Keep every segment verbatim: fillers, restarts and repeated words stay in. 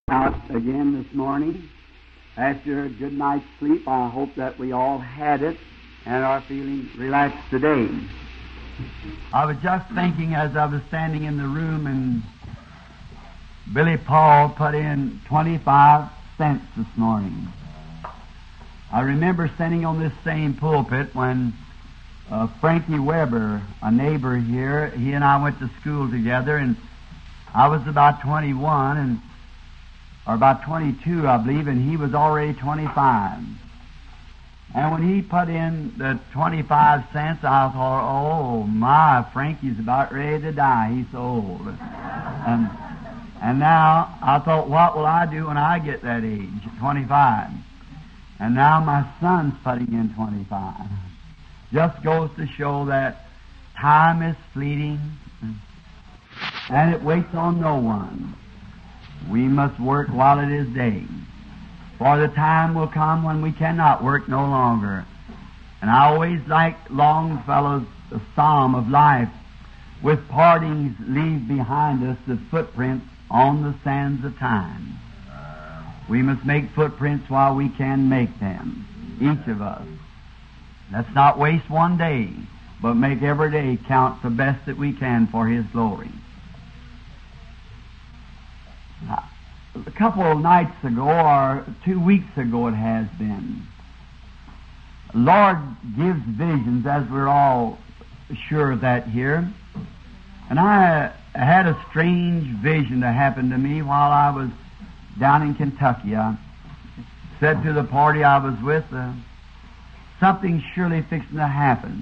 Out again this morning. After a good night's sleep, I hope that we all had it and are feeling relaxed today. I was just thinking as I was standing in the room, and Billy Paul put in twenty-five cents this morning. I remember standing on this same pulpit when uh, Frankie Weber, a neighbor here, he and I went to school together, and I was about twenty-one, and or about twenty-two, I believe, and he was already twenty-five. And when he put in the twenty-five cents, I thought, oh, my, Frankie's about ready to die. He's so old. And, and now I thought, what will I do when I get that age, twenty-five? And now my son's putting in twenty-five. Just goes to show that time is fleeting, and it waits on no one. We must work while it is day, for the time will come when we cannot work no longer. And I always liked Longfellow's Psalm of Life, with partings leave behind us the footprints on the sands of time. We must make footprints while we can make them, each of us. Let's not waste one day, but make every day count the best that we can for His glory. A couple of nights ago, or two weeks ago it has been, Lord gives visions, as we're all sure of that here. And I had a strange vision to happen to me while I was down in Kentucky. I said to the party I was with, uh, something's surely fixing to happen.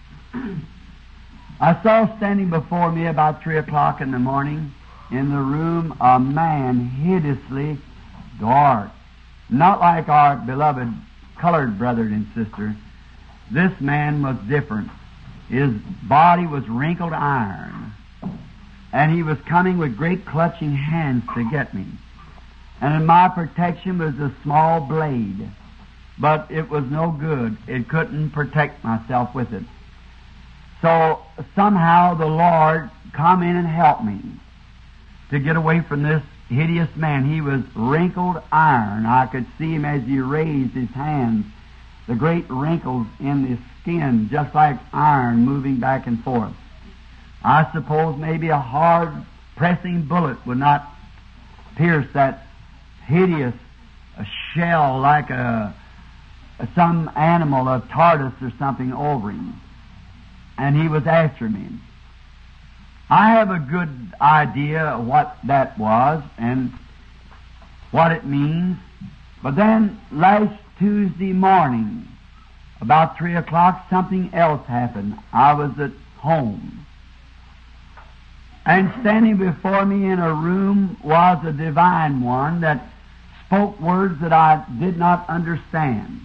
I saw standing before me about three o'clock in the morning in the room a man hideously dark, not like our beloved colored brother and sister. This man was different. His body was wrinkled iron, and he was coming with great clutching hands to get me. And in my protection was a small blade, but it was no good. It couldn't protect myself with it. So somehow the Lord come in and helped me to get away from this hideous man. He was wrinkled iron. I could see him as he raised his hands, the great wrinkles in his skin, just like iron moving back and forth. I suppose maybe a hard pressing bullet would not pierce that hideous a shell like a, a some animal, a tortoise or something over him. And he was after me. I have a good idea of what that was and what it means. But then last Tuesday morning, about three o'clock, something else happened. I was at home. And standing before me in a room was a divine one that spoke words that I did not understand.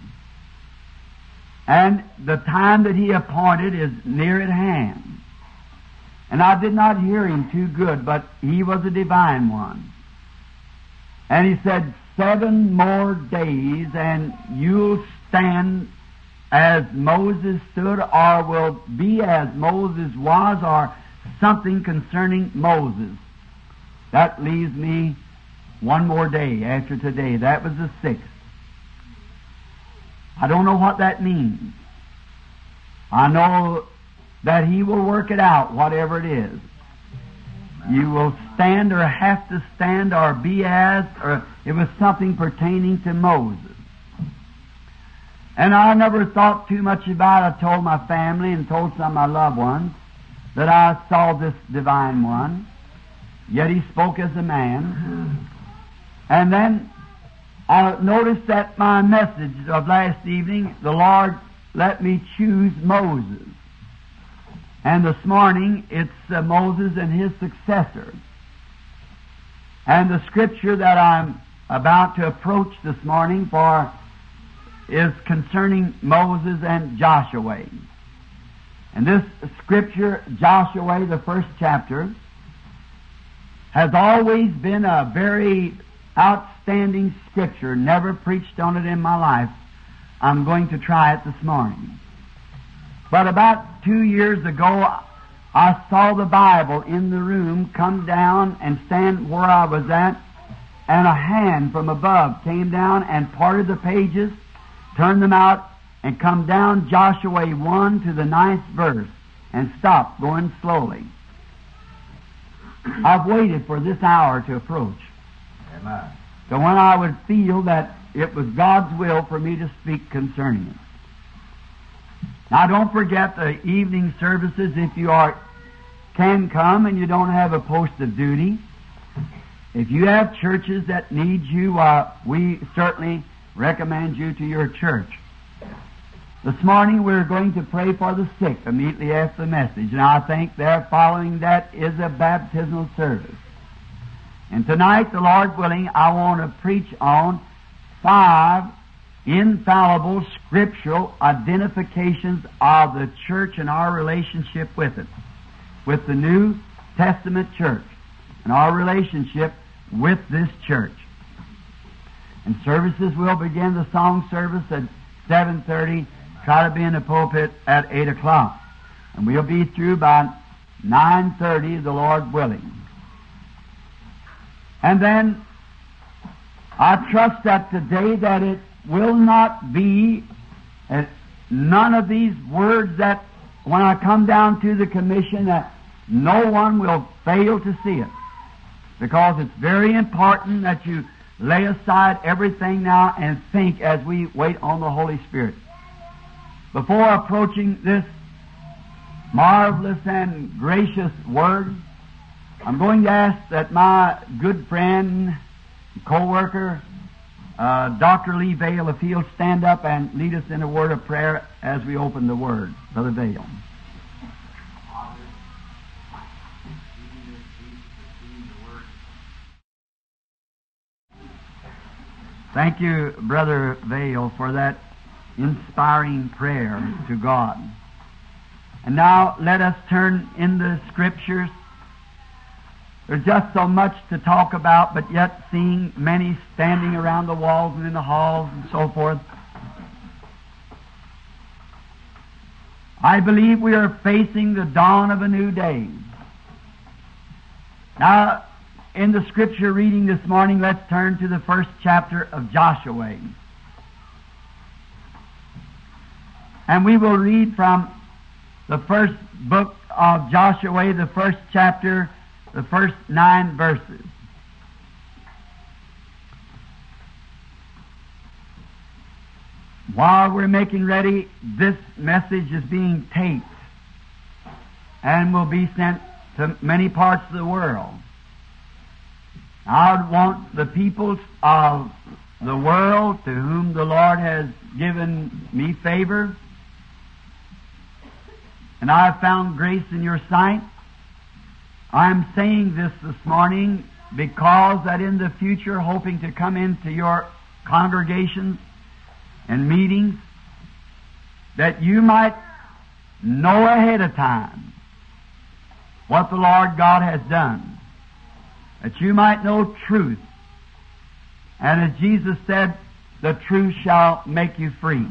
And the time that He appointed is near at hand. And I did not hear him too good, but he was a divine one. And he said, seven more days and you'll stand as Moses stood, or will be as Moses was, or something concerning Moses. That leaves me one more day after today. That was the sixth. I don't know what that means. I know that He will work it out, whatever it is. You will stand or have to stand or be as, or it was something pertaining to Moses. And I never thought too much about it. I told my family and told some of my loved ones that I saw this divine one, yet He spoke as a man. And then I noticed that my message of last evening, the Lord let me choose Moses. And this morning, it's uh, Moses and his successor. And the scripture that I'm about to approach this morning for is concerning Moses and Joshua. And this scripture, Joshua, the first chapter, has always been a very outstanding scripture. Never preached on it in my life. I'm going to try it this morning. But about two years ago, I saw the Bible in the room come down and stand where I was at and a hand from above came down and parted the pages, turned them out, and come down Joshua one to the ninth verse, and stopped, going slowly. I've waited for this hour to approach. Amen. So when I would feel that it was God's will for me to speak concerning it. Now don't forget the evening services if you are can come and you don't have a post of duty. If you have churches that need you, uh, we certainly recommend you to your church. This morning we're going to pray for the sick immediately after the message, and I think there following that is a baptismal service. And tonight, the Lord willing, I want to preach on five infallible scriptural identifications of the church and our relationship with it, with the New Testament church, and our relationship with this church. And services will begin the song service at seven thirty. Try to be in the pulpit at eight o'clock. And we'll be through by nine thirty, the Lord willing. And then I trust that today that it will not be uh, none of these words that when I come down to the commission that no one will fail to see it. Because it's very important that you lay aside everything now and think as we wait on the Holy Spirit. Before approaching this marvelous and gracious Word, I'm going to ask that my good friend, co-worker, uh, Doctor Lee Vale, if he'll stand up and lead us in a word of prayer as we open the Word. Brother Vale. Thank you, Brother Vale, for that inspiring prayer to God. And now let us turn in the Scriptures. There's just so much to talk about, but yet seeing many standing around the walls and in the halls and so forth. I believe we are facing the dawn of a new day. Now, in the Scripture reading this morning, let's turn to the first chapter of Joshua. And we will read from the first book of Joshua, the first chapter, the first nine verses. While we're making ready, this message is being taped and will be sent to many parts of the world. I want the peoples of the world to whom the Lord has given me favor, and I have found grace in your sight. I'm saying this this morning because that in the future, hoping to come into your congregations and meetings, that you might know ahead of time what the Lord God has done, that you might know truth. And as Jesus said, the truth shall make you free.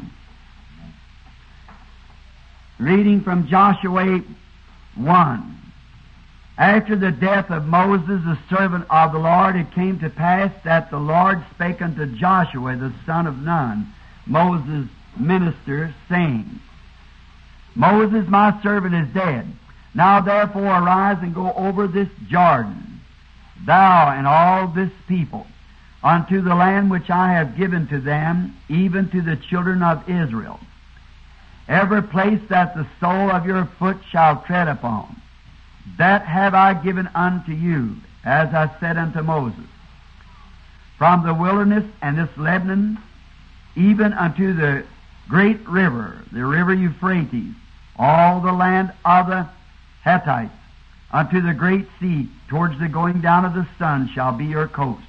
Reading from Joshua one. After the death of Moses, the servant of the Lord, it came to pass that the Lord spake unto Joshua, the son of Nun, Moses' minister, saying, Moses, my servant, is dead. Now therefore arise and go over this Jordan, thou and all this people, unto the land which I have given to them, even to the children of Israel. Every place that the sole of your foot shall tread upon, that have I given unto you, as I said unto Moses. From the wilderness and this Lebanon, even unto the great river, the river Euphrates, all the land of the Hittites, unto the great sea, towards the going down of the sun, shall be your coast.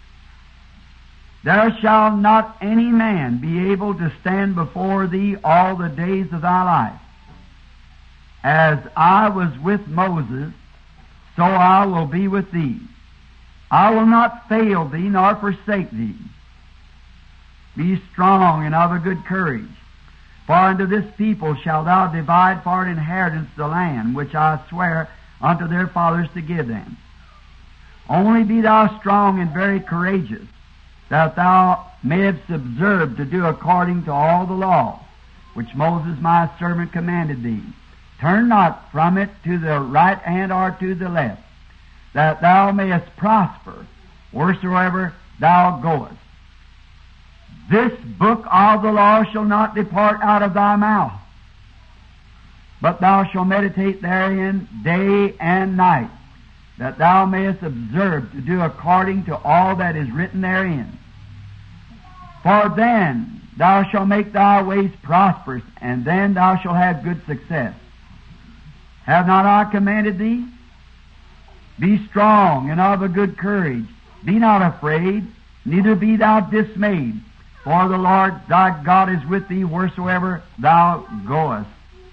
There shall not any man be able to stand before thee all the days of thy life. As I was with Moses, so I will be with thee. I will not fail thee nor forsake thee. Be strong and of a good courage. For unto this people shalt thou divide for an inheritance the land which I swear unto their fathers to give them. Only be thou strong and very courageous, that thou mayest observe to do according to all the law, which Moses my servant commanded thee. Turn not from it to the right hand or to the left, that thou mayest prosper wheresoever thou goest. This book of the law shall not depart out of thy mouth, but thou shalt meditate therein day and night, that thou mayest observe to do according to all that is written therein. For then thou shalt make thy ways prosperous, and then thou shalt have good success. Have not I commanded thee? Be strong and of a good courage. Be not afraid, neither be thou dismayed, for the Lord thy God is with thee wheresoever thou goest.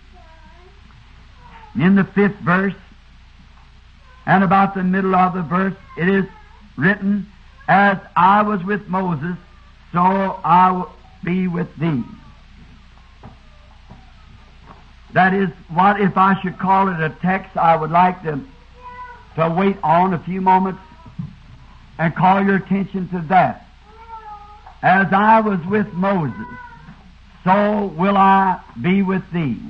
In the fifth verse, and about the middle of the verse, it is written, As I was with Moses, so I will be with thee. That is what, if I should call it a text, I would like to, to wait on a few moments and call your attention to that. As I was with Moses, so will I be with thee.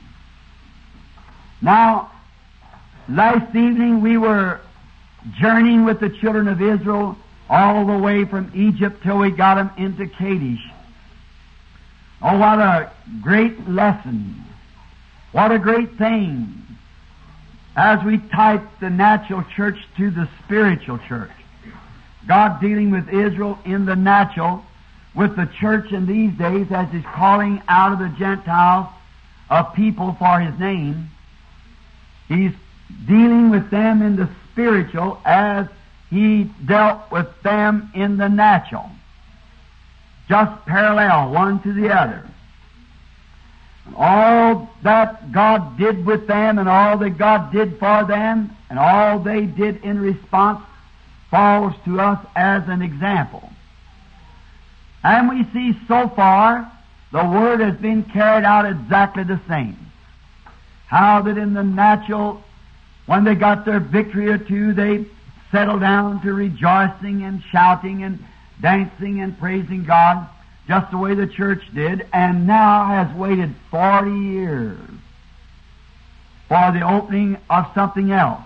Now, last evening we were journeying with the children of Israel all the way from Egypt till we got them into Kadesh. Oh, what a great lesson. What a great thing as we type the natural church to the spiritual church. God dealing with Israel in the natural, with the church in these days as He's calling out of the Gentiles a people for His name. He's dealing with them in the spiritual as He dealt with them in the natural. Just parallel, one to the other. And all that God did with them and all that God did for them and all they did in response falls to us as an example. And we see so far the Word has been carried out exactly the same. How that in the natural, when they got their victory or two, they settled down to rejoicing and shouting and dancing and praising God, just the way the church did, and now has waited forty years for the opening of something else.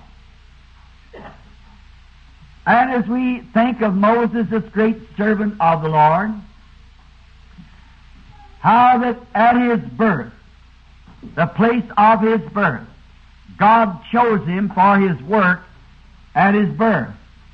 And as we think of Moses, this great servant of the Lord, how that at his birth, the place of his birth, God chose him for his work at his birth.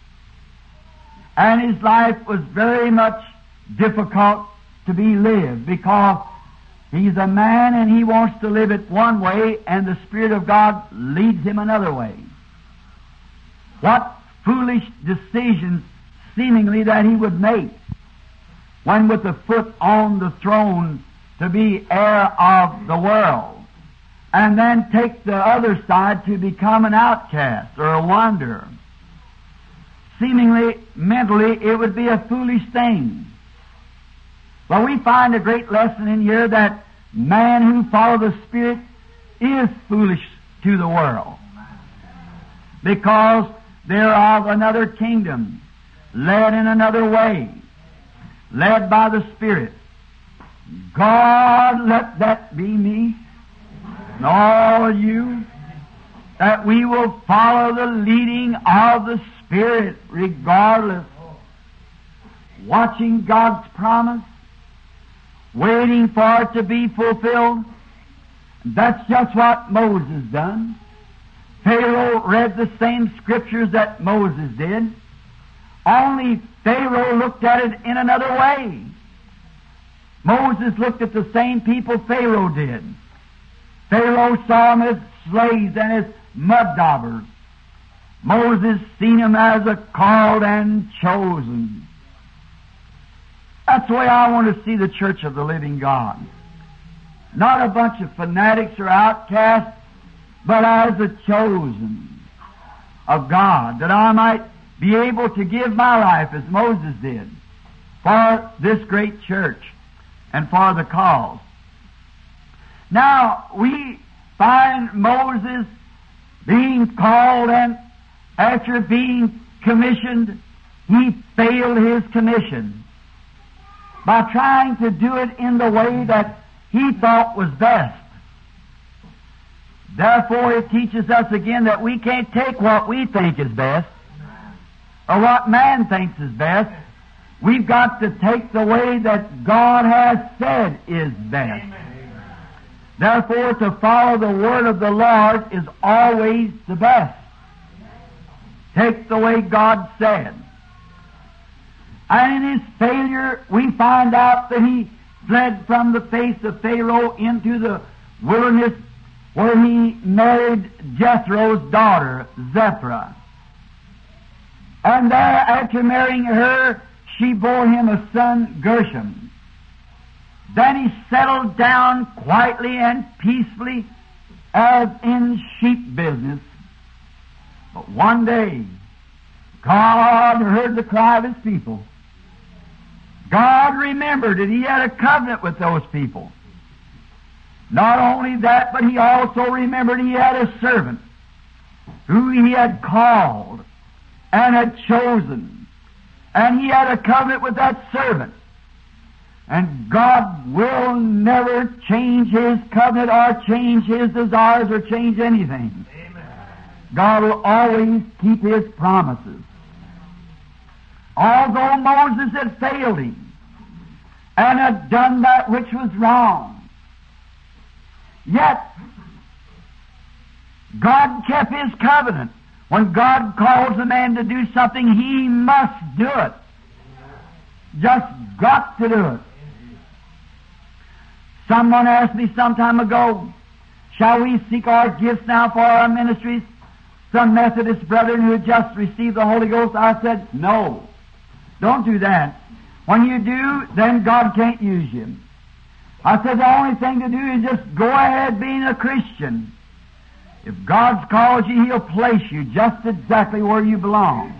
And his life was very much difficult to be lived because he's a man and he wants to live it one way and the Spirit of God leads him another way. What foolish decisions seemingly that he would make when with the foot on the throne to be heir of the world, and then take the other side to become an outcast or a wanderer. Seemingly, mentally, it would be a foolish thing. But we find a great lesson in here that man who follows the Spirit is foolish to the world, because they're of another kingdom, led in another way, led by the Spirit. God, let that be me and all you, that we will follow the leading of the Spirit regardless, watching God's promise, waiting for it to be fulfilled. That's just what Moses done. Pharaoh read the same scriptures that Moses did, only Pharaoh looked at it in another way. Moses looked at the same people Pharaoh did. Pharaoh saw them as slaves and as mud daubers. Moses seen them as a called and chosen. That's the way I want to see the church of the living God. Not a bunch of fanatics or outcasts, but as a chosen of God, that I might be able to give my life as Moses did for this great church and for the cause. Now, we find Moses being called, and after being commissioned, he failed his commission by trying to do it in the way that he thought was best. Therefore, it teaches us again that we can't take what we think is best or what man thinks is best. We've got to take the way that God has said is best. Therefore, to follow the word of the Lord is always the best. Take the way God said. And in his failure, we find out that he fled from the face of Pharaoh into the wilderness, where he married Jethro's daughter, Zipporah. And there, after marrying her, she bore him a son, Gershom. Then he settled down quietly and peacefully as in sheep business. But one day, God heard the cry of his people. God remembered that he had a covenant with those people. Not only that, but he also remembered he had a servant who he had called and had chosen. And he had a covenant with that servant. And God will never change his covenant or change his desires or change anything. Amen. God will always keep his promises. Although Moses had failed him and had done that which was wrong, yet God kept his covenant. When God calls a man to do something, he must do it. Just got to do it. Someone asked me some time ago, shall we seek our gifts now for our ministries? Some Methodist brethren who had just received the Holy Ghost, I said, no. Don't do that. When you do, then God can't use you. I said the only thing to do is just go ahead being a Christian. If God's called you, he'll place you just exactly where you belong.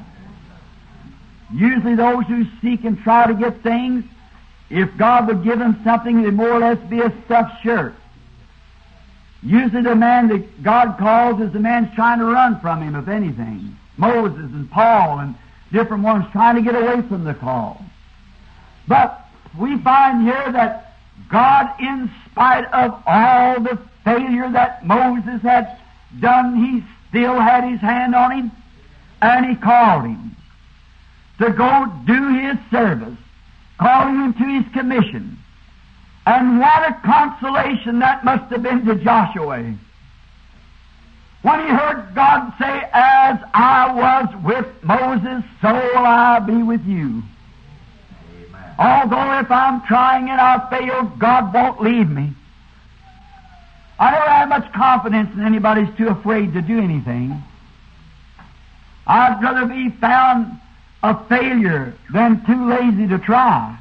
Usually those who seek and try to get things, if God would give them something, it'd more or less be a stuffed shirt. Usually the man that God calls is the man trying to run from him, if anything. Moses and Paul and different ones trying to get away from the call. But we find here that God, in spite of all the failure that Moses had done, he still had his hand on him, and he called him to go do his service, calling him to his commission. And what a consolation that must have been to Joshua when he heard God say, as I was with Moses, so will I be with you. Amen. Although if I'm trying and I fail, God won't leave me. I never have much confidence in anybody who's too afraid to do anything. I'd rather be found a failure than too lazy to try.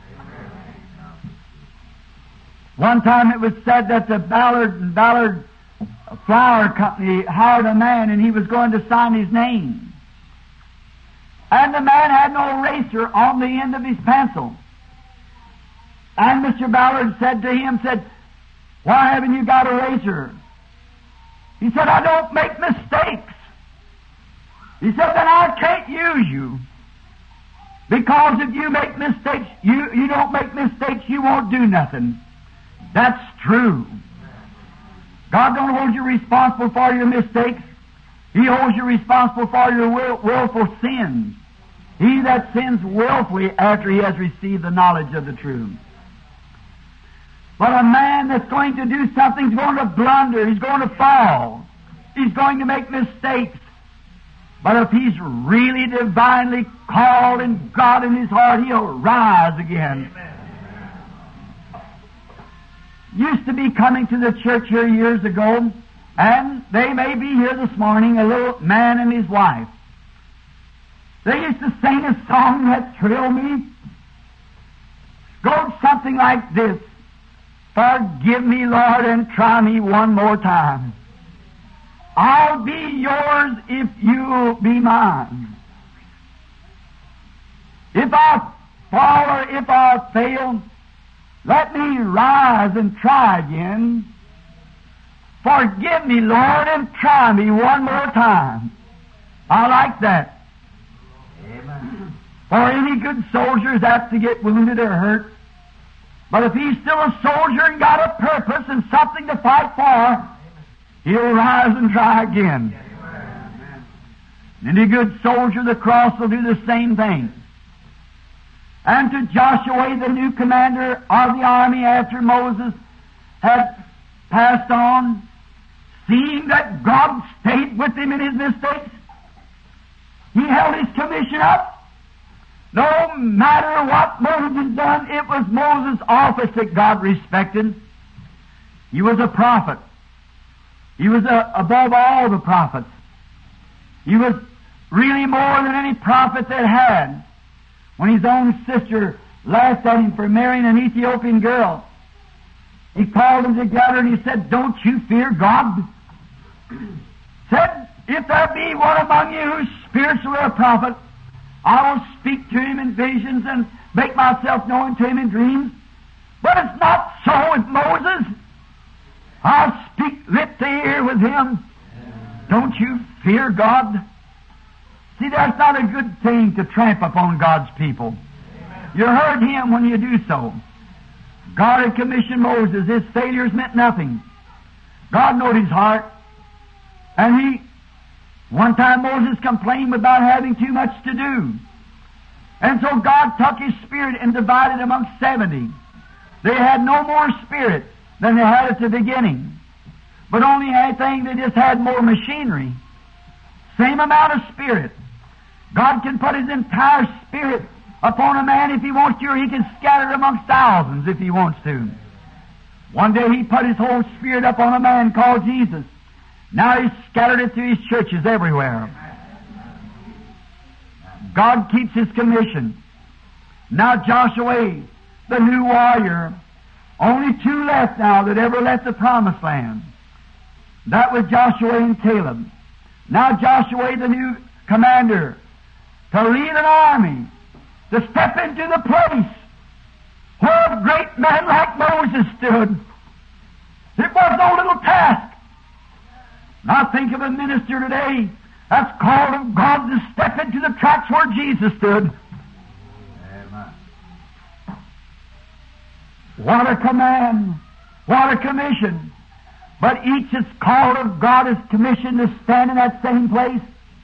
One time it was said that the Ballard and Ballard Flour Company hired a man and he was going to sign his name. And the man had no eraser on the end of his pencil. And Mister Ballard said to him, said, why haven't you got a eraser? He said, I don't make mistakes. He said, then I can't use you. Because if you make mistakes, you, you don't make mistakes, you won't do nothing. That's true. God don't hold you responsible for your mistakes. He holds you responsible for your will, willful sins. He that sins willfully after he has received the knowledge of the truth. But a man that's going to do something is going to blunder. He's going to fall. He's going to make mistakes. But if he's really divinely called and God in his heart, he'll rise again. Amen. Used to be coming to the church here years ago, and they may be here this morning, a little man and his wife. They used to sing a song that thrilled me. Goes something like this: forgive me, Lord, and try me one more time. I'll be yours if you'll be mine. If I fall or if I fail, let me rise and try again. Forgive me, Lord, and try me one more time. I like that. Amen. For any good soldier is apt to get wounded or hurt. But if he's still a soldier and got a purpose and something to fight for, he'll rise and try again. Amen. Any good soldier, the cross will do the same thing. And to Joshua, the new commander of the army after Moses had passed on, seeing that God stayed with him in his mistakes, he held his commission up. No matter what Moses had done, it was Moses' office that God respected. He was a prophet. He was a, above all the prophets. He was really more than any prophet that had. When his own sister laughed at him for marrying an Ethiopian girl, he called them together and he said, "Don't you fear God?" Said, "If there be one among you who's spiritually a prophet, I will speak to him in visions and make myself known to him in dreams." But it's not so with Moses. I'll speak lip to ear with him. Don't you fear God? See, that's not a good thing to tramp upon God's people. You heard him when you do so. God had commissioned Moses. His failures meant nothing. God knowed his heart. And he, one time Moses complained about having too much to do. And so God took his spirit and divided among seventy. They had no more spirit than they had at the beginning. But only anything, they just had more machinery. Same amount of spirit. God can put his entire spirit upon a man if he wants to, or he can scatter it amongst thousands if he wants to. One day he put his whole spirit upon a man called Jesus. Now he's scattered it through his churches everywhere. God keeps his commission. Now Joshua, the new warrior, only two left now that ever left the promised land. That was Joshua and Caleb. Now Joshua, the new commander, to lead an army, to step into the place where a great man like Moses stood. It was no little task. Now think of a minister today that's called of God to step into the tracks where Jesus stood. Amen. What a command! What a commission! But each that's called of God is commissioned to stand in that same place.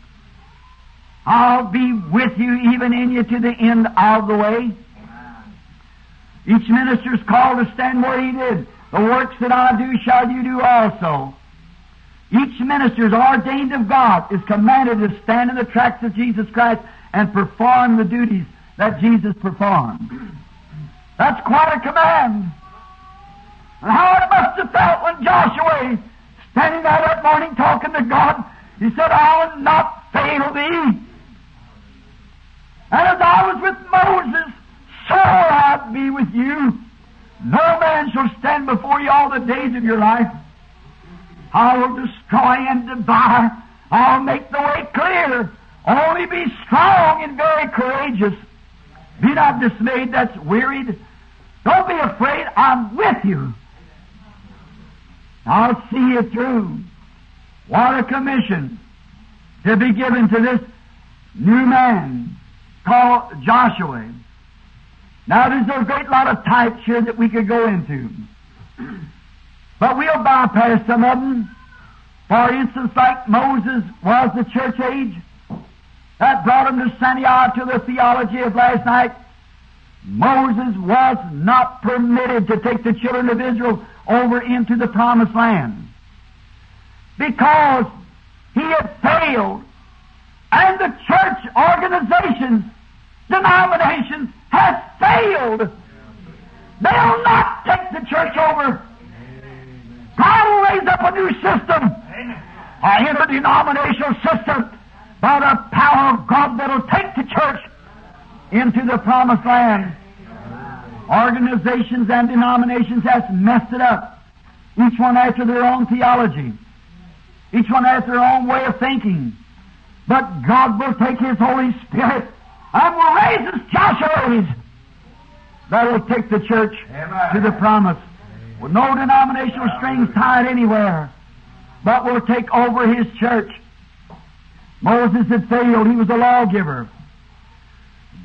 I'll be with you, even in you, to the end of the way. Each minister is called to stand where he did. The works that I do shall you do also. Each minister is ordained of God, is commanded to stand in the tracks of Jesus Christ and perform the duties that Jesus performed. That's quite a command. And how it must have felt when Joshua, standing there that morning talking to God, he said, "I will not fail thee. And as I was with Moses, so will I be with you. No man shall stand before you all the days of your life. I will destroy and devour. I'll make the way clear. Only be strong and very courageous. Be not dismayed that's wearied. Don't be afraid. I'm with you. I'll see you through." What a commission to be given to this new man called Joshua. Now there's a great lot of types here that we could go into. But we'll bypass some of them. For instance, like Moses was the church age. That brought him to Santiago, to the theology of last night. Moses was not permitted to take the children of Israel over into the promised land, because he had failed, and the church organizations, denominations, have failed. They'll not take the church over. God will raise up a new system, an interdenominational system, by the power of God that'll take the church into the promised land. Organizations and denominations have messed it up, each one after their own theology, each one after their own way of thinking. But God will take His Holy Spirit and will raise His Joshua's that will take the church Amen. To the promise, with no denominational strings tied anywhere, but will take over His church. Moses had failed. He was a lawgiver.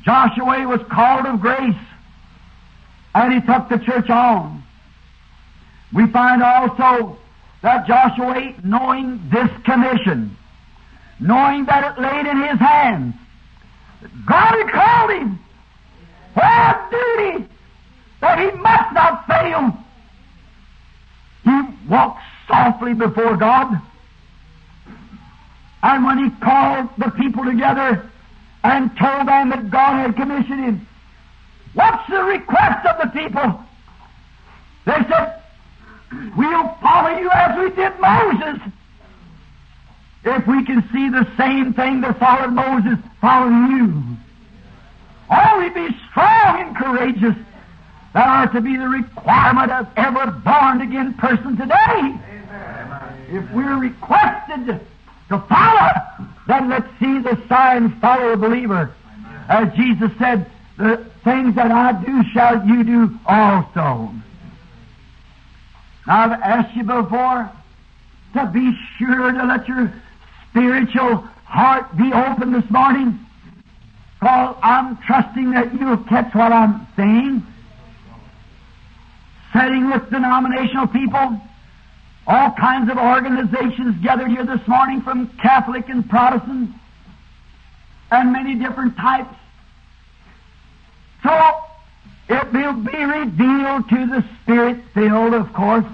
Joshua was called of grace, and he took the church on. We find also that Joshua, knowing this commission, knowing that it laid in his hands, God had called him for a duty that he must not fail. He walked softly before God, and when he called the people together and told them that God had commissioned him, what's the request of the people? They said, we'll follow you as we did Moses. If we can see the same thing that followed Moses, follow you. Only be strong and courageous. That are to be the requirement of every born-again person today. Amen. If we're requested to follow, then let's see the signs follow a believer. Amen. As Jesus said, the things that I do shall you do also. Now, I've asked you before to be sure to let your spiritual heart be open this morning. Because I'm trusting that you'll catch what I'm saying. Sitting with denominational people, all kinds of organizations gathered here this morning from Catholic and Protestant, and many different types. So, it will be revealed to the Spirit-filled, of course.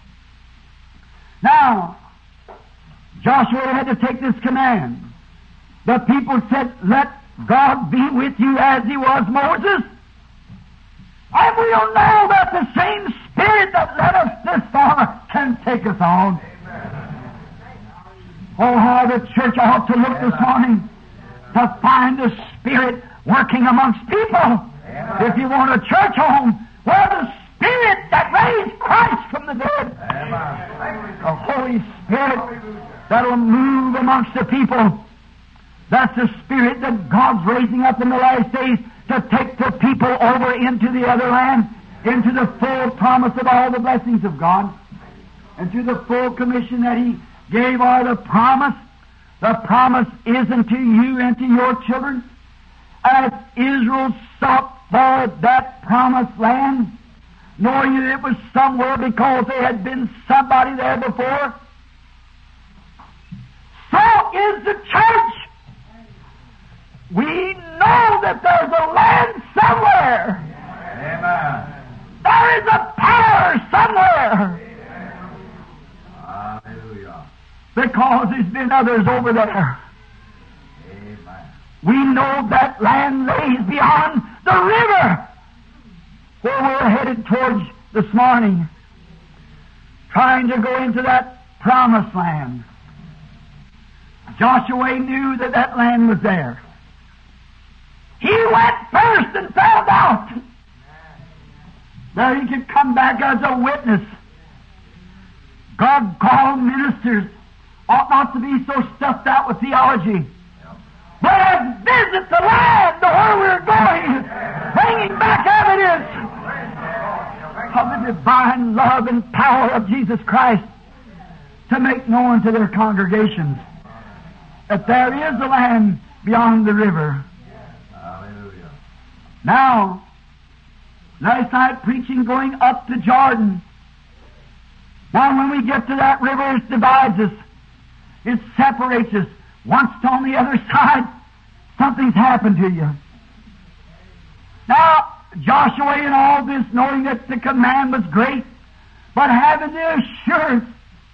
Now, Joshua had to take this command. The people said, let God be with you as He was Moses. And we'll know that the same Spirit that led us this far can take us on. Amen. Oh, how the church ought to look this morning to find the Spirit working amongst people. Amen. If you want a church home, well, the Spirit that raised Christ from the dead, Amen. The Holy Spirit that'll move amongst the people. That's the Spirit that God's raising up in the last days to take the people over into the other land, into the full promise of all the blessings of God, and to the full commission that He gave, or the promise. The promise is unto you and to your children. As Israel sought for that promised land, knowing that it was somewhere because there had been somebody there before, so is the church. We know that there's a land somewhere. Amen. There is a power somewhere. Hallelujah. Because there's been others over there. Amen. We know that land lays beyond the river where we're headed towards this morning, trying to go into that promised land. Joshua knew that that land was there. He went first and found out. That he could come back as a witness. God called ministers ought not to be so stuffed out with theology, but as visit the land to where we're going, bringing back evidence of the divine love and power of Jesus Christ to make known to their congregations that there is a land beyond the river. Now, last night preaching going up to Jordan. Now when we get to that river, it divides us. It separates us. Once on the other side, something's happened to you. Now, Joshua in all this, knowing that the command was great, but having the assurance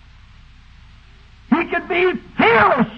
he could be fearless.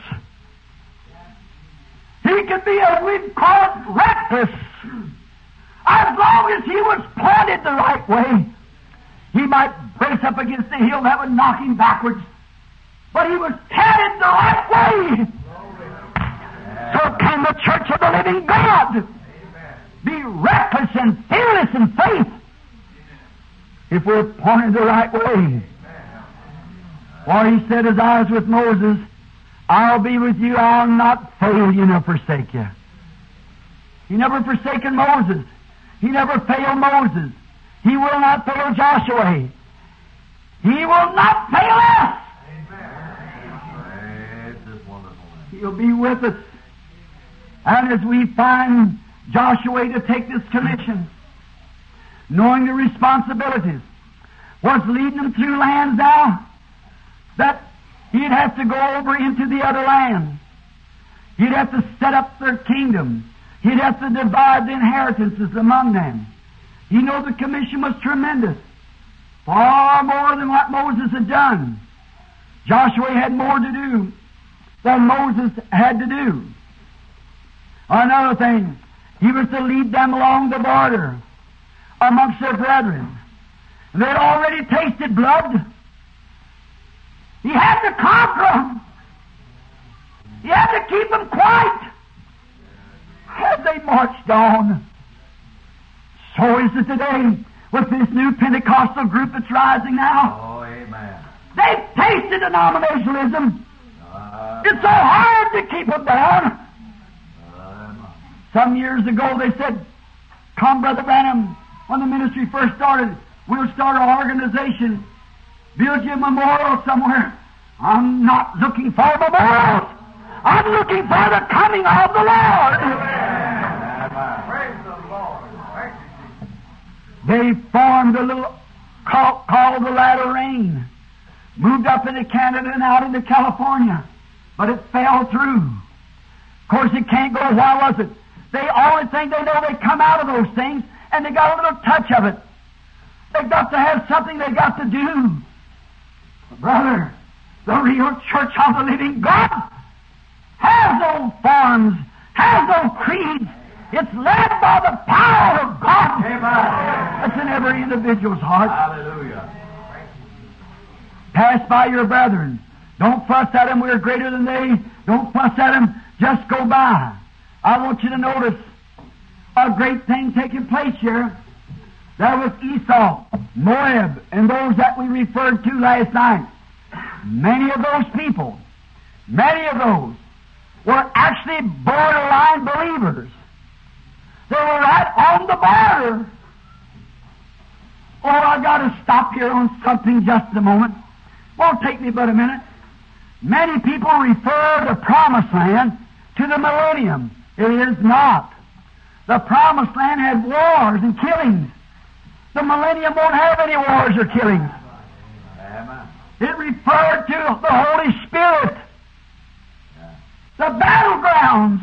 He could be, as we'd call it, reckless. As long as he was pointed the right way. He might brace up against the hill that would knock him backwards, but he was headed the right way. So can the church of the living God be reckless and fearless in faith if we're pointed the right way. For he said, as I was with Moses, I'll be with you, I'll not fail you nor forsake you. He never forsaken Moses. He never failed Moses. He will not fail Joshua. He will not fail us. Amen. He'll be with us. And as we find Joshua to take this commission, knowing the responsibilities, was leading them through lands now that he'd have to go over into the other land. He'd have to set up their kingdom. He'd have to divide the inheritances among them. He knew the commission was tremendous, far more than what Moses had done. Joshua had more to do than Moses had to do. Another thing, he was to lead them along the border amongst their brethren. They'd already tasted blood. He had to conquer them. He had to keep them quiet as they marched on. So is it today with this new Pentecostal group that's rising now. Oh, amen. They've tasted denominationalism. Uh, It's so hard to keep them down. uh, Some years ago they said, "Come, Brother Branham, when the ministry first started, we'll start an organization, build you a memorial somewhere." I'm not looking for memorials. I'm looking for the coming of the Lord. Praise the Lord. Thank you, They formed a little call, called the Latter Rain, moved up into Canada and out into California, but it fell through. Of course, it can't go. Why was it? They only think they know they come out of those things, and they got a little touch of it. They've got to have something they got to do. Brother, the real church of the living God has no forms, has no creeds. It's led by the power of God. Amen. That's in every individual's heart. Hallelujah. Pass by your brethren. Don't fuss at them. We're greater than they. Don't fuss at them. Just go by. I want you to notice a great thing taking place here. There was Esau, Moab, and those that we referred to last night. Many of those people, many of those, were actually borderline believers. They were right on the border. Oh, I got to stop here on something just a moment. Won't take me but a minute. Many people refer the promised land to the millennium. It is not. The promised land had wars and killings. The millennium won't have any wars or killings. Amen. It referred to the Holy Spirit, the battlegrounds.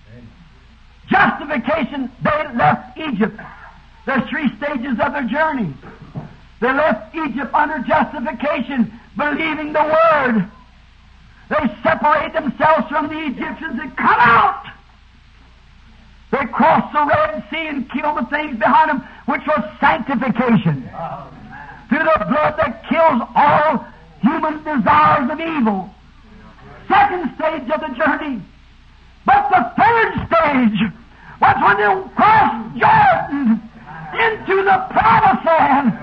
Justification, they left Egypt. There's three stages of their journey. They left Egypt under justification, believing the Word. They separate themselves from the Egyptians and come out. They crossed the Red Sea and killed the things behind them, which was sanctification. Through the blood that kills all human desires of evil. Second stage of the journey. But the third stage was when they crossed Jordan into the promised land,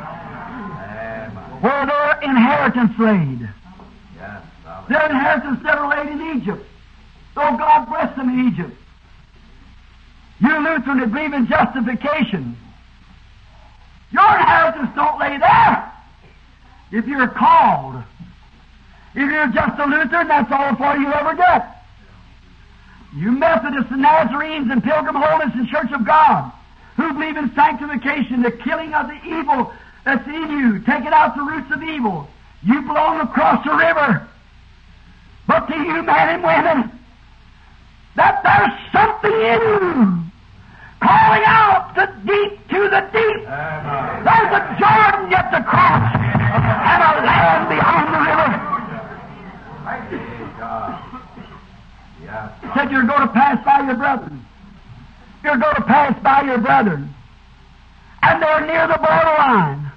where their inheritance laid. Yes. Their inheritance never laid in Egypt, though God blessed them in Egypt. You Lutheran that believe in justification, your inheritance don't lay there. If you're called, if you're just a Lutheran, that's all for you ever get. You Methodists and Nazarenes and Pilgrim Holiness and Church of God, who believe in sanctification, the killing of the evil that's in you, taking out the roots of evil, you belong across the river. But to you, men and women, that there's something in you calling out the deep to the deep. Amen. There's a Jordan yet to cross and a land beyond the river. Thank you, God. Yes. He said you're going to pass by your brethren. You're going to pass by your brethren. And they're near the borderline.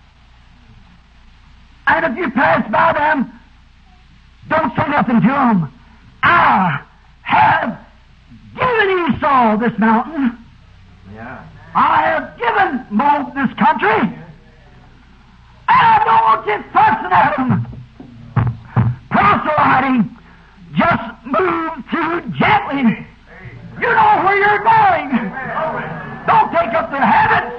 And if you pass by them, don't say nothing to them. I have given Esau this mountain. Yeah. I have given Moab this country. And I don't want you fussing at them. Proselyting. Just move through gently. You know where you're going. Don't take up their habits.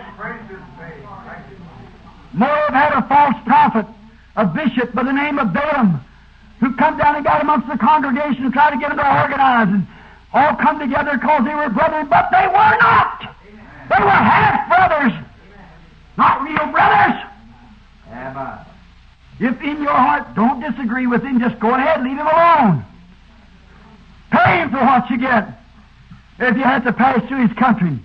Moab had a false prophet, a bishop by the name of Balaam, who come down and got amongst the congregation and tried to get them to organize. And all come together because they were brethren, but they were not. They were half brothers, not real brothers. Amen. If in your heart don't disagree with him, just go ahead, leave him alone. Pay him for what you get. If you had to pass through his country,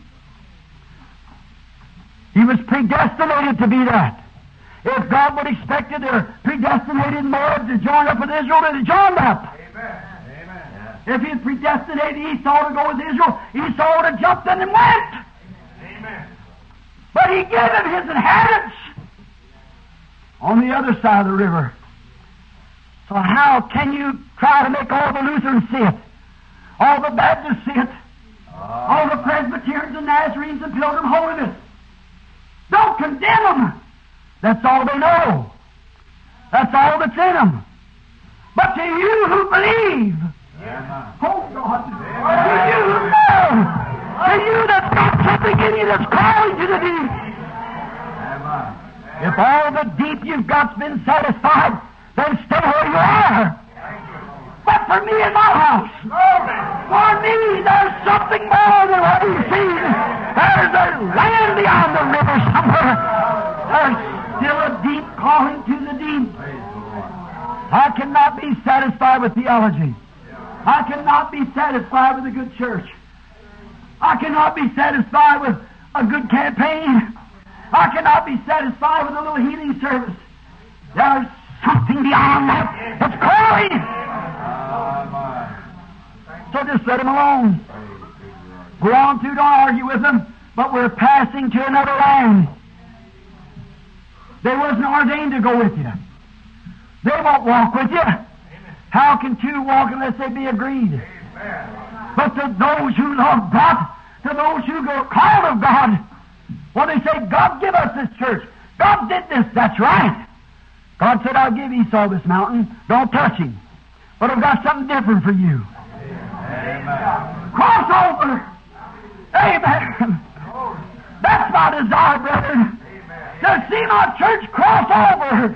he was predestinated to be that. If God would expected or predestinated Moab to join up with Israel, they'd have joined up. Amen. Amen. If he had predestinated Esau to go with Israel, Esau would have jumped in and went. Amen. But he gave him his inheritance on the other side of the river. So how can you try to make all the Lutherans see it? All the Baptists see it? All the Presbyterians and Nazarenes and Pilgrim Holiness? Don't condemn them. That's all they know. That's all that's in them. But to you who believe, Amen. oh God, to you who know, to you that's got something in you that's calling you to deep. Amen. If all the deep you've got's been satisfied, then stay where you are. But for me and my house, for me, there's something more than what we've seen. There's a land beyond the river somewhere. There's still a deep calling to the deep. Praise the Lord. I cannot be satisfied with theology. I cannot be satisfied with a good church. I cannot be satisfied with a good campaign. I cannot be satisfied with a little healing service. There's something beyond that that's calling. Amen. So just let him alone. Go on through, don't argue with them. But we're passing to another land. They wasn't ordained to go with you. They won't walk with you. How can two walk unless they be agreed? But to those who love God, to those who go called of God, when they say, God give us this church, God did this, that's right. God said, I'll give Esau this mountain. Don't touch him. But I've got something different for you. Amen. Cross over. Amen. That's my desire, brethren. To see my church cross over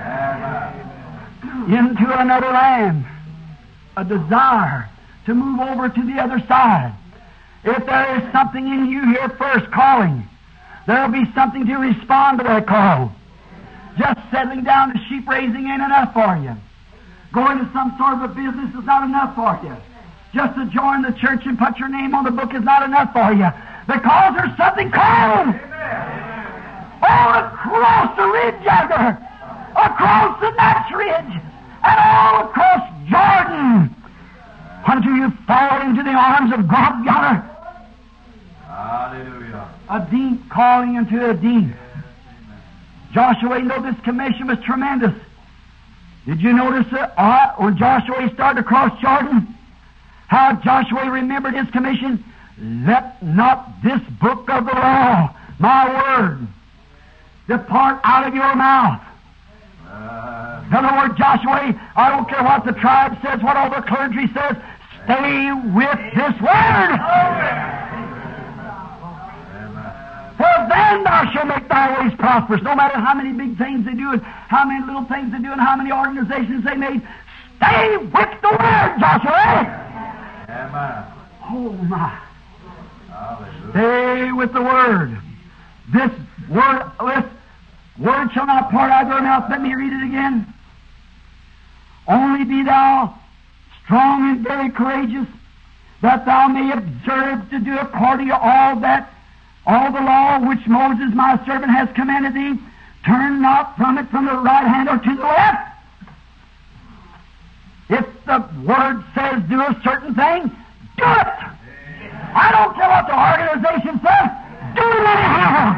into another land. A desire to move over to the other side. If there is something in you here first calling, there will be something to respond to that call. Just settling down to sheep raising ain't enough for you. Going to some sort of a business is not enough for you. Just to join the church and put your name on the book is not enough for you. Because there's something called. All across the ridge yonder, across the Natch Ridge, and all across Jordan, until you fall into the arms of God yonder. Hallelujah. A deep calling into a deep. Joshua, you know, this commission was tremendous. Did you notice that uh, when Joshua started to cross Jordan, how Joshua remembered his commission? Let not this book of the law, my word, depart out of your mouth. Uh, In other words, Joshua, I don't care what the tribe says, what all the clergy says, stay with this word. Amen. For then thou shalt make thy ways prosperous. No matter how many big things they do and how many little things they do and how many organizations they made, stay with the word, Joshua. Amen. Oh, my. Hallelujah. Stay with the word. This word, this word shall not part out of your mouth. Let me read it again. Only be thou strong and very courageous, that thou may observe to do according to all that, all the law which Moses my servant has commanded thee. Turn not from it from the right hand or to the left. If the word says do a certain thing, do it. I don't care what the organization says. Do it anyhow.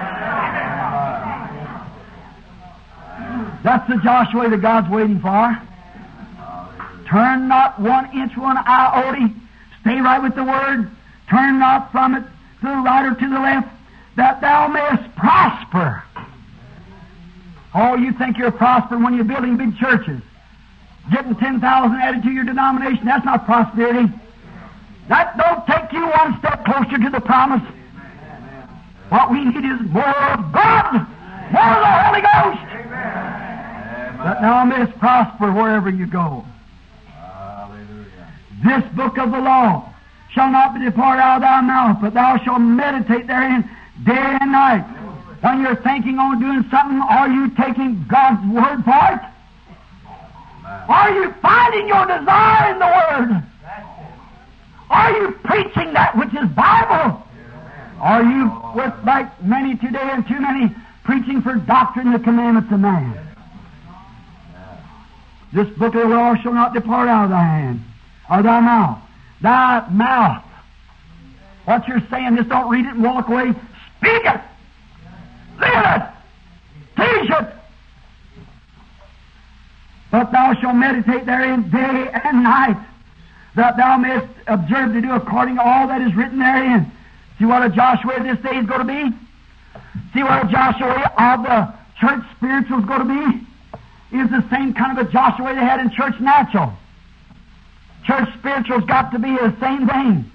That's the Joshua that God's waiting for. Turn not one inch, one iota. Stay right with the word. Turn not from it to the right or to the left, that thou mayest prosper. Oh, you think you're prospering when you're building big churches. Getting ten thousand added to your denomination, that's not prosperity. That don't take you one step closer to the promise. What we need is more of God, more of the Holy Ghost. That thou mayest prosper wherever you go. Hallelujah. This book of the law shall not be departed out of thy mouth, but thou shalt meditate therein day and night. When you're thinking on doing something, are you taking God's Word for it? Are you finding your desire in the Word? Are you preaching that which is Bible? Are you, with like many today and too many, preaching for doctrine and the commandments of man? This book of the law shall not depart out of thy hand, or thy mouth. Thy mouth. What you're saying, just don't read it and walk away. Speak it! Live it! Teach it! But thou shalt meditate therein day and night, that thou mayest observe to do according to all that is written therein. See what a Joshua this day is going to be? See what a Joshua of the church spiritual is going to be? Is the same kind of a Joshua they had in church natural. Church spiritual's got to be the same thing.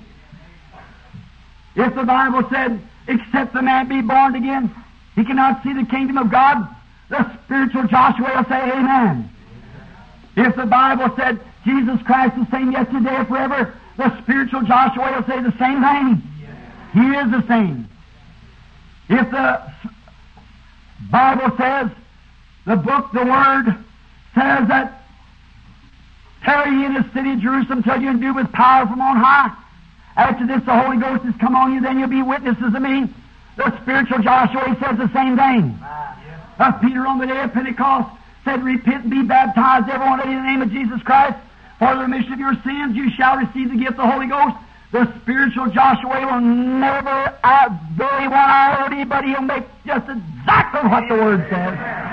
If the Bible said, except the man be born again, he cannot see the kingdom of God, the spiritual Joshua will say amen. If the Bible said Jesus Christ is the same yesterday and forever, the spiritual Joshua will say the same thing. He is the same. If the Bible says, the book, the Word, says that tarry ye in the city of Jerusalem till you endue with power from on high. After this the Holy Ghost has come on you, then you'll be witnesses of me. The spiritual Joshua says the same thing. Uh, Peter on the day of Pentecost said, repent and be baptized, everyone in the name of Jesus Christ, for the remission of your sins. You shall receive the gift of the Holy Ghost. The spiritual Joshua will never uh, vary one iota, but he'll make just exactly what the Word says.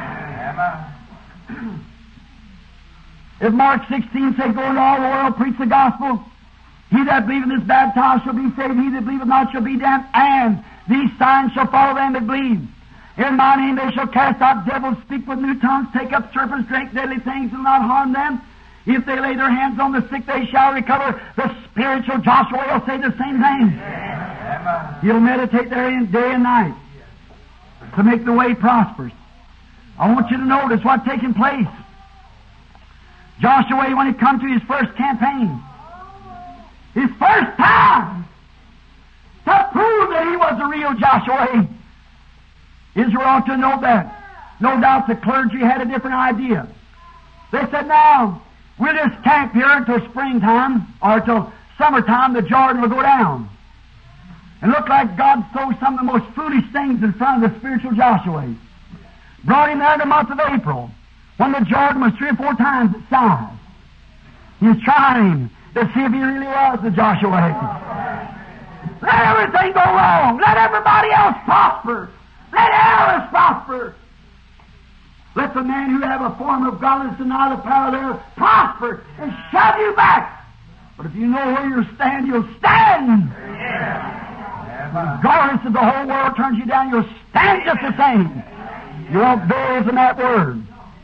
If Mark sixteen said, go into all the world, preach the gospel, he that believeth is baptized shall be saved, he that believeth not shall be damned, and these signs shall follow them that believe. In my name they shall cast out devils, speak with new tongues, take up serpents, drink deadly things, and not harm them. If they lay their hands on the sick, they shall recover. The spiritual Joshua will say the same thing. He'll meditate therein day and night to make the way prosperous. I want you to notice what's taking place. Joshua, when he come to his first campaign, his first time to prove that he was the real Joshua, Israel ought to know that. No doubt the clergy had a different idea. They said, now, we'll just camp here until springtime or until summertime, the Jordan will go down. And look like God threw some of the most foolish things in front of the spiritual Joshua. Brought him there in the month of April, when the Jordan was three or four times its size. He was trying to see if he really was the Joshua. Let everything go wrong. Let everybody else prosper. Let Alice prosper. Let the man who have a form of godliness and not a power thereof prosper and shove you back. But if you know where you stand, you'll stand. Yeah. Regardless of the whole world turns you down, you'll stand just the same. You won't build in that word.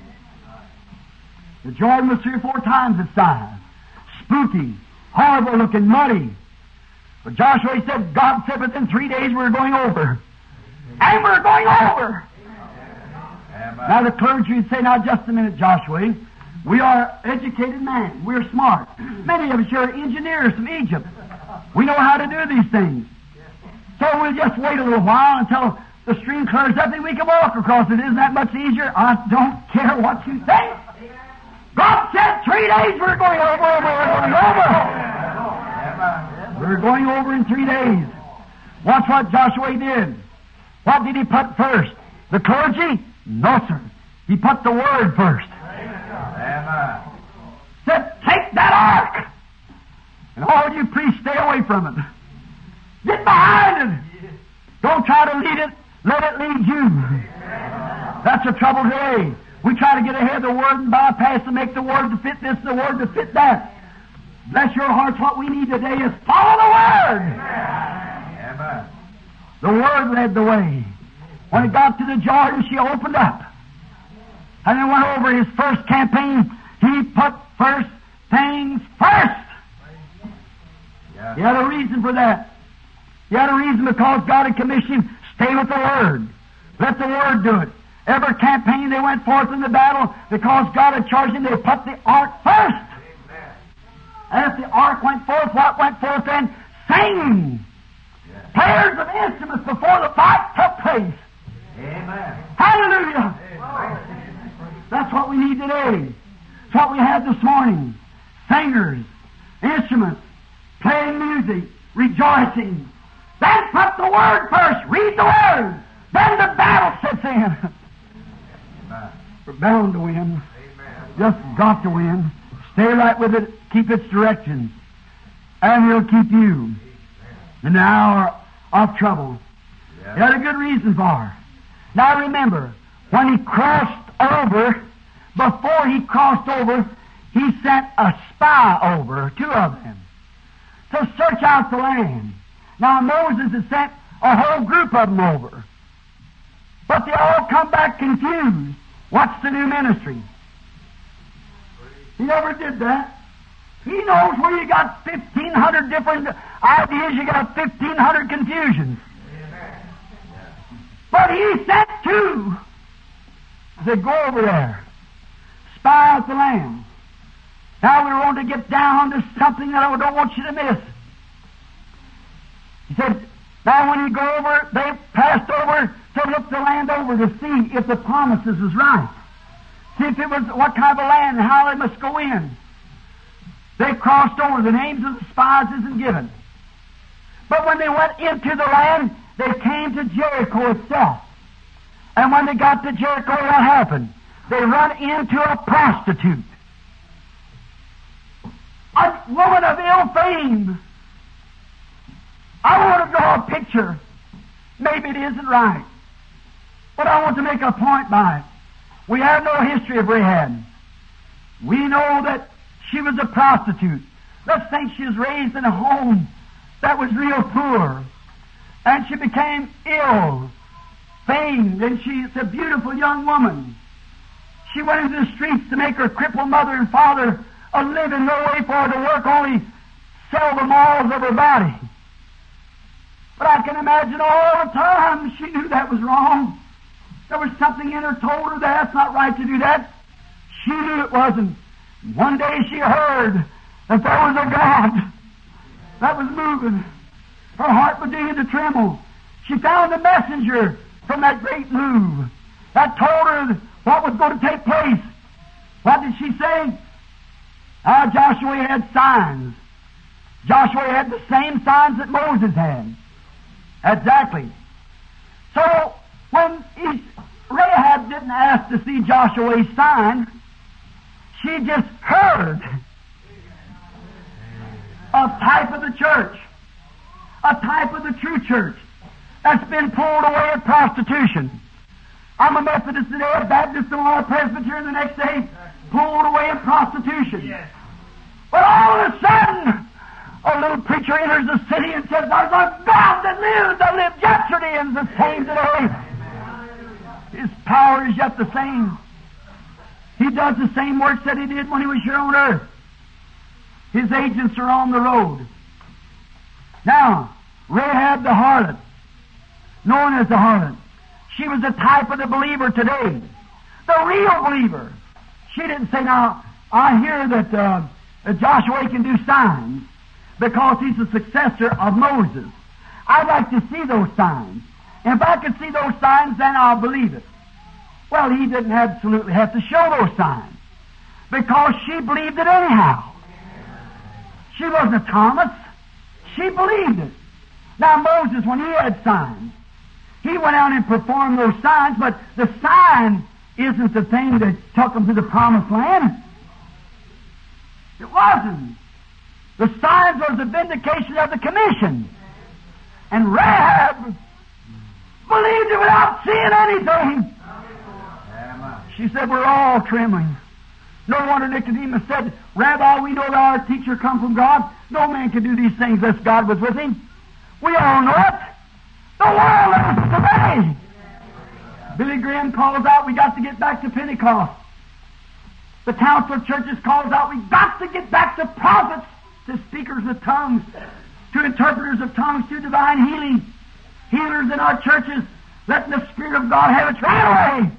The Jordan was three or four times its size. Spooky, horrible looking, muddy. But Joshua he said, God said within three days we're going over. And we're going over. Now the clergy would say, now just a minute, Joshua. We are educated men. We're smart. Many of us are engineers from Egypt. We know how to do these things. So we'll just wait a little while until the stream clears up and we can walk across it. Isn't that much easier? I don't care what you think. God said three days we're going over, we're going over. We're going over in three days. Watch what Joshua did. What did he put first? The clergy? No, sir. He put the Word first. Amen. Said, take that ark. And all you priests, stay away from it. Get behind it. Don't try to lead it. Let it lead you. That's the trouble today. We try to get ahead of the Word and bypass and make the Word to fit this and the Word to fit that. Bless your hearts, what we need today is follow the Word. Amen. The Word led the way. When it got to the Jordan, she opened up. And then went over his first campaign. He put first things first. Yeah. He had a reason for that. He had a reason because God had commissioned him, stay with the Word. Let the Word do it. Every campaign they went forth in the battle, because God had charged them, they put the ark first. Amen. And if the ark went forth, what went forth then? singing. Yes. Players of instruments before the fight took place. Amen. Hallelujah. Amen. That's what we need today. It's what we had this morning. Singers, instruments, playing music, rejoicing. Then put the Word first. Read the Word. Then the battle sets in. Amen. We're bound to win. Amen. Just got to win. Stay right with it. Keep its directions. And He'll keep you in the hour of trouble. Yeah. He had a good reason for it. Now remember, when He crossed over, before He crossed over, He sent a spy over, two of them, to search out the land. Now Moses had sent a whole group of them over. But they all come back confused. What's the new ministry? He never did that. He knows where you got fifteen hundred different ideas, you got fifteen hundred confusions. But He sent two. He said, go over there. Spy out the land. Now we want to get down to something that I don't want you to miss. He said, now when you go over, they passed over to look the land over to see if the promises was right. See if it was what kind of a land and how they must go in. They crossed over. The names of the spies isn't given. But when they went into the land, they came to Jericho itself. And when they got to Jericho, what happened? They run into a prostitute. A woman of ill fame. I want to draw a picture. Maybe it isn't right. But I want to make a point by it. We have no history of Rahab. We know that she was a prostitute. Let's think she was raised in a home that was real poor. And she became ill, famed, and she's a beautiful young woman. She went into the streets to make her crippled mother and father a living, no way for her to work, only sell the morals of her body. But I can imagine all the time she knew that was wrong. There was something in her told her that that's not right to do that. She knew it wasn't. One day she heard that there was a God that was moving. Her heart began to tremble. She found a messenger from that great move that told her what was going to take place. What did she say? Ah, Joshua had signs. Joshua had the same signs that Moses had. Exactly. So, when he, Rahab didn't ask to see Joshua's sign, she just heard a type of the church, a type of the true church that's been pulled away at prostitution. I'm a Methodist today, a Baptist tomorrow, a Presbyterian the next day, pulled away in prostitution. Yes. But all of a sudden, a little preacher enters the city and says, there's a God that lives, that lived yesterday and is the same today. His power is yet the same. He does the same works that He did when He was here on earth. His agents are on the road. Now, Rahab the harlot, known as the harlot, she was a type of the believer today. The real believer. She didn't say, now, I hear that, uh, that Joshua can do signs because he's the successor of Moses. I'd like to see those signs. And if I could see those signs, then I'll believe it. Well, he didn't absolutely have to show those signs because she believed it anyhow. She wasn't a Thomas. She believed it. Now, Moses, when he had signs, he went out and performed those signs, but the sign isn't the thing that took him to the promised land. It wasn't. The signs was the vindication of the commission. And Rahab believed it without seeing anything. She said, we're all trembling. No wonder Nicodemus said, Rabbi, we know that our teacher come from God. No man can do these things unless God was with him. We all know it. The world is today. Billy Graham calls out, we got to get back to Pentecost. The Council of Churches calls out, we got to get back to prophets, to speakers of tongues, to interpreters of tongues, to divine healing, healers in our churches, letting the Spirit of God have its right away.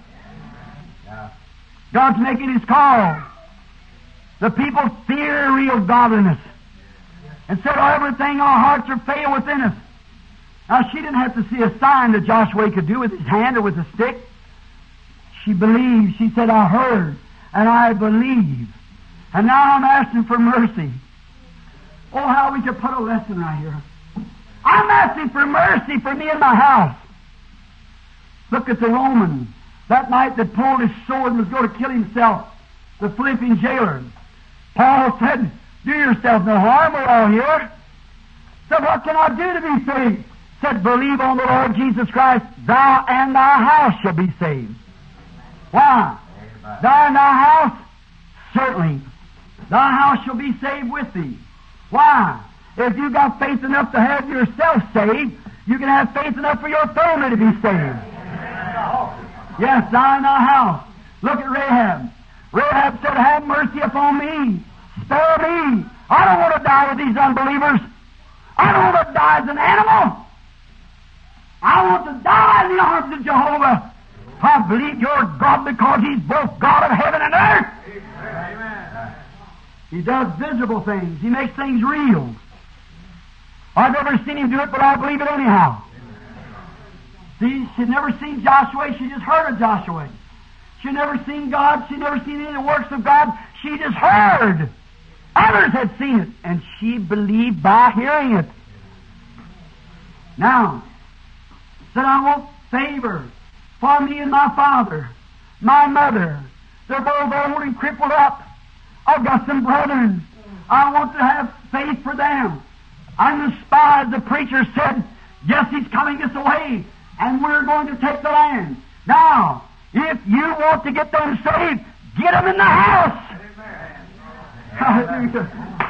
God's making His call. The people fear real godliness. and said, oh, everything our hearts are fail within us. Now, she didn't have to see a sign that Joshua could do with his hand or with a stick. She believed. She said, I heard, and I believe. And now I'm asking for mercy. Oh, how we could put a lesson right here. I'm asking for mercy for me and my house. Look at the Roman that night that pulled his sword and was going to kill himself, the Philippian jailer. Paul said, do yourself no harm, we're all here. Said, what can I do to be saved? Said, believe on the Lord Jesus Christ, thou and thy house shall be saved. Why? Amen. Thou and thy house? Certainly. Thy house shall be saved with thee. Why? If you got faith enough to have yourself saved, you can have faith enough for your family to be saved. Yes, thou and thy house. Look at Rahab. Rahab said, have mercy upon me. Spare me. I don't want to die with these unbelievers. I don't want to die as an animal. I want to die in the arms of Jehovah. I believe you're God because He's both God of heaven and earth. Amen. He does visible things. He makes things real. I've never seen Him do it, but I believe it anyhow. See, she'd never seen Joshua. She just heard of Joshua. She'd never seen God. She'd never seen any of the works of God. She just heard. Others had seen it, and she believed by hearing it. Now, said, I want favor for me and my father, my mother. They're both old and crippled up. I've got some brethren. I want to have faith for them. I'm the spies. The preacher said, yes, he's coming this way, and we're going to take the land. Now, if you want to get them saved, get them in the house. Hallelujah.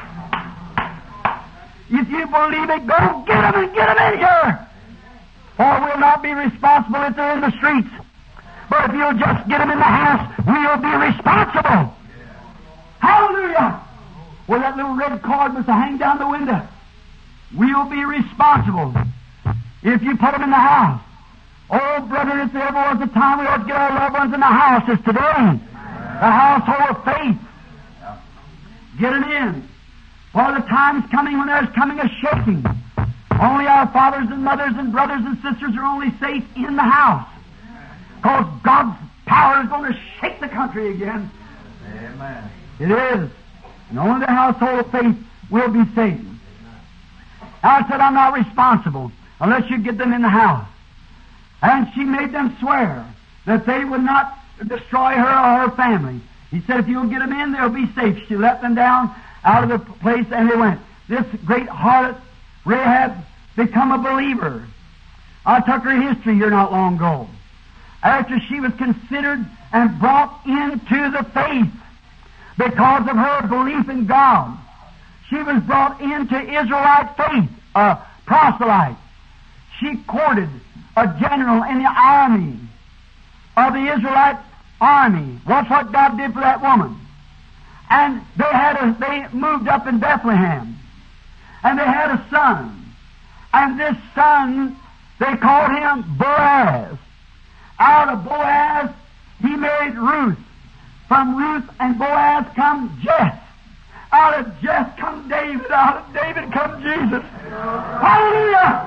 If you believe it, go get them and get them in here. For we'll not be responsible if they're in the streets. But if you'll just get them in the house, we'll be responsible. Hallelujah. Well, that little red cord was to hang down the window. We'll be responsible if you put them in the house. Oh, brother, if there ever was a time we ought to get our loved ones in the house, it's today. The household of faith. Get them in. For the time's coming when there's coming a shaking. Only our fathers and mothers and brothers and sisters are only safe in the house. Because God's power is going to shake the country again. Amen. It is. And only the household of faith will be saved. I said, I'm not responsible unless you get them in the house. And she made them swear that they would not destroy her or her family. He said, if you'll get them in, they'll be safe. She let them down out of the place, and they went. This great harlot, Rahab, become a believer. I took her history here not long ago. After she was considered and brought into the faith because of her belief in God, she was brought into Israelite faith, a proselyte. She courted a general in the army of the Israelite army. Watch what God did for that woman. And they had a, they moved up in Bethlehem, and they had a son. And this son, they called him Boaz. Out of Boaz, he married Ruth. From Ruth and Boaz come Jess. Out of Jess come David. Out of David come Jesus. Hallelujah!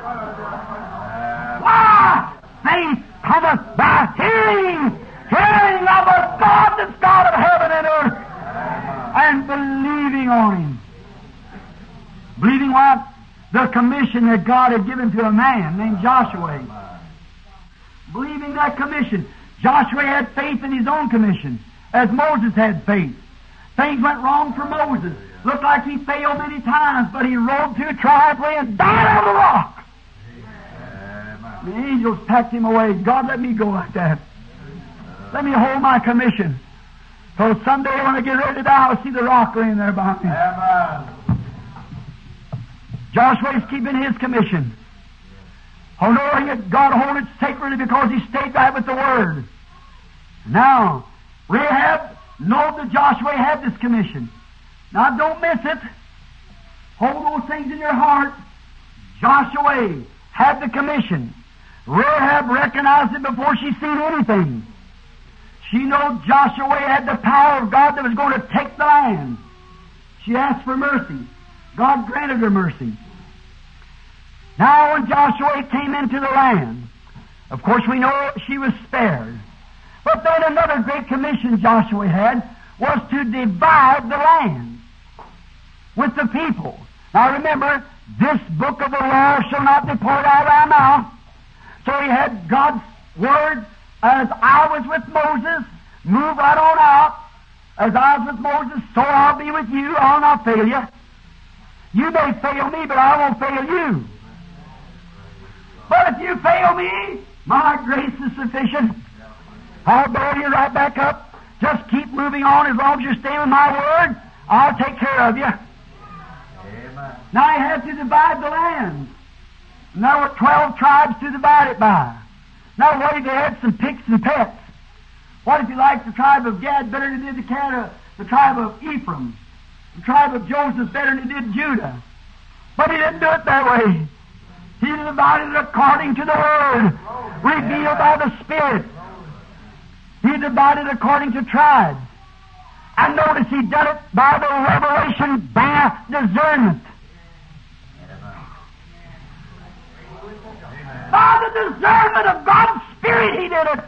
Why? Faith cometh by hearing. Hearing of a God that's God of heaven and earth. And believing on Him. Believing what? The commission that God had given to a man named Joshua. Believing that commission. Joshua had faith in his own commission, as Moses had faith. Things went wrong for Moses. Looked like he failed many times, but he rode through triumphantly and died on the rock. The angels packed him away. God, let me go like that. Let me hold my commission. So someday when I get ready to die, I'll see the rock laying there behind me. Amen. Joshua is keeping his commission. Oh, knowing that God hold it sacredly because he stayed right with the Word. Now, Rahab know that Joshua had this commission. Now, don't miss it. Hold those things in your heart. Joshua had the commission. Rahab recognized it before she seen anything. She knew Joshua had the power of God that was going to take the land. She asked for mercy. God granted her mercy. Now when Joshua came into the land, of course we know she was spared. But then another great commission Joshua had was to divide the land with the people. Now remember, this book of the law shall not depart out of thy mouth. So he had God's word, as I was with Moses, move right on out. As I was with Moses, so I'll be with you. I'll not fail you. You may fail me, but I won't fail you. But if you fail me, my grace is sufficient. I'll bear you right back up. Just keep moving on as long as you're staying with my word. I'll take care of you. Amen. Now he had to divide the land. And there were twelve tribes to divide it by. Now what if they had some picks and pets? What if you liked the tribe of Gad better than he did the, cat, the tribe of Ephraim? The tribe of Joseph better than he did Judah? But he didn't do it that way. He divided it according to the Word, revealed by the Spirit. He divided according to tribes. And notice he done it by the revelation, by discernment. By the discernment of God's Spirit he did it.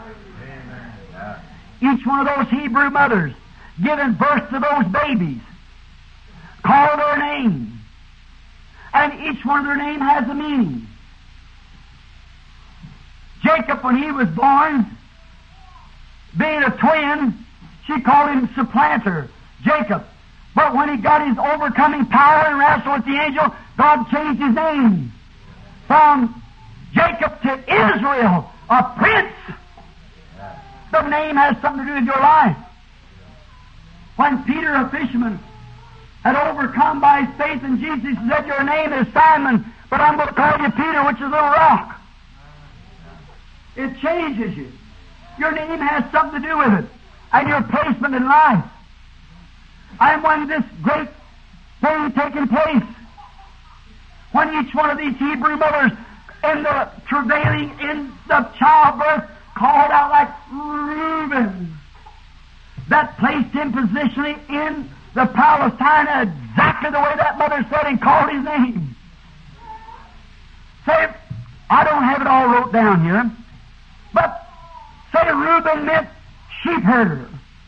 Each one of those Hebrew mothers giving birth to those babies call their name. And each one of their name has a meaning. Jacob, when he was born, being a twin, she called him supplanter, Jacob. But when he got his overcoming power and wrestled with the angel, God changed his name from Jacob to Israel, a prince. The name has something to do with your life. When Peter, a fisherman, had overcome by his faith in Jesus, he said, your name is Simon, but I'm going to call you Peter, which is a little rock. It changes you. Your name has something to do with it, and your placement in life. And when this great thing taking place, when each one of these Hebrew mothers in the travailing, in the childbirth, called out like Reuben, that placed him positionally in the Palestine exactly the way that mother said and called his name. Say, I don't have it all wrote down here, but say Reuben meant sheep herder.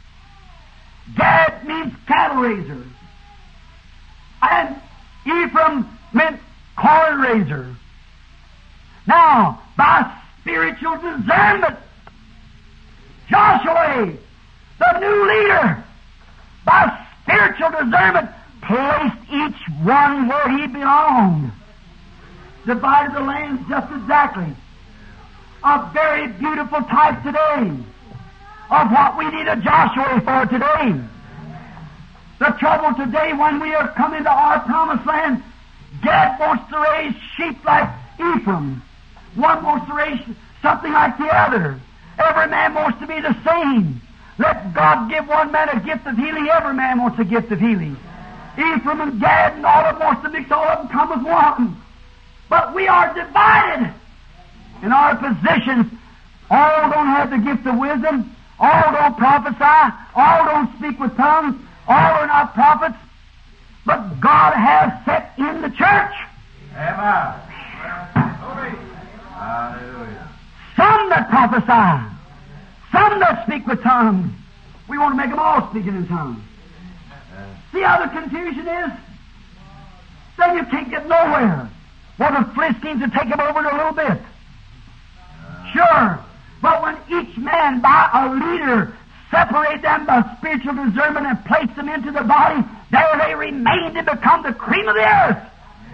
Gad means cattle raiser. And Ephraim meant corn raiser. Now, by spiritual discernment, Joshua, the new leader, by spiritual discernment, placed each one where he belonged. Divided the lands just exactly. A very beautiful type today of what we need a Joshua for today. The trouble today when we have come into our promised land, Gad wants to raise sheep like Ephraim. One wants to raise something like the other. Every man wants to be the same. Let God give one man a gift of healing. Every man wants a gift of healing. Ephraim and Gad and all of them wants to mix all of them come as one. But we are divided in our positions. All don't have the gift of wisdom. All don't prophesy. All don't speak with tongues. All are not prophets. But God has set in the church. Amen. Hallelujah. Some that prophesy. Some that speak with tongues. We want to make them all speaking in tongues. See how the confusion is? Then you can't get nowhere. Well, the Philistines will take them over in a little bit. Sure. But when each man, by a leader, separate them by spiritual discernment and place them into the body, there they remain to become the cream of the earth.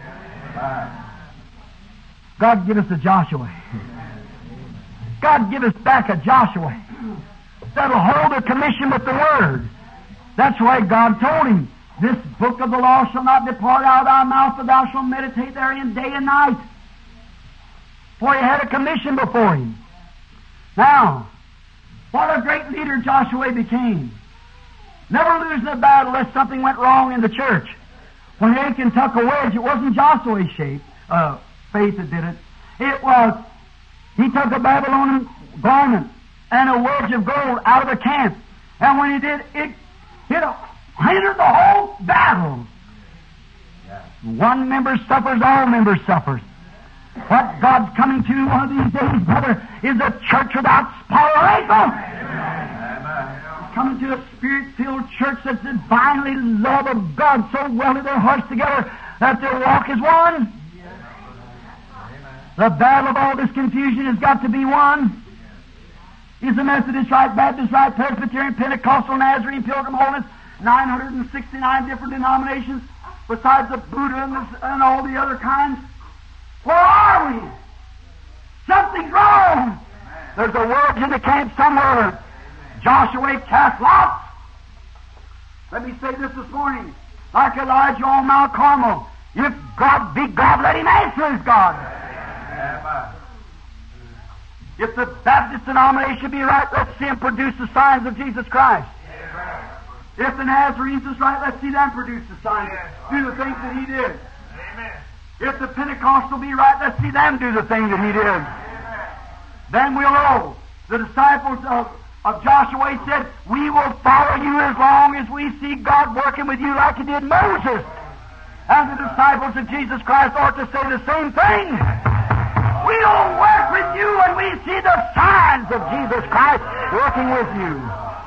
God give us a Joshua. God give us back a Joshua that'll hold a commission with the Word. That's why God told him, this book of the law shall not depart out of thy mouth, but thou shalt meditate therein day and night. For he had a commission before him. Now, what a great leader Joshua became. Never losing a battle unless something went wrong in the church. When Achan took a wedge, it wasn't Joshua's shape, uh, faith that did it. It was, he took a Babylonian garment and a wedge of gold out of the camp. And when he did, it hit a, hindered the whole battle. one member suffers, all members suffers. What God's coming to one of these days, brother, is a church without spot or wrinkle. He's coming to a spirit-filled church that's divinely love of God so welded their hearts together that their walk is one. The battle of all this confusion has got to be one. Is the Methodist right, Baptist right, Presbyterian, Pentecostal, Nazarene, Pilgrim Holiness, nine hundred sixty-nine different denominations, besides the Buddha and, the, and all the other kinds? Where are we? Something's wrong. There's a word in the camp somewhere. Joshua cast lots. Let me say this this morning. Like Elijah on Mount Carmel, if God be God, let him answer as God. If the Baptist denomination be right, let's see him produce the signs of Jesus Christ. If the Nazarenes is right, let's see them produce the signs, do the things that he did. If the Pentecostal be right, let's see them do the thing that he did. Then we'll know. The disciples of, of Joshua said, we will follow you as long as we see God working with you like he did Moses. And the disciples of Jesus Christ ought to say the same thing. We'll work with you when we see the signs of Jesus Christ working with you.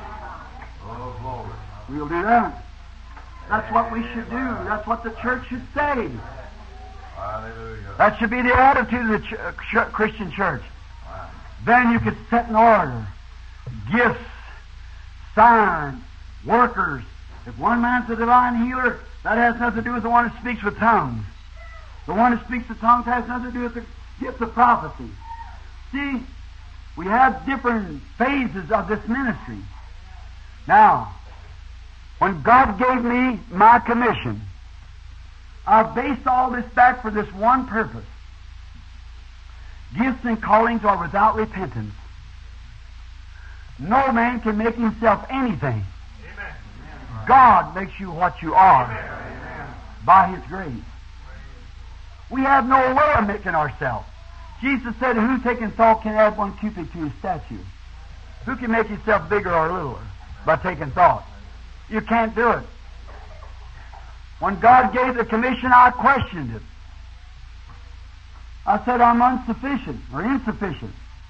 We'll do that. That's what we should do. That's what the church should say. Hallelujah. That should be the attitude of the ch- ch- Christian church. Wow. Then you could set in order gifts, signs, workers. If one man's a divine healer, that has nothing to do with the one who speaks with tongues. The one who speaks with tongues has nothing to do with the gift of prophecy. See, we have different phases of this ministry. Now, when God gave me my commission, I've based all this back for this one purpose. Gifts and callings are without repentance. No man can make himself anything. Amen. God makes you what you are. Amen. By His grace. We have no way of making ourselves. Jesus said, who taking thought can add one cubit to his statue? Who can make himself bigger or littler by taking thought? You can't do it. When God gave the commission, I questioned it. I said, I'm insufficient or insufficient.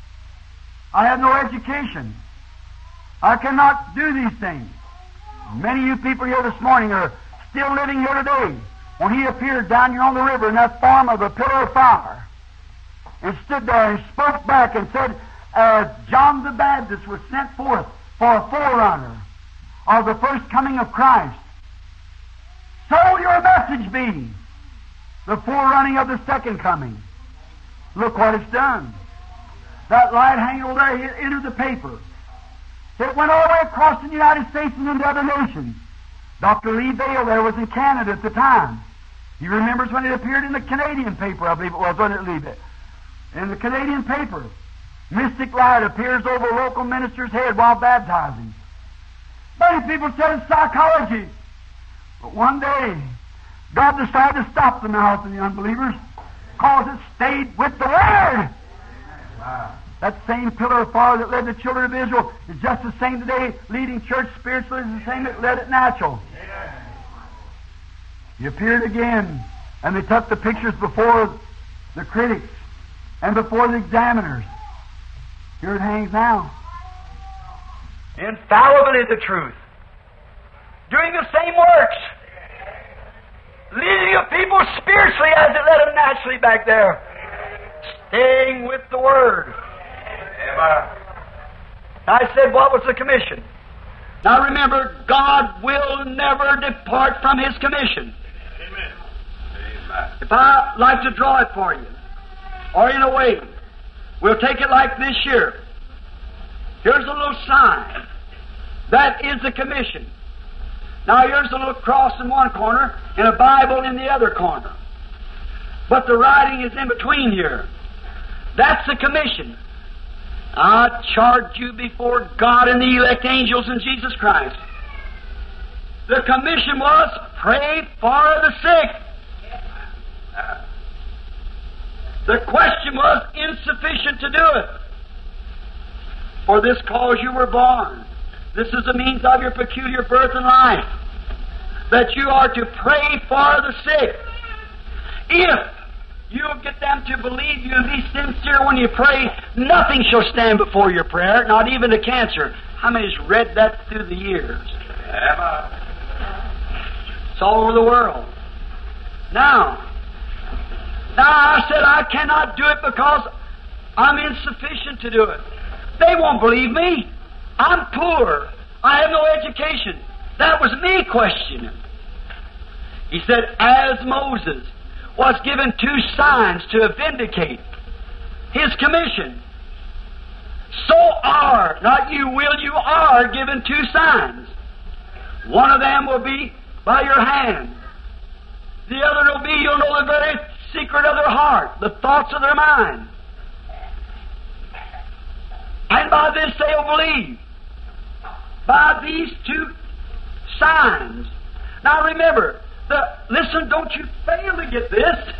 I have no education. I cannot do these things. Many of you people here this morning are still living here today. When He appeared down here on the river in that form of a pillar of fire and stood there and spoke back and said, as John the Baptist was sent forth for a forerunner of the first coming of Christ, so your message be the forerunning of the second coming. Look what it's done. That light hanging over there, it entered the paper. It went all the way across the United States and into other nations. Doctor Lee Vale there was in Canada at the time. He remembers when it appeared in the Canadian paper, I believe it was, wasn't it, Lee Vale? In the Canadian paper, mystic light appears over a local minister's head while baptizing. Many people said it's psychology. But one day, God decided to stop the mouth of the unbelievers because it stayed with the Word. Wow. That same pillar of fire that led the children of Israel is just the same today, leading church spiritually is the same that led it natural. Amen. He appeared again, and they took the pictures before the critics and before the examiners. Here it hangs now. Infallibly the truth. Doing the same works. Leading the people spiritually as it led them naturally back there. Staying with the Word. Amen. I said, what was the commission? Now remember, God will never depart from His commission. Amen. Amen. If I like to draw it for you, or in a way, we'll take it like this here. Here's a little sign. That is the commission. Now here's a little cross in one corner and a Bible in the other corner. But the writing is in between here. That's the commission. I charge you before God and the elect angels and Jesus Christ. The commission was, pray for the sick. The question was, insufficient to do it. For this cause you were born. This is the means of your peculiar birth and life. That you are to pray for the sick. if you'll get them to believe you and be sincere when you pray, nothing shall stand before your prayer, not even a cancer. How many's read that through the years? It's all over the world. Now, now I said I cannot do it because I'm insufficient to do it. They won't believe me. I'm poor. I have no education. That was me questioning. He said, as Moses was given two signs to vindicate his commission, so are, not you will, you are given two signs. One of them will be by your hand. The other will be, you'll know the very secret of their heart, the thoughts of their mind. And by this they'll believe. By these two signs. Now remember, the, listen, don't you fail to get this.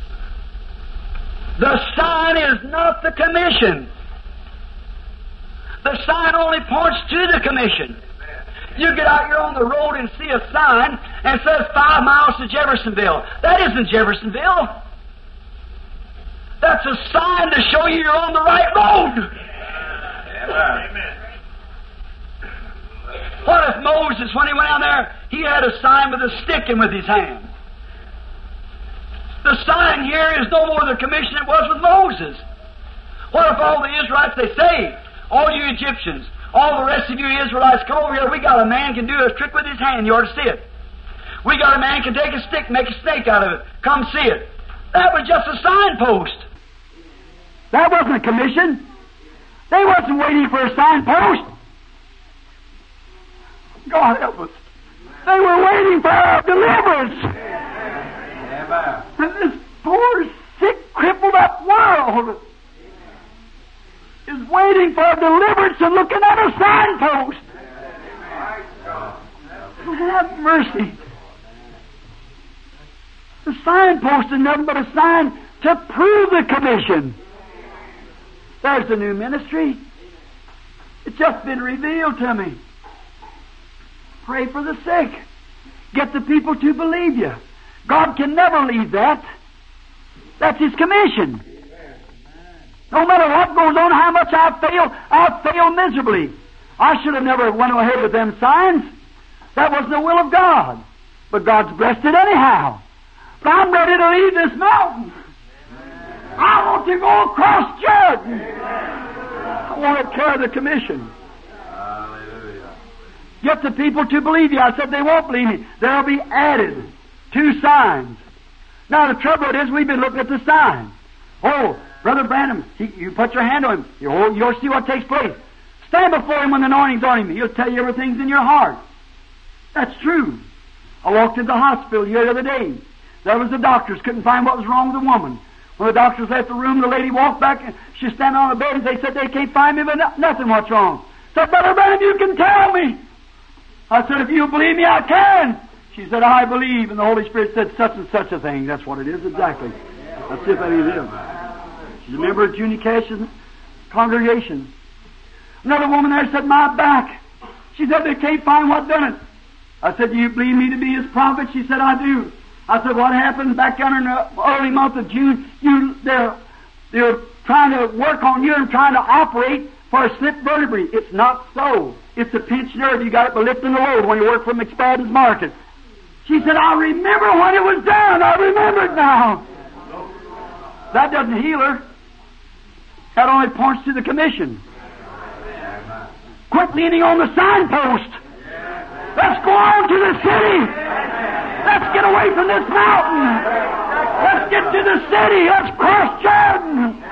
The sign is not the commission. The sign only points to the commission. You get out here on the road and see a sign and it says five miles to Jeffersonville. That isn't Jeffersonville. That's a sign to show you you're on the right road. Amen. What if Moses, when he went down there, he had a sign with a stick in with his hand? The sign here is no more the commission it was with Moses. What if all the Israelites, they say, all you Egyptians, all the rest of you Israelites, come over here, we got a man can do a trick with his hand, you ought to see it. We got a man can take a stick, make a snake out of it, come see it. That was just a signpost. That wasn't a commission. They wasn't waiting for a signpost. God help us. They were waiting for our deliverance. Amen. And this poor, sick, crippled up world is waiting for deliverance and looking at a signpost. Have mercy. The signpost is nothing but a sign to prove the commission. There's the new ministry. It's just been revealed to me. Pray for the sick. Get the people to believe you. God can never leave that. That's His commission. No matter what goes on, how much I fail, I fail miserably. I should have never went ahead with them signs. That wasn't the will of God. But God's blessed it anyhow. But I'm ready to leave this mountain. I want to go across Jordan. I want to carry the commission. Hallelujah. Get the people to believe you. I said they won't believe me. There'll be added two signs. Now the trouble is we've been looking at the sign. Oh, Brother Branham, he, you put your hand on him. You'll, you'll see what takes place. Stand before him when the anointing's on him. He'll tell you everything's in your heart. That's true. I walked into the hospital here the other day. There was the doctors, couldn't find what was wrong with the woman. When the doctors left the room, the lady walked back, and she was standing on the bed, and they said they can't find me, but no, nothing, what's wrong? I said, Brother Branham, you can tell me. I said, if you believe me, I can. She said, I believe. And the Holy Spirit said, such and such a thing. That's what it is, exactly. That's it, that it is. She's a member of Junior Cash's congregation. Another woman there said, my back. She said, they can't find what done it. I said, do you believe me to be His prophet? She said, I do. I said, what happened back down in the early month of June? You, they're, they're trying to work on you and trying to operate for a slip vertebrae. It's not so. It's a pinched nerve. You got it by lifting the load when you work for McSpadden's Market. She said, I remember when it was done. I remember it now. That doesn't heal her. That only points to the commission. Quit leaning on the signpost. Let's go on to the city. Let's get away from this mountain. Let's get to the city. Let's cross Jordan.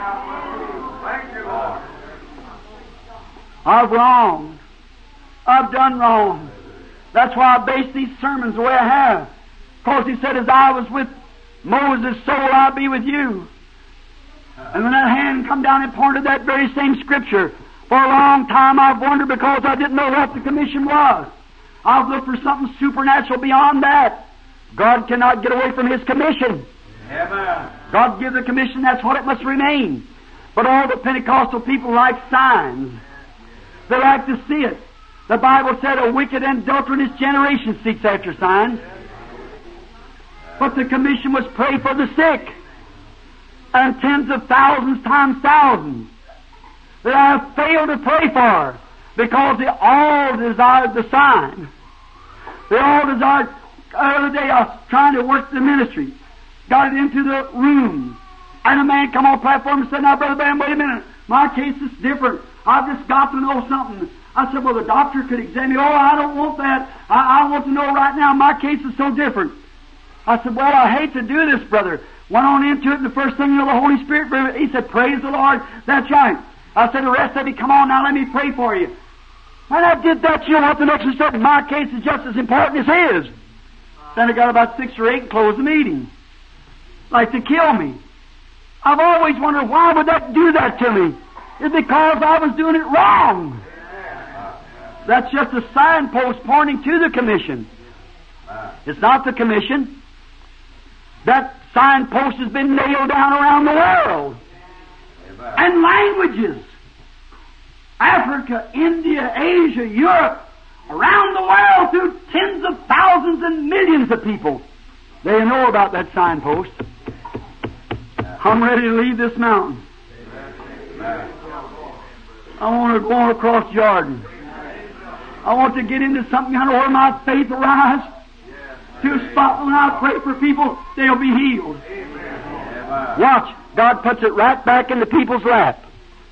I've wronged. I've done wrong. That's why I base these sermons the way I have. Because He said, as I was with Moses, so will I be with you. And when that hand come down and pointed that very same scripture, for a long time I've wondered because I didn't know what the commission was. I've looked for something supernatural beyond that. God cannot get away from His commission. Amen. God gives the commission, that's what it must remain. But all the Pentecostal people like signs. They like to see it. The Bible said a wicked and adulterous generation seeks after signs. But the commission was pray for the sick. And tens of thousands times thousands that I have failed to pray for because they all desired the sign. They all desired. The other day I was trying to work the ministry. Got it into the room. And a man come on the platform and said, now, Brother Branham, wait a minute. My case is different. I've just got to know something. I said, well, the doctor could examine me. Oh, I don't want that. I, I want to know right now. My case is so different. I said, well, I hate to do this, brother. Went on into it, and the first thing you know, the Holy Spirit, he said, praise the Lord. That's right. I said, the rest of it, come on now, let me pray for you. When I did that, you know what the next one said? My case is just as important as his. Then I got about six or eight and closed the meeting. Like to kill me. I've always wondered, why would that do that to me? It's because I was doing it wrong. That's just a signpost pointing to the commission. It's not the commission. That signpost has been nailed down around the world. And languages. Africa, India, Asia, Europe, around the world through tens of thousands and millions of people. They know about that signpost. I'm ready to leave this mountain. I want to go across Jordan. I want to get into something kind of where my faith arises to a spot when I pray for people, they'll be healed. Watch. God puts it right back in the people's lap.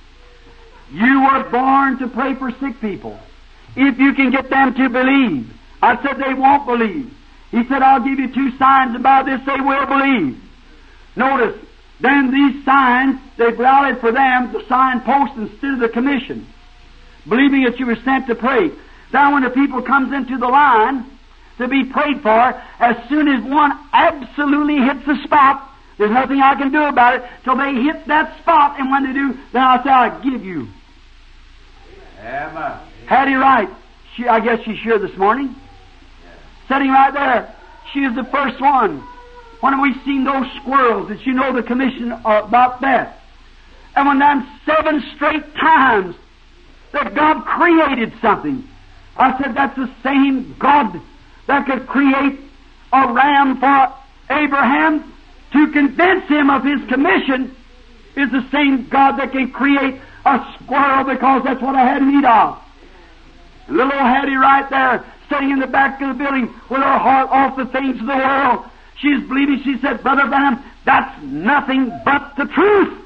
You were born to pray for sick people. If you can get them to believe. I said they won't believe. He said, I'll give you two signs, and by this they will believe. Notice, then these signs, they've routed for them the signpost instead of the commission, believing that you were sent to pray. Now when the people comes into the line to be prayed for, as soon as one absolutely hits the spot, there's nothing I can do about it till they hit that spot, and when they do, then I say, I give you. Amen. Hattie Wright, she, I guess she's here this morning. Sitting right there. She is the first one. When have we seen those squirrels? Did you know the commission about that? And when them seven straight times that God created something, I said that's the same God that could create a ram for Abraham to convince him of his commission is the same God that can create a squirrel because that's what I had need of. Little old Hattie right there, sitting in the back of the building with her heart off the things of the world. She's bleeding. She said, Brother Branham, that's nothing but the truth.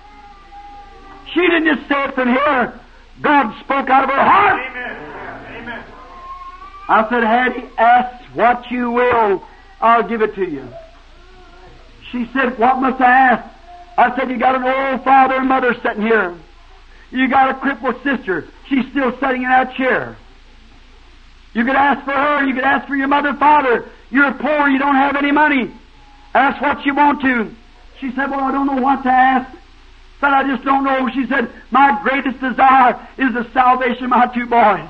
She didn't just say it from here. God spoke out of her heart. Amen. Amen. I said, Hattie, ask what you will. I'll give it to you. She said, what must I ask? I said, you got an old father and mother sitting here. You got a crippled sister. She's still sitting in that chair. You could ask for her. You could ask for your mother, father. You're poor. You don't have any money. Ask what you want to. She said, well, I don't know what to ask. But I just don't know. She said, my greatest desire is the salvation of my two boys.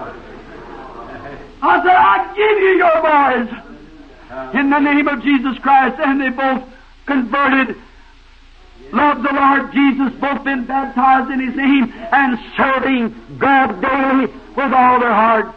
I said, I give you your boys in the name of Jesus Christ. And they both converted, loved the Lord Jesus, both been baptized in His name and serving God daily with all their heart.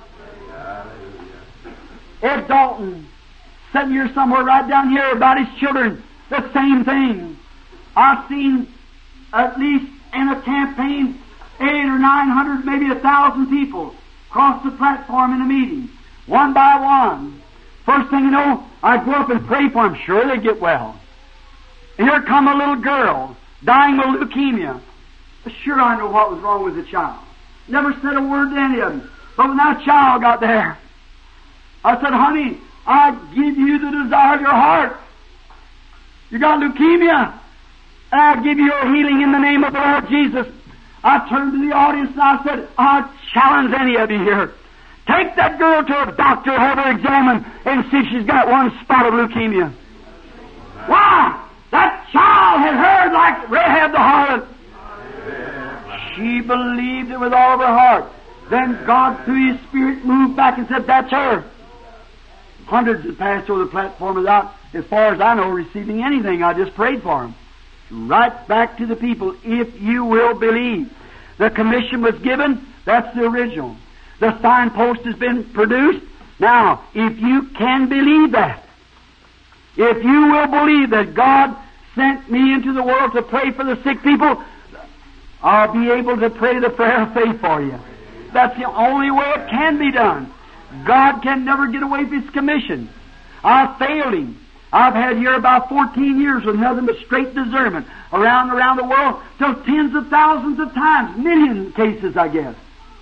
Ed Dalton, sitting here somewhere right down here about his children, the same thing. I've seen at least in a campaign eight or nine hundred, maybe a thousand people cross the platform in a meeting, one by one. First thing you know, I go up and pray for them. Sure, they get well. And here come a little girl dying of leukemia. Sure, I know what was wrong with the child. Never said a word to any of them. But when that child got there, I said, honey, I give you the desire of your heart. You got leukemia, and I give you your healing in the name of the Lord Jesus. I turned to the audience and I said, I challenge any of you here. Take that girl to a doctor, have her examined, and see if she's got one spot of leukemia. Why? That child had heard like Rahab the harlot. She believed it with all of her heart. Then God, through His Spirit, moved back and said, that's her. Hundreds had passed over the platform without, as far as I know, receiving anything. I just prayed for them. Right back to the people, if you will believe. The commission was given, that's the original. The signpost has been produced. Now, if you can believe that, If you will believe that God sent me into the world to pray for the sick people, I'll be able to pray the prayer of faith for you. That's the only way it can be done. God can never get away from His commission. I failed Him. I've had here about fourteen years with nothing but straight discernment around and around the world, till tens of thousands of times, million cases, I guess.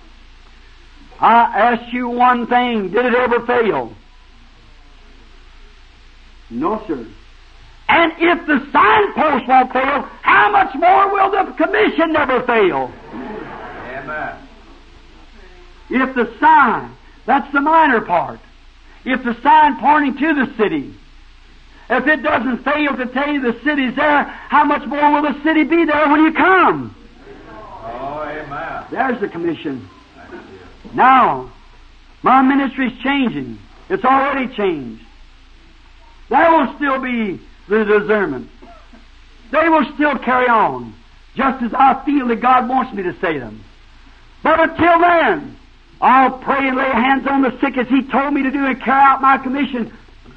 I ask you one thing, did it ever fail? No, sir. And if the signpost won't fail, how much more will the commission never fail? Amen. If the sign, that's the minor part. If the sign pointing to the city, if it doesn't fail to tell you the city's there, how much more will the city be there when you come? Oh, amen. There's the commission. Now, my ministry's changing. It's already changed. There will still be the discernment. They will still carry on, just as I feel that God wants me to say them. But until then, I'll pray and lay hands on the sick as He told me to do and carry out my commission.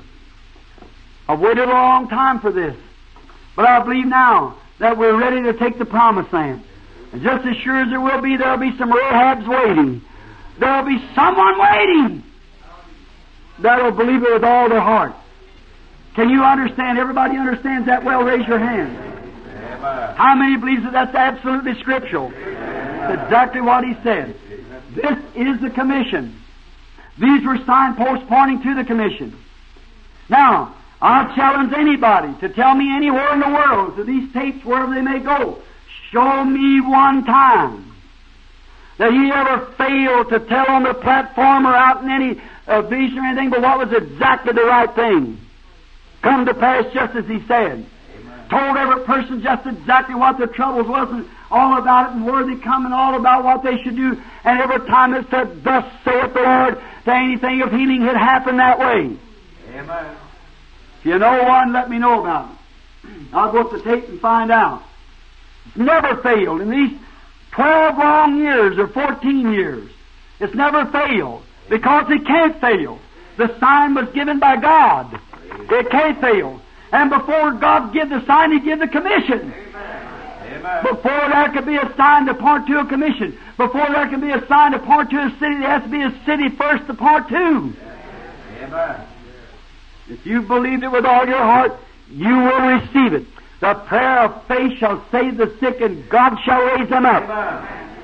I've waited a long time for this. But I believe now that we're ready to take the promised land. And just as sure as there will be, there'll be some Rahabs waiting. There'll be someone waiting that'll believe it with all their heart. Can you understand? Everybody understands that well? Raise your hand. Amen. How many believes that that's absolutely scriptural? That's exactly what He said. This is the commission. These were signposts pointing to the commission. Now, I'll challenge anybody to tell me anywhere in the world, to these tapes, wherever they may go, show me one time that He ever failed to tell on the platform or out in any uh, vision or anything, but what was exactly the right thing. Come to pass just as He said. Amen. Told every person just exactly what their troubles was and all about it and where they come and all about what they should do. And every time it said, thus saith the Lord, that anything of healing had happened that way. Amen. If you know one, let me know about it. I'll go up the tape and find out. It's never failed in these twelve long years or fourteen years. It's never failed because it can't fail. The sign was given by God. It can't fail. And before God give the sign, He give the commission. Amen. Before there could be a sign to point to a commission, before there can be a sign to point to a city, there has to be a city first to point to. Amen. If you believed it with all your heart, you will receive it. The prayer of faith shall save the sick, and God shall raise them up. Amen.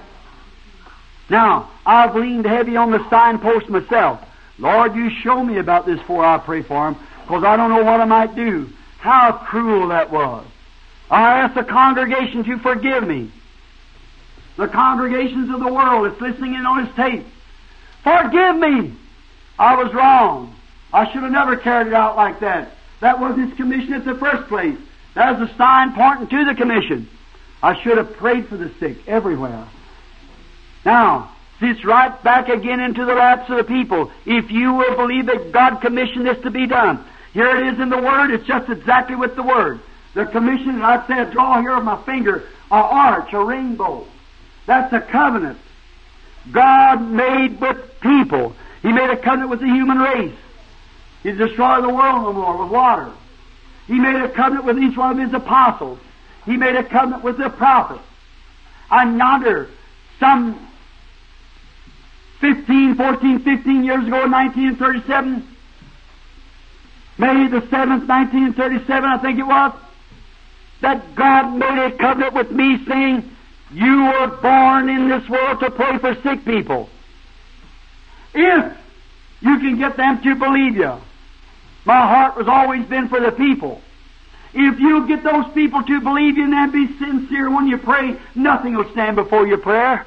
Now, I've leaned heavy on the signpost myself. Lord, you show me about this before I pray for him, because I don't know what I might do. How cruel that was. I ask the congregation to forgive me. The congregations of the world that's listening in on this tape. Forgive me. I was wrong. I should have never carried it out like that. That was His commission at the first place. That was the sign pointing to the commission. I should have prayed for the sick everywhere. Now, see, it's right back again into the laps of the people. If you will believe that God commissioned this to be done. Here it is in the Word. It's just exactly with the Word. The commission, I'd say, I draw here with my finger, an arch, a rainbow. That's a covenant God made with people. He made a covenant with the human race. He'd destroy the world no more with water. He made a covenant with each one of His apostles. He made a covenant with the prophets. And yonder, some fifteen, fourteen, fifteen years ago in nineteen thirty-seven, May the seventh, nineteen thirty-seven, I think it was, that God made a covenant with me saying, you were born in this world to pray for sick people. If you can get them to believe you. My heart has always been for the people. If you get those people to believe you and then be sincere when you pray, nothing will stand before your prayer.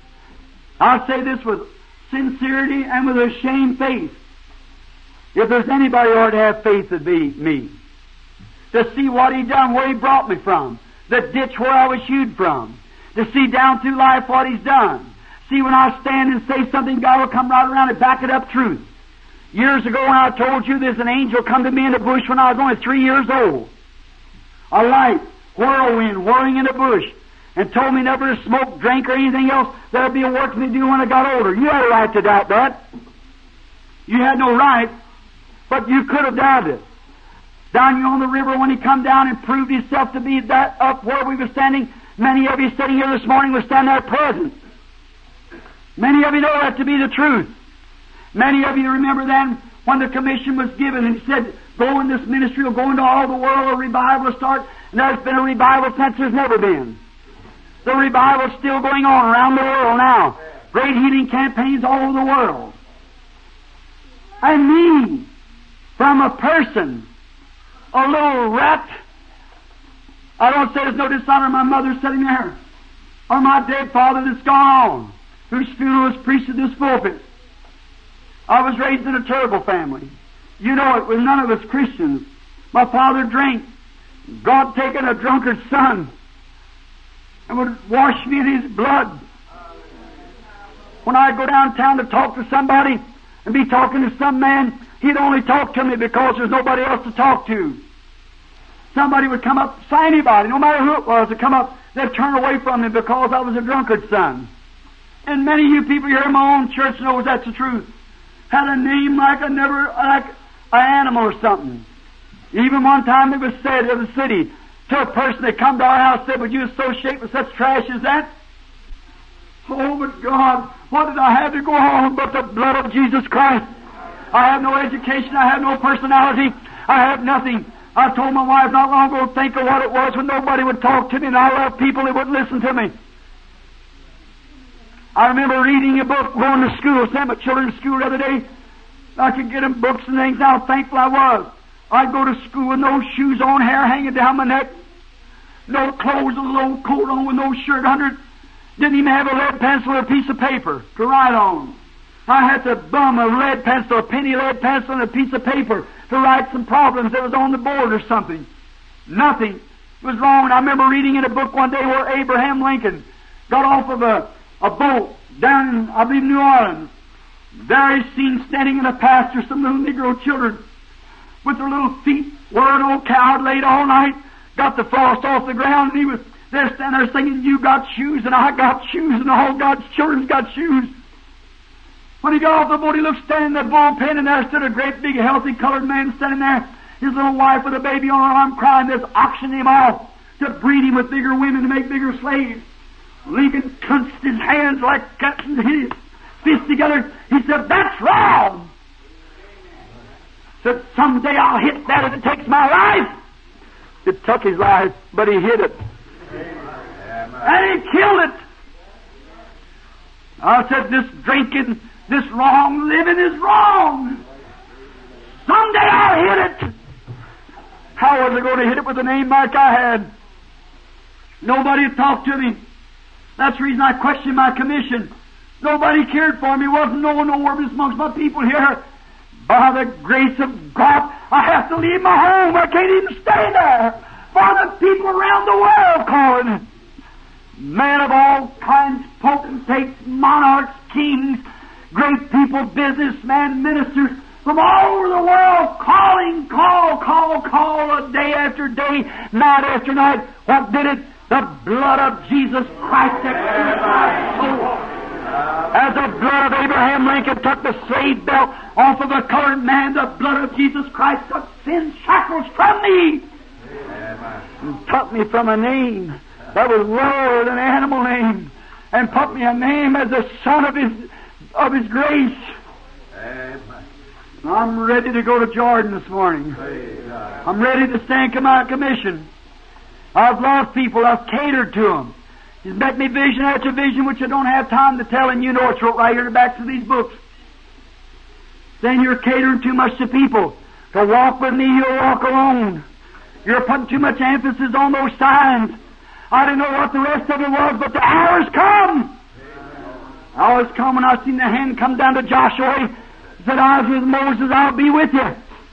I say this with sincerity and with a shamefaced. If there's anybody who ought to have faith, it'd be me. To see what He done, where He brought me from, the ditch where I was hewed from, to see down through life what He's done. See, when I stand and say something, God will come right around and back it up truth. Years ago when I told you there's an angel come to me in the bush when I was only three years old. A light, whirlwind, whirling in the bush, and told me never to smoke, drink, or anything else. There'd be a work for me to do when I got older. You had a right to doubt that. You had no right, but you could have doubted it. Down here on the river when He come down and proved Himself to be that up where we were standing. Many of you sitting here this morning were standing there present. Many of you know that to be the truth. Many of you remember then when the commission was given and He said, go in this ministry, will go into all the world, a revival will start. And there's been a revival since there's never been. The revival's still going on around the world now. Great healing campaigns all over the world. And me, from a person, a little rat, I don't say there's no dishonor of my mother sitting there, or my dead father that's gone on, whose funeral was preached at this pulpit. I was raised in a terrible family. You know it was none of us Christians. My father drank. God taken a drunkard's son and would wash me in His blood. When I'd go downtown to talk to somebody and be talking to some man, he'd only talk to me because there's nobody else to talk to. Somebody would come up, say anybody, no matter who it was, would come up, they'd turn away from me because I was a drunkard's son. And many of you people here in my own church knows that's the truth. Had a name like a never, like an animal or something. Even one time it was said in the city to a person that come to our house, said, would you associate with such trash as that? Oh, but God, what did I have to go on but the blood of Jesus Christ? I have no education, I have no personality, I have nothing. I told my wife not long ago, think of what it was when nobody would talk to me, and I love people that wouldn't listen to me. I remember reading a book, going to school, sent my children to school the other day. I could get them books and things, how thankful I was. I'd go to school with no shoes on, hair hanging down my neck, no clothes, a little coat on with no shirt under it. Didn't even have a lead pencil or a piece of paper to write on. I had to bum a lead pencil, a penny lead pencil, and a piece of paper to write some problems that was on the board or something. Nothing was wrong. And I remember reading in a book one day where Abraham Lincoln got off of a, a boat down in, I believe, New Orleans. There he's seen standing in a pasture some little Negro children with their little feet where an old cow had laid all night, got the frost off the ground, and he was there standing there singing, you got shoes and I got shoes and all God's children's got shoes. When he got off the boat, he looked standing in the bullpen, and there stood a great big healthy colored man standing there, his little wife with a baby on her arm crying, this auctioning him off to breed him with bigger women to make bigger slaves. Lincoln clenched his hands like cats and hit his fists together. He said, that's wrong. Said, someday I'll hit that if it takes my life. It took his life, but he hit it. And he killed it. I said, this drinking, this wrong living is wrong. Someday I'll hit it. How was I going to hit it with a name like I had? Nobody talked to me. That's the reason I questioned my commission. Nobody cared for me. Wasn't no one over amongst my people here. By the grace of God, I have to leave my home. I can't even stay there. For the people around the world calling. Men of all kinds, potentates, monarchs, kings, great people, businessmen, ministers, from all over the world, calling, call, call, call, a day after day, night after night. What did it? The blood of Jesus Christ that cleansed my soul. As the blood of Abraham Lincoln took the slave belt off of a colored man, the blood of Jesus Christ took sin shackles from me and took me from a name that was lower than an animal name, and put me a name as a son of His of His grace. Amen. I'm ready to go to Jordan this morning. I'm ready to stand to my commission. I've loved people. I've catered to them. He's met me vision after vision, which I don't have time to tell, and you know it's right here in the backs of these books. Then you're catering too much to people. To walk with me, you'll walk alone. You're putting too much emphasis on those signs. I didn't know what the rest of it was, but the hour's come. The hour's come when I seen the hand come down to Joshua. He said, I was with Moses, I'll be with you.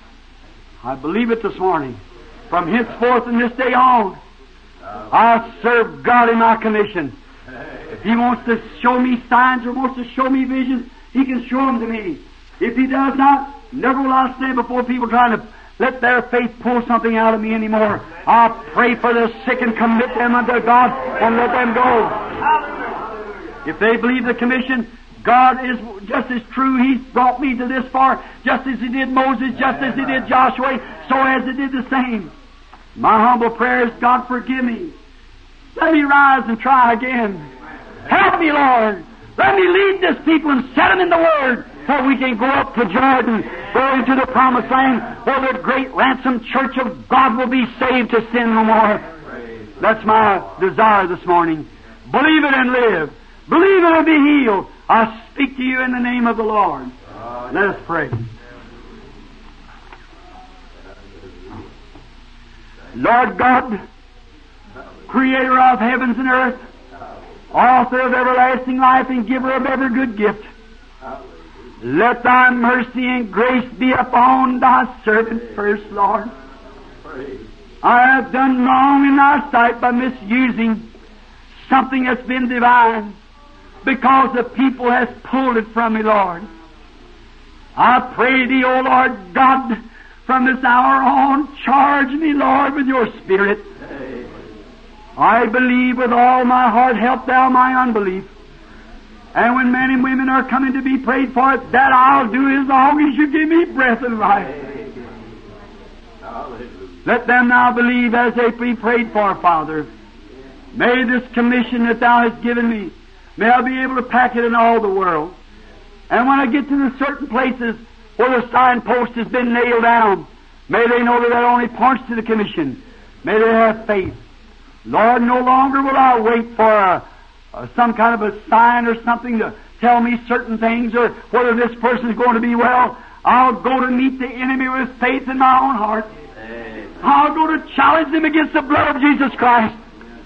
I believe it this morning. From henceforth and this day on, I serve God in my commission. If He wants to show me signs or wants to show me visions, He can show them to me. If He does not, never will I stand before people trying to let their faith pull something out of me anymore. I pray for the sick and commit them unto God and let them go. If they believe the commission, God is just as true. He's brought me to this far, just as He did Moses, just as He did Joshua, so as He did the same. My humble prayer is, God, forgive me. Let me rise and try again. Help me, Lord. Let me lead this people and set them in the Word, so we can go up to Jordan, go into the Promised Land, where the great ransomed church of God will be saved to sin no more. That's my desire this morning. Believe it and live. Believe it and be healed. I speak to you in the name of the Lord. Let us pray. Lord God, Creator of heavens and earth, Author of everlasting life and Giver of every good gift, let Thy mercy and grace be upon Thy servant first, Lord. I have done wrong in Thy sight by misusing something that's been divine, because the people has pulled it from me, Lord. I pray Thee, O Lord God, from this hour on, charge me, Lord, with Your Spirit. I believe with all my heart, help Thou my unbelief. And when men and women are coming to be prayed for, that I'll do as long as You give me breath and life. Let them now believe as they be prayed for, Father. May this commission that Thou hast given me, may I be able to pack it in all the world. And when I get to the certain places where the signpost has been nailed down, may they know that that only points to the commission. May they have faith. Lord, no longer will I wait for a, a, some kind of a sign or something to tell me certain things, or whether this person is going to be well. I'll go to meet the enemy with faith in my own heart. I'll go to challenge him against the blood of Jesus Christ.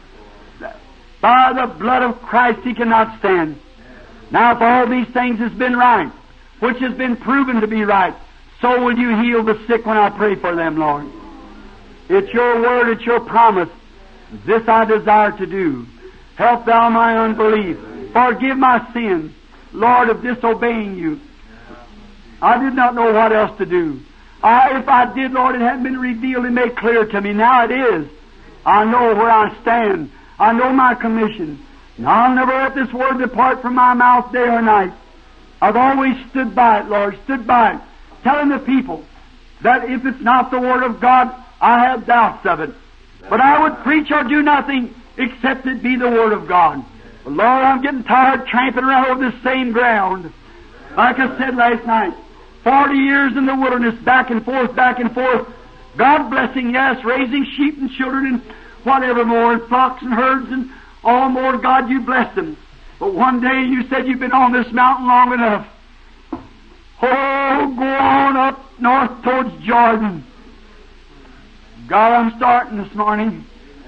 By the blood of Christ he cannot stand. Now if all these things has been right, which has been proven to be right, so will You heal the sick when I pray for them, Lord. It's Your word, it's Your promise. This I desire to do. Help Thou my unbelief. Forgive my sins, Lord, of disobeying You. I did not know what else to do. I, if I did, Lord, it hadn't been revealed and made clear to me. Now it is. I know where I stand. I know my commission. And I'll never let this word depart from my mouth day or night. I've always stood by it, Lord, stood by it, telling the people that if it's not the Word of God, I have doubts of it. But I would preach or do nothing except it be the Word of God. But Lord, I'm getting tired tramping around over this same ground. Like I said last night, forty years in the wilderness, back and forth, back and forth. God blessing, yes, raising sheep and children and whatever more, and flocks and herds and all more. God, You blessed them. But one day You said you've been on this mountain long enough. Oh, go on up north towards Jordan. God, I'm starting this morning.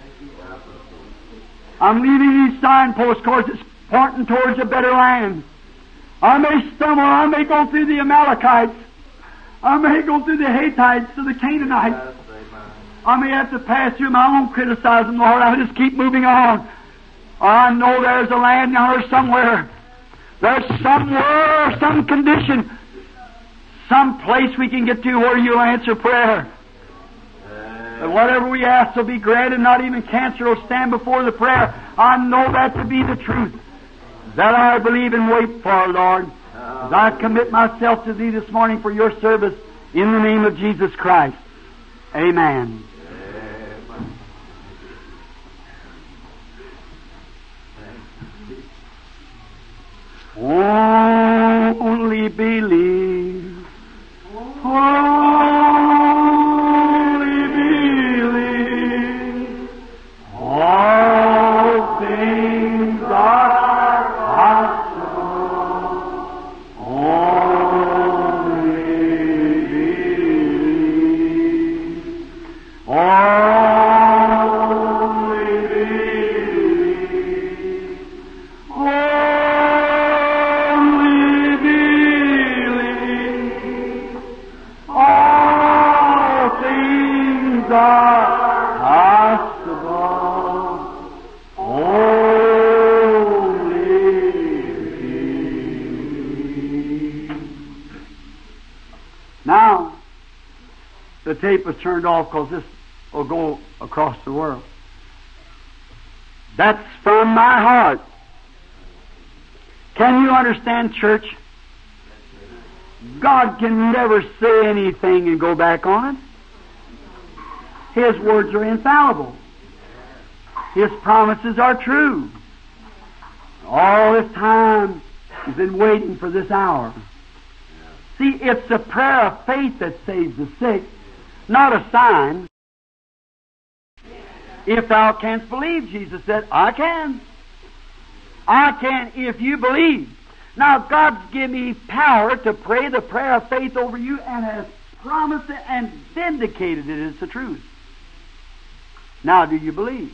I'm leaving these signposts, because it's pointing towards a better land. I may stumble, I may go through the Amalekites, I may go through the Hittites or the Canaanites. I may have to pass through my own criticism, Lord. I'll just keep moving on. I know there's a land yonder somewhere. There's somewhere, some condition, some place we can get to where You'll answer prayer. That whatever we ask will be granted, not even cancer will stand before the prayer. I know that to be the truth. That I believe and wait for, Lord. As I commit myself to Thee this morning for Your service, in the name of Jesus Christ. Amen. Only believe. Only believe. All things are possible. Only believe. Only believe. Only believe. All things are possible. Only believe. Now, the tape was turned off because this will go across the world. That's from my heart. Can you understand, church? God can never say anything and go back on it. His words are infallible. His promises are true. All this time, He's been waiting for this hour. See, it's the prayer of faith that saves the sick, not a sign. If thou canst believe, Jesus said, I can. I can if you believe. Now, God's given me power to pray the prayer of faith over you and has promised it and vindicated it as the truth. Now, do you believe?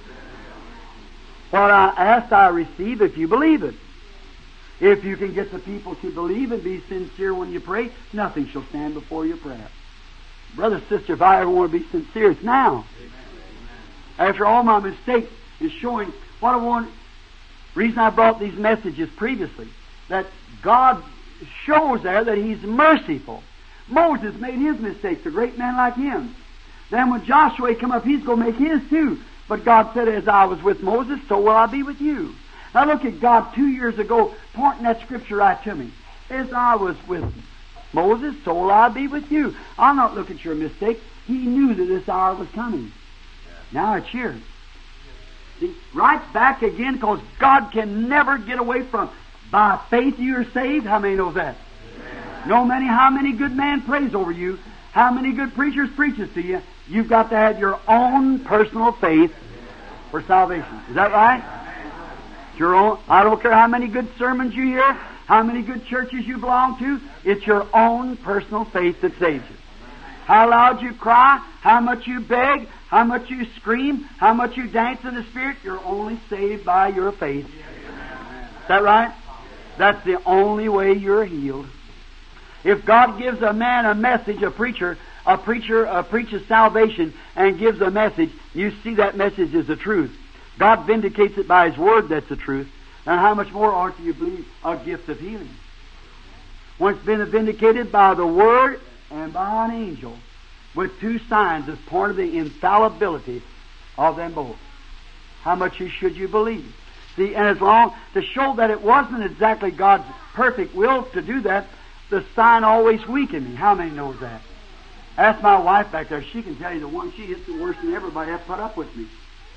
What I ask, I receive if you believe it. If you can get the people to believe and be sincere when you pray, nothing shall stand before your prayer. Brother, sister, if I ever want to be sincere, it's now. After all my mistakes is showing what I want. Reason I brought these messages previously, that God shows there that He's merciful. Moses made his mistakes, a great man like him. Then when Joshua come up, he's going to make his too. But God said, as I was with Moses, so will I be with you. Now look at God two years ago pointing that scripture right to me. As I was with Moses, so will I be with you. I'll not look at your mistake. He knew that this hour was coming. Now it's here. See, right back again, because God can never get away from it. By faith you are saved. How many knows that? Amen. No many, how many good man prays over you? How many good preachers preaches to you? You've got to have your own personal faith for salvation. Is that right? It's your own. I don't care how many good sermons you hear, how many good churches you belong to. It's your own personal faith that saves you. How loud you cry, how much you beg, how much you scream, how much you dance in the Spirit, you're only saved by your faith. Is that right? That's the only way you're healed. If God gives a man a message, a preacher, a preacher uh, preaches salvation and gives a message, you see that message is the truth. God vindicates it by His Word, that's the truth. And how much more ought you believe a gift of healing? When it's been vindicated by the Word and by an angel, with two signs as part of the infallibility of them both. How much should you believe? See, and as long, to show that it wasn't exactly God's perfect will to do that, the sign always weakened me. How many knows that? Ask my wife back there. She can tell you the one she hits the worse than everybody has put up with me.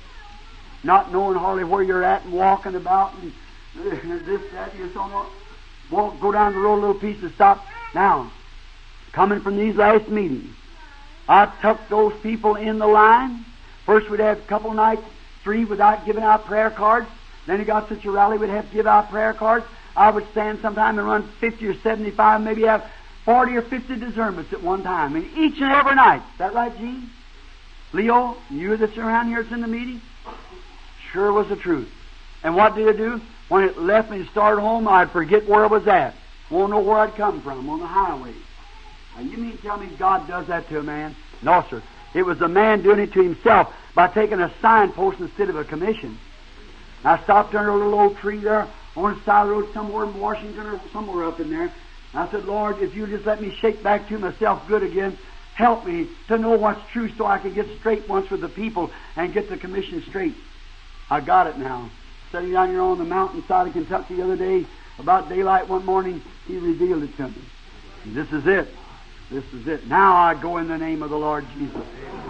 Not knowing hardly where you're at and walking about and this, that, you don't know. Walk, go down the road a little piece and stop. Now, coming from these last meetings, I took those people in the line. First we'd have a couple nights, three without giving out prayer cards. Then he got such a rally we'd have to give out prayer cards. I would stand sometime and run fifty or seventy-five, maybe have forty or fifty discernments at one time. And each and every night. Is that right, Gene? Leo, you that's around here that's in the meeting? Sure was the truth. And what did it do? When it left me and started home, I'd forget where I was at. Won't know where I'd come from on the highway. Now, you mean to tell me God does that to a man? No, sir. It was a man doing it to himself by taking a signpost instead of a commission. I stopped under a little old tree there on the side of the road somewhere in Washington or somewhere up in there. I said, Lord, if you just let me shake back to myself good again, help me to know what's true so I can get straight once with the people and get the commission straight. I got it now. Sitting down here on the mountainside of Kentucky the other day, about daylight one morning, He revealed it to me. And this is it. This is it. Now I go in the name of the Lord Jesus.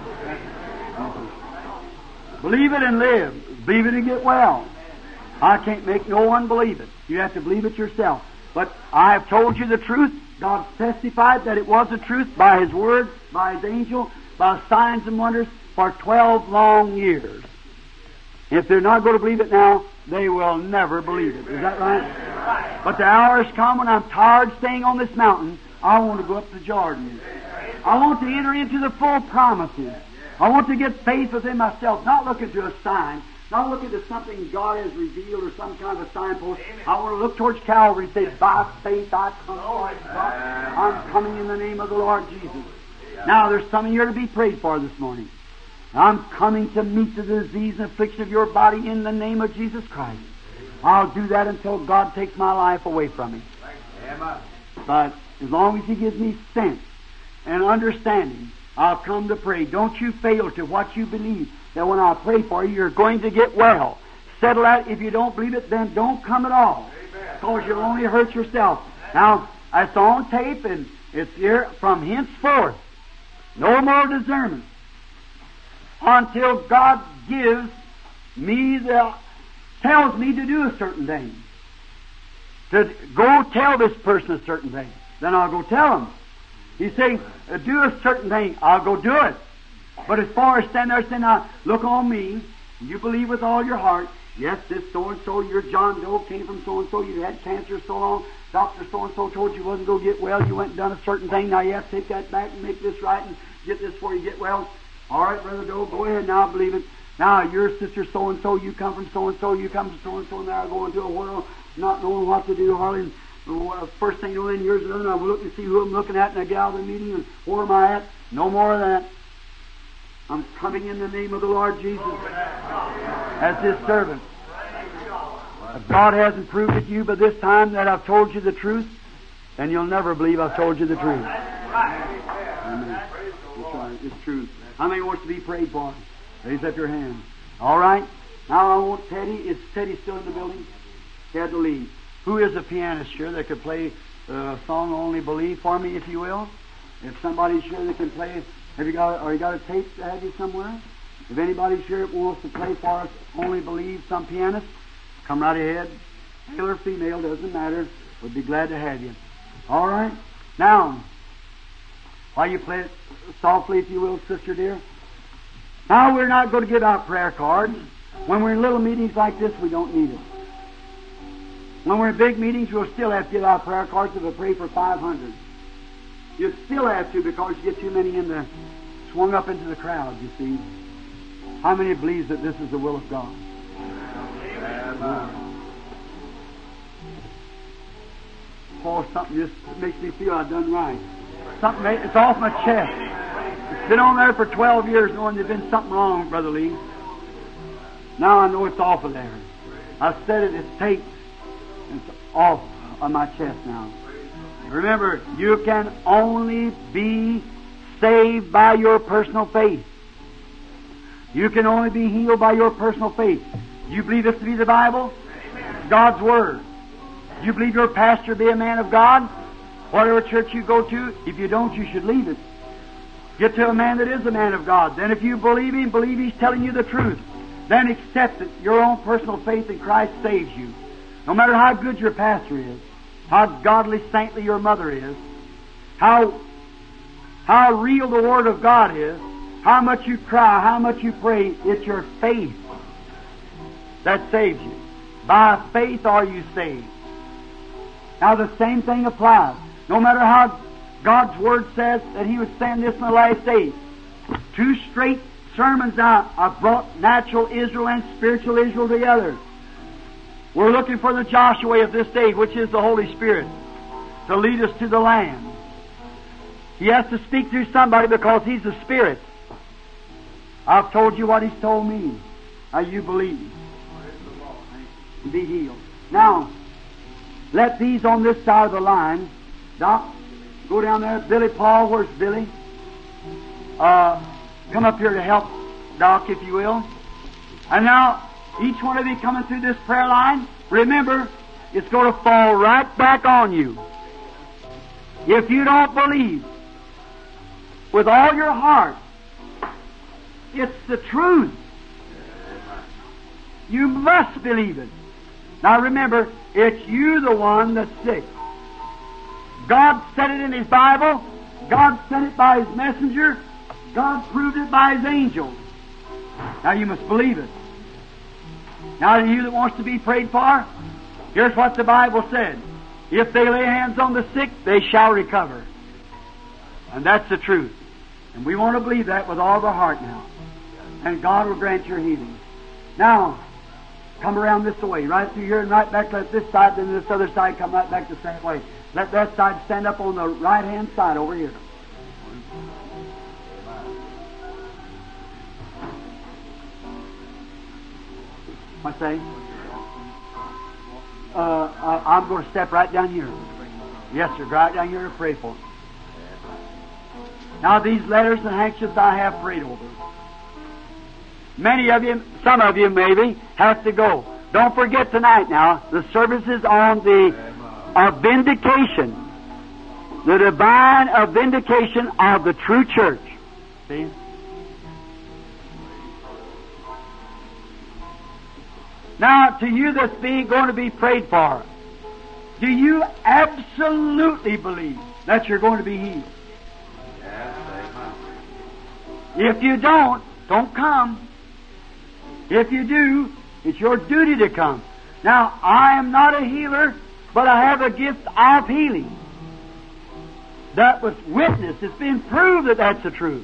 Believe it and live. Believe it and get well. I can't make no one believe it. You have to believe it yourself. But I have told you the truth. God testified that it was the truth by His Word, by His angel, by signs and wonders for twelve long years. If they're not going to believe it now, they will never believe it. Is that right? But the hour has come when I'm tired staying on this mountain. I want to go up to Jordan. I want to enter into the full promises. I want to get faith within myself, not looking to a sign, not looking to something God has revealed or some kind of a signpost. I want to look towards Calvary and say, by faith I come. I'm coming in the name of the Lord Jesus. Now there's some here to be prayed for this morning. I'm coming to meet the disease and affliction of your body in the name of Jesus Christ. I'll do that until God takes my life away from me. But as long as He gives me sense and understanding, I'll come to pray. Don't you fail to what you believe, that when I pray for you, you're going to get well. settle that. If you don't believe it, then don't come at all, because you'll only hurt yourself. Now, it's on tape, and it's here from henceforth. No more discernment until God gives me the, tells me to do a certain thing. To go tell this person a certain thing. Then I'll go tell him. He's saying, do a certain thing. I'll go do it. But as far as stand there saying, now, look on me. You believe with all your heart. Yes, this so-and-so, your John Doe came from so-and-so. You had cancer so long. Doctor so-and-so told you wasn't going to get well. You went and done a certain thing. Now you have to take that back and make this right and get this before you get well. All right, Brother Doe, go ahead now, believe it. Now, your sister so-and-so, you come from so-and-so, you come from so-and-so, and now I go into a whirl, not knowing what to do, hardly. First thing you know, then years another, and I look and see who I'm looking at, and I get out of the meeting, and where am I at? No more of that. I'm coming in the name of the Lord Jesus as His servant. If God hasn't proved it to you by this time that I've told you the truth, then you'll never believe I've told you the truth. Amen. That's right. It's true. How many wants to be prayed for? Raise up your hand. All right. Now I want Teddy. Is Teddy still in the building? He had to leave. Who is a pianist here that could play a song Only Believe for me, if you will? If somebody's sure that can play, have you got, or you got a tape to have you somewhere? If anybody's sure that wants to play for us Only Believe, some pianist, come right ahead. Male or female, doesn't matter. We'd be glad to have you. All right. Now, while you play it softly, if you will, sister dear. Now, we're not going to give out prayer cards. When we're in little meetings like this, we don't need it. When we're in big meetings, we'll still have to give out prayer cards if we pray for five hundred. You still have to, because you get too many in the, swung up into the crowd, you see. How many believes that this is the will of God? Amen. Oh, something just makes me feel I've done right. Something, it's off my chest. It's been on there for twelve years knowing there's been something wrong, Brother Lee. Now I know it's off of there. I said it, it's taped. It's off on my chest now. Remember, you can only be saved by your personal faith. You can only be healed by your personal faith. You believe this to be the Bible? Amen. God's Word. You believe your pastor to be a man of God? Whatever church you go to, if you don't, you should leave it. Get to a man that is a man of God. Then if you believe him, believe he's telling you the truth. Then accept it. Your own personal faith in Christ saves you. No matter how good your pastor is, how godly, saintly your mother is, how, how real the Word of God is, how much you cry, how much you pray, it's your faith that saves you. By faith are you saved. Now the same thing applies. No matter how God's Word says that He would send this in the last days. Two straight sermons now have brought natural Israel and spiritual Israel together. We're looking for the Joshua of this day, which is the Holy Spirit, to lead us to the land. He has to speak through somebody because He's the Spirit. I've told you what He's told me. Now you believe. Be healed. Now, let these on this side of the line, Doc, go down there. Billy Paul, where's Billy? Uh, come up here to help Doc, if you will. And now, each one of you coming through this prayer line, remember, it's going to fall right back on you. If you don't believe with all your heart, it's the truth. You must believe it. Now remember, it's you the one that's sick. God said it in His Bible. God sent it by His messenger. God proved it by His angel. Now you must believe it. Now to you that wants to be prayed for, here's what the Bible said. If they lay hands on the sick, they shall recover. And that's the truth. And we want to believe that with all of our heart now. And God will grant your healing. Now, come around this way, right through here and right back. Let this side, then this other side come right back the same way. Let that side stand up on the right-hand side over here. What's that? Uh, I, I'm going to step right down here. Yes, sir, right down here to pray for. Now, these letters and handkerchiefs I have prayed over. Many of you, some of you maybe, have to go. Don't forget tonight now, the services on the uh, vindication, the divine uh, vindication of the true church. See? Now, to you that's being going to be prayed for, do you absolutely believe that you're going to be healed? If you don't, don't come. If you do, it's your duty to come. Now, I am not a healer, but I have a gift of healing. That was witnessed. It's been proved that that's the truth.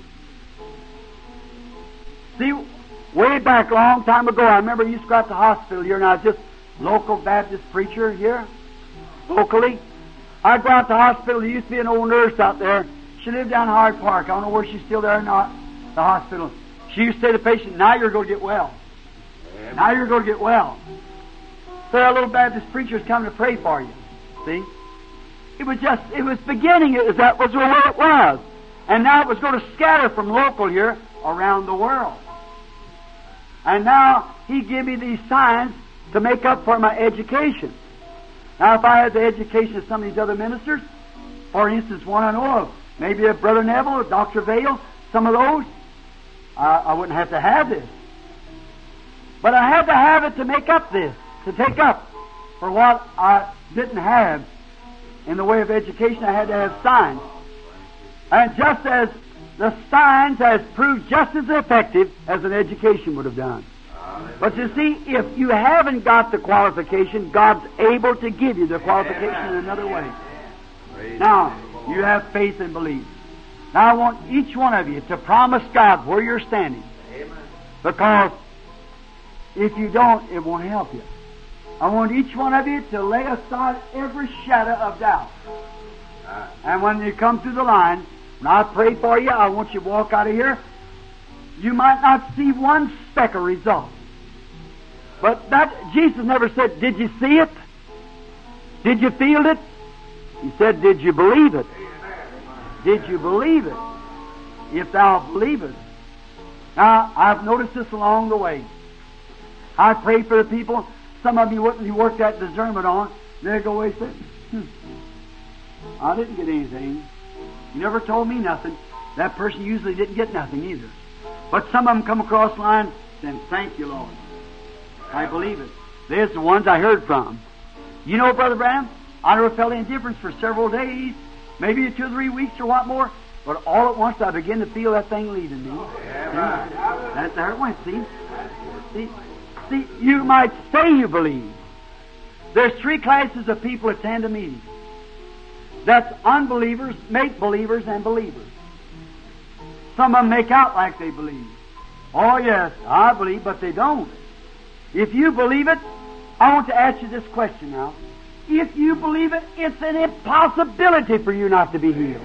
See, way back a long time ago, I remember you used to go out to the hospital here, and I was just local Baptist preacher here, locally. I'd go out to the hospital. There used to be an old nurse out there. She lived down Howard Park. I don't know where she's still there or not, the hospital. She used to say to the patient, now you're going to get well. Amen. Now you're going to get well. So our little Baptist preacher's coming to pray for you. See? It was just, it was beginning, it was, that was the way it was. And now it was going to scatter from local here around the world. And now He gave me these signs to make up for my education. Now if I had the education of some of these other ministers, for instance, one I know of, maybe a Brother Neville or Doctor Vale, some of those, uh, I wouldn't have to have this. But I had to have it to make up this, to take up for what I didn't have in the way of education. I had to have signs. And just as the signs has proved just as effective as an education would have done. But you see, if you haven't got the qualification, God's able to give you the qualification in another way. Now, you have faith and belief. Now, I want each one of you to promise God where you're standing. Because if you don't, it won't help you. I want each one of you to lay aside every shadow of doubt. And when you come through the line, when I pray for you, I want you to walk out of here. You might not see one speck of result. But that, Jesus never said, did you see it? Did you feel it? He said, did you believe it? Did you believe it? If thou believest. Now, I've noticed this along the way. I pray for the people. Some of you wouldn't you work that discernment on. They go away and say, hmm, I didn't get anything. You never told me nothing. That person usually didn't get nothing either. But some of them come across the line saying, thank you, Lord. I believe it. There's the ones I heard from. You know, Brother Branham, I never felt any difference for several days, maybe two or three weeks or what more, but all at once I began to feel that thing leaving me. Yeah. That's there it went, see? See? See, you might say you believe. There's three classes of people that attend a meeting. That's unbelievers, make-believers, and believers. Some of them make out like they believe. Oh, yes, I believe, but they don't. If you believe it, I want to ask you this question now. If you believe it, it's an impossibility for you not to be healed.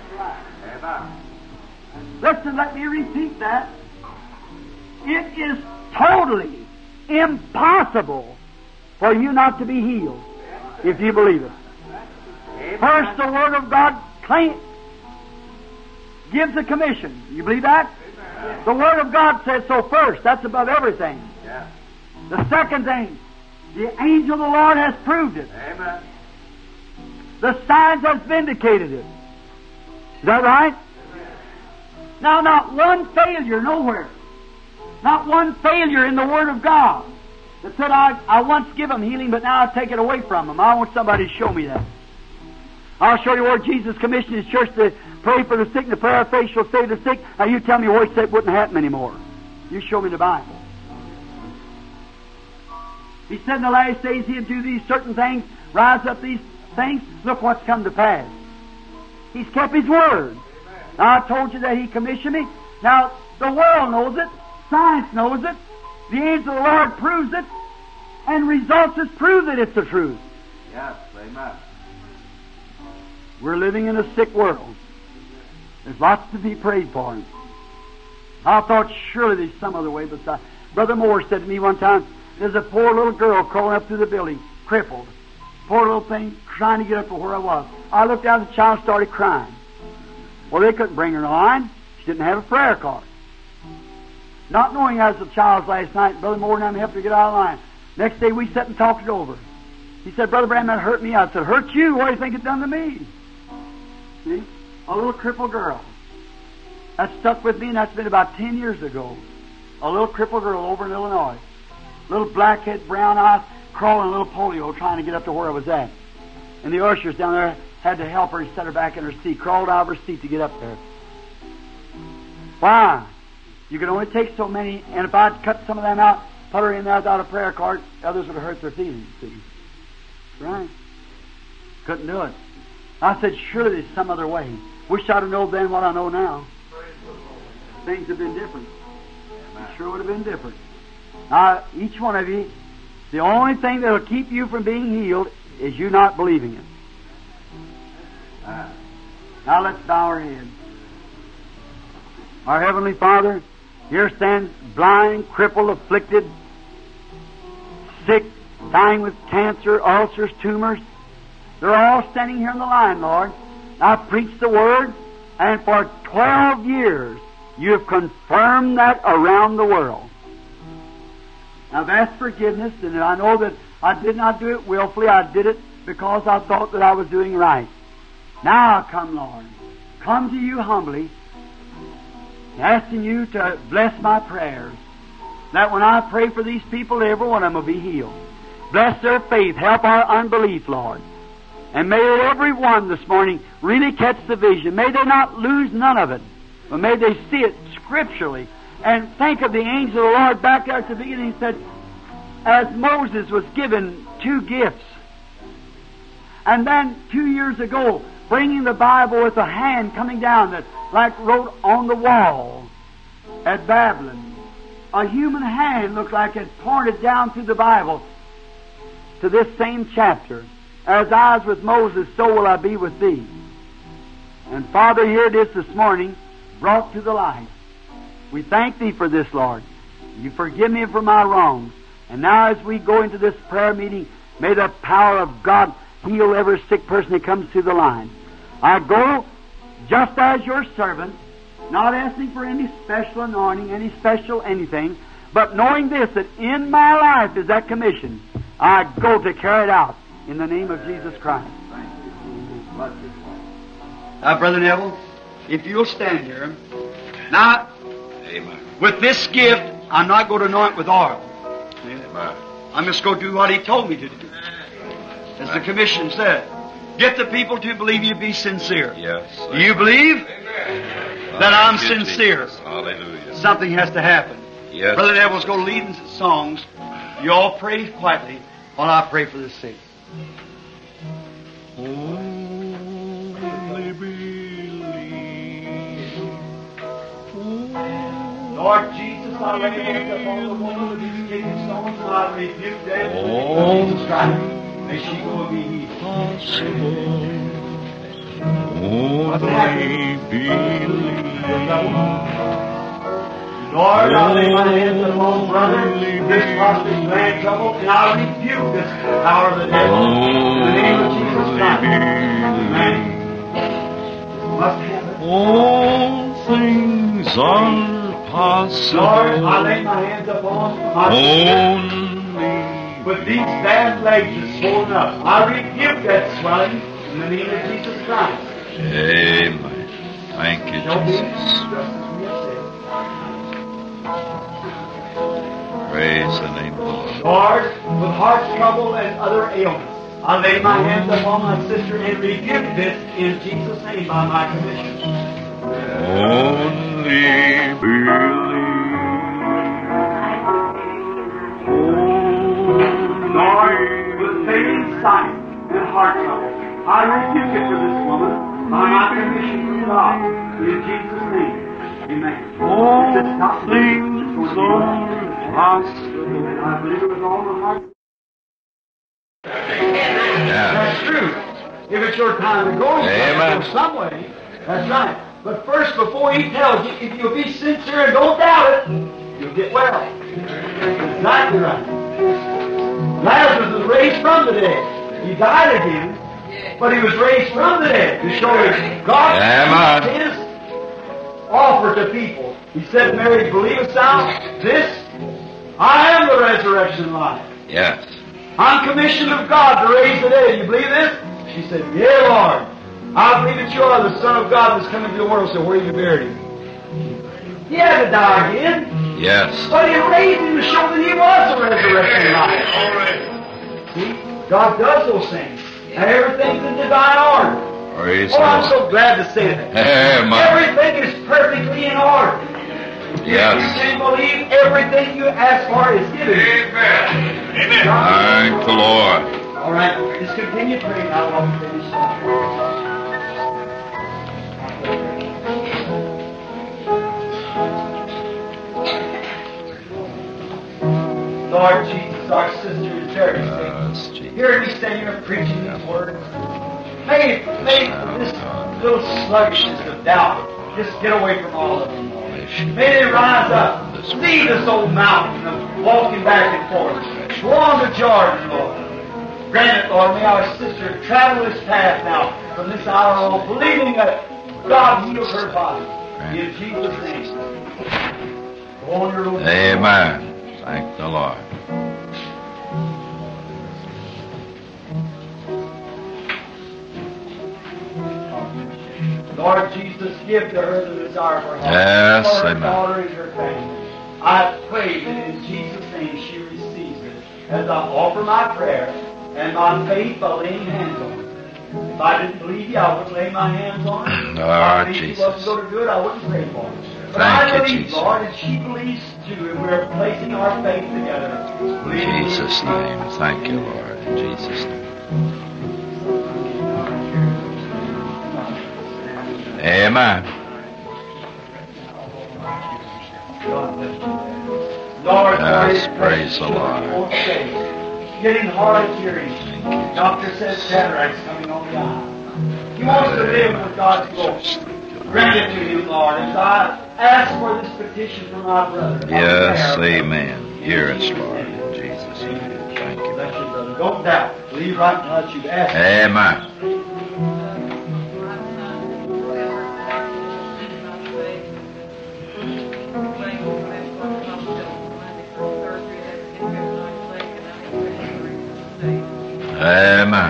Listen, let me repeat that. It is totally impossible for you not to be healed if you believe it. First, the Word of God claim, gives a commission. You believe that? The Word of God says so first. That's above everything. The second thing, the angel of the Lord has proved it. Amen. The signs has vindicated it. Is that right? Amen. Now, not one failure nowhere. Not one failure in the Word of God that said, I, I once give them healing, but now I take it away from them. I want somebody to show me that. I'll show you where Jesus commissioned His church to pray for the sick, and the prayer of faith shall save the sick. Now you tell me where He said it wouldn't happen anymore. You show me the Bible. He said in the last days He'd do these certain things, rise up these things. Look what's come to pass. He's kept His word. Now I told you that He commissioned me. Now the world knows it. Science knows it. The angel of the Lord proves it. And results has proved that it's the truth. Yes, amen. We're living in a sick world. There's lots to be prayed for. I thought surely there's some other way besides. Brother Moore said to me one time, there's a poor little girl crawling up through the building, crippled. Poor little thing, trying to get up to where I was. I looked down at the child, started crying. Well, they couldn't bring her in line. She didn't have a prayer card. not knowing I was a child last night. Brother Moore and I helped her get out of line. Next day we sat and talked it over. He said, Brother Branham, that hurt me. I said, hurt you? What do you think it done to me? See? A little crippled girl. That stuck with me, and that's been about ten years ago. A little crippled girl over in Illinois. Little blackhead, brown eyes, crawling a little polio, trying to get up to where I was at. And the ushers down there had to help her and set her back in her seat. Crawled out of her seat to get up there. Why? You can only take so many, and if I'd cut some of them out, put her in there without a prayer card, others would have hurt their feelings. See? Right? Couldn't do it. I said, surely there's some other way. Wish I'd have known then what I know now. Things have been different. It sure would have been different. Now, each one of you, the only thing that will keep you from being healed is you not believing it. Uh, now let's bow our heads. Our Heavenly Father, here stands blind, crippled, afflicted, sick, dying with cancer, ulcers, tumors. They're all standing here in the line, Lord. I've preached the Word, and for twelve years you have confirmed that around the world. I've asked forgiveness, and I know that I did not do it willfully. I did it because I thought that I was doing right. Now I come, Lord. Come to you humbly, asking you to bless my prayers, that when I pray for these people, every one of them will be healed. Bless their faith. Help our unbelief, Lord. And may every one this morning really catch the vision. May they not lose none of it, but may they see it scripturally. And think of the angel of the Lord back there at the beginning. He said, as Moses was given two gifts, and then two years ago, bringing the Bible with a hand coming down that like wrote on the wall at Babylon. A human hand looked like it pointed down through the Bible to this same chapter. As I was with Moses, so will I be with thee. And Father, here it is this morning, brought to the light. We thank Thee for this, Lord. You forgive me for my wrongs. And now as we go into this prayer meeting, may the power of God heal every sick person that comes through the line. I go just as your servant, not asking for any special anointing, any special anything, but knowing this, that in my life is that commission. I go to carry it out in the name of Jesus Christ. Now, Brother Neville, if you'll stand here. Now, Amen. With this gift, I'm not going to anoint with oil. Amen. I'm just going to do what He told me to do. As the commission said. Get the people to believe you be sincere. Yes. Do you believe Amen. that I'm Thank you, sincere? Jesus. Hallelujah. Something has to happen. Yes. Brother Neville's going to lead in songs. You all pray quietly while I pray for the sick. Only believe. Lord Jesus, I lay hands upon the woman with these kidney stones, and I rebuke them. All Jesus Christ. May she go and be healed. Possible. Only believe. Lord, I lay my hands upon brother, this prostate gland trouble, and I rebuke this power of the devil in the name of Jesus Christ. Amen. Must happen. All things are possible. Lord, I lay my hands upon my sister. Only With these bad legs that's swollen up, I rebuke that swelling in the name of Jesus Christ. Amen. Thank you, Shall be Jesus. just as we have said. Praise the name of the Lord. Lord, with heart trouble and other ailments, I lay my hands upon my sister and rebuke this in Jesus' name by my commission. Only believe. Lord, with failing sight and heart trouble, I rebuke it for this woman by my commission from God. In Jesus' name. Amen. All This is not things are possible. And I believe it with all my heart. Yeah. That's true. If it's your time to go Amen. go some way, that's right. But first, before He tells you, if you'll be sincere and don't doubt it, you'll get well. That's exactly right. Lazarus was raised from the dead. He died again, but he was raised from the dead to show that God Amen. His offer offer to people. He said, Mary, believest thou this? I am the resurrection and life. Yes. I'm commissioned of God to raise the dead. You believe this? She said, Yea, Lord. I believe that you are the Son of God that's come into the world, so where you buried him? He had to die again. Yes. But he raised him to show that he was the resurrection and life. See? God does those things. And everything's in divine order. Praise Oh, I'm the so glad to say that. Amen. Everything is perfectly in order. Yes. You can believe everything you ask for is given. Amen. Amen. Thank the Lord. All right, just continue praying. I want to finish. Lord Jesus, our sister is very sick. Yes, Jesus. Hear me stand here preaching these words. May, may this little sluggishness of doubt just get away from all of them, Lord. May they rise up, see this old mountain of walking back and forth. Go on to Jordan, Lord. Grant it, Lord. May our sister travel this path now from this hour on, believing that God heals her body. In Jesus' name. Go on your own. Amen. Thank the Lord. Lord Jesus, give to her the desire for her heart. Yes, for her amen. daughter and her family. I pray that in Jesus' name she receives it as I offer my prayer and my faith by laying hands on her. If I didn't believe you, I wouldn't lay my hands on her. If I Lord believed Jesus. you wasn't going to do it, I wouldn't pray for her. But Thank I you, believe, Jesus. Lord, and she believes too, and we're placing our faith together. In Jesus' name. Thank you, Lord. In Jesus' name. Amen. God bless you. Lord, Yes, for his praise precious the Lord. children won't stay. Getting hard of hearing. Doctor says cataract's coming on the eye. He wants to live with God's glory. Grant it to him, Lord, as I ask for this petition from my brother. Yes, amen. Hear us, Lord. In Jesus' name. Thank you. Bless you, brother. Don't doubt. Believe right now that you've asked. Amen. Amen.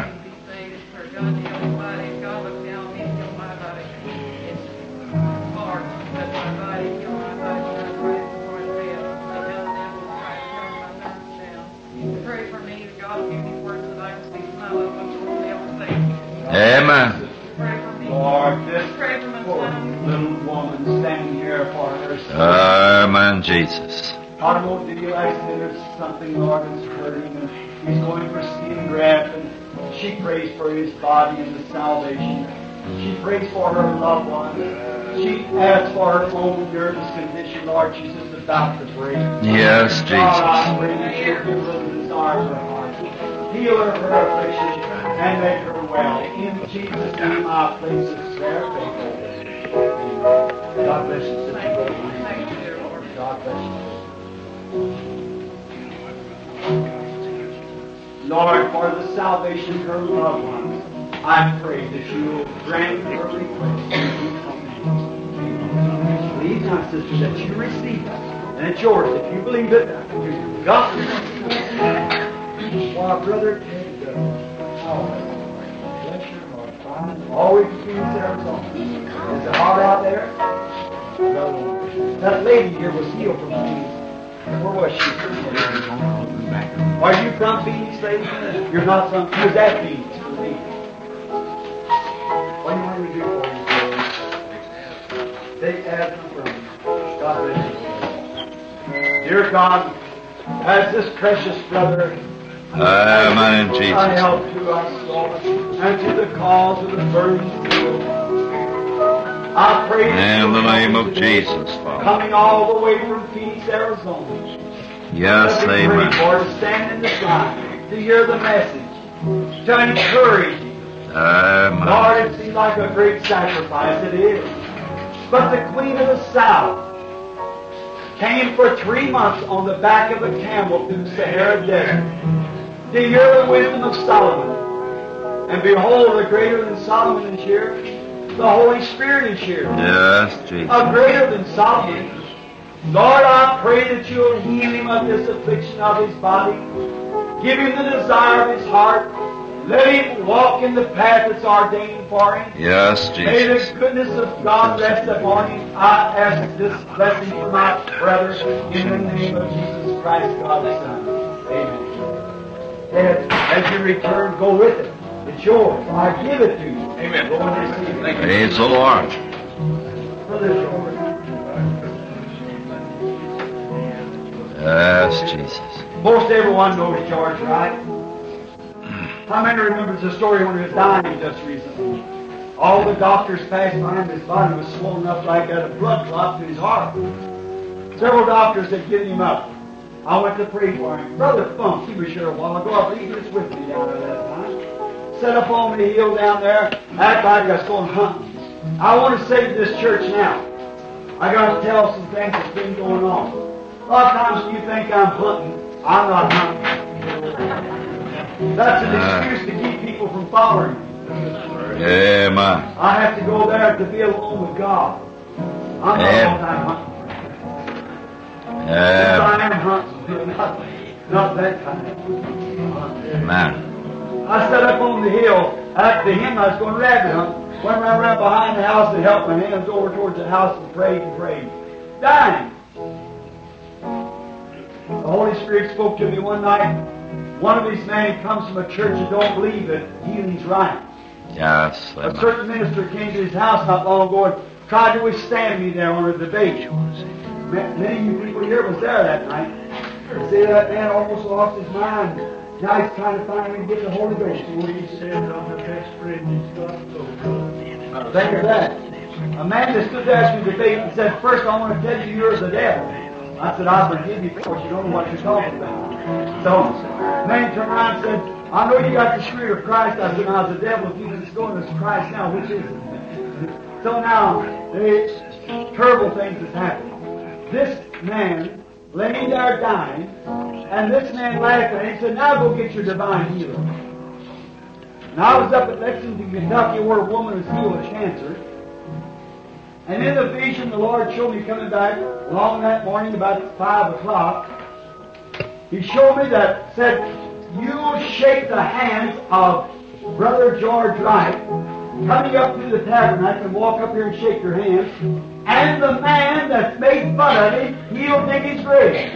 Amen. Lord, this poor little woman standing here for herself. Amen, Jesus. Automobile accident or something, Lord, is hurting, and he's going for skin graft, and she prays for his body and the salvation. She prays for her loved one. She asks for her own nervous condition, Lord. She's just about to break. Yes, God, I Jesus. pray that you'll give her the desire of her heart. Heal her of her affliction and make her well. In Jesus' name, I place this prayer faithful. God bless you, Sister Rose. God bless you. Lord, for the salvation of her loved ones, I pray that you will grant her request. Believe now, sister, that you receive it, and it's yours. If you believe it, you've got it. While Brother Ted does, oh, bless your heart, fine. Always Phoenix, Arizona. Is it hot out there? No. That lady here was healed from Phoenix. Where was she? Are you from Phoenix, lady? You're not from. Who's at Phoenix? For me. What do you want me to do for you, Lord? Take asthma from me. God bless you. Dear God, as this precious brother, Amen in I Jesus. help to us, Lord, and to the cause of the burning field. I pray that In the you'll name help of me today, Jesus, Father. coming all the way from Phoenix, Arizona. Yes, Let me pray, amen. Lord, to stand in this line, to hear the message, to encourage you. Amen. Lord, it seems like a great sacrifice. It is. But the Queen of the South came for three months on the back of a camel through the Sahara Desert to hear the wisdom of Solomon. And behold, the greater than Solomon is here. The Holy Spirit is here. Yes, Jesus. A greater than Solomon. Lord, I pray that you'll heal him of this affliction of his body. Give him the desire of his heart. Let him walk in the path that's ordained for him. Yes, May Jesus. the goodness of God rest upon him. I ask this blessing for my brother in the name of Jesus Christ, God's Son. Amen. And as you return, go with it. It's yours. I give it to you. Amen. Go and receive it. Praise the Lord. Brother George. Yes, Jesus. Most everyone knows George, right? How many remembers the story when he was dying just recently? All the doctors passed by him, his body was swollen up like that, a blood clot to his heart. Several doctors had given him up. I went to pray for him. Brother Funk, he was here a while ago. I believe he was with me down there that time. Set up on the hill down there, act like I was going hunting. I want to say to this church now, I got to tell some things that's been going on. A lot of times when you think I'm hunting, I'm not hunting. That's an excuse to keep people from following me. Amen. I have to go there to be alone with God. I'm not Amen. all time hunting. Amen. I am hunting, not, not that kind. Amen. I sat up on the hill after him. I was going rabbit hunt. Went around, around behind the house to help my hands over towards the house and prayed and prayed. Dying. The Holy Spirit spoke to me one night. One of these men comes from a church that don't believe that healing's right. Yes. A Amen. certain minister came to his house not long ago and tried to withstand me there on a debate. Many of you people here was there that night. They say that man almost lost his mind. Now he's trying to find him and get the Holy Ghost. What he said, I'm the best friend he's got, so Think of that. A man that stood there after the debate and said, first I want to tell you you're the devil. I said, I forgive you because you don't know what you're talking about. So, the man turned around and said, I know you got the Spirit of Christ. I said, now the devil, if you can just go in this Christ now, which is it? So now, the terrible things has happened. This man laying there dying, and this man laughed at him and said, now go get your divine healing. Now I was up at Lexington, Kentucky, where a woman was healed of cancer. And in the vision, the Lord showed me coming back along that morning about five o'clock. He showed me that, said, you'll shake the hands of Brother George Wright, coming up through the tabernacle and walk up here and shake your hands, and the man that's made fun of him, he'll dig his grave.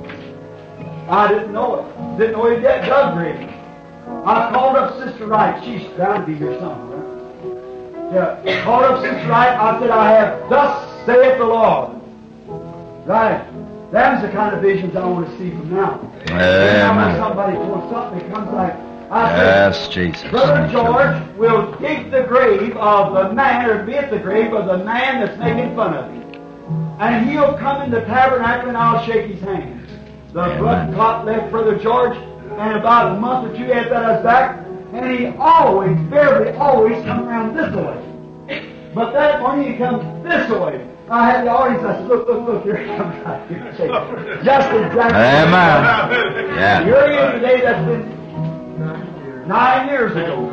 I didn't know it. Didn't know he did dug grave. I called up Sister Wright. She's bound to be here somewhere. Yeah, called up Sister Wright. I said, I have thus saith the Lord. Right. That's the kind of visions I want to see from now. Amen. When somebody pulls something, it comes like, I said, Yes, Jesus. Brother George will dig the grave of the man, or be at the grave of the man that's making fun of him. And he'll come in the tabernacle and I'll shake his hands. The Amen. blood clot left Brother George, and about a month or two after that I was back, and he always, barely always come around this way. But that morning he comes this way. I had the audience, I said, look, look, look, here he comes right here. Just exactly. Amen. Yeah. You're here today, that's been nine years ago.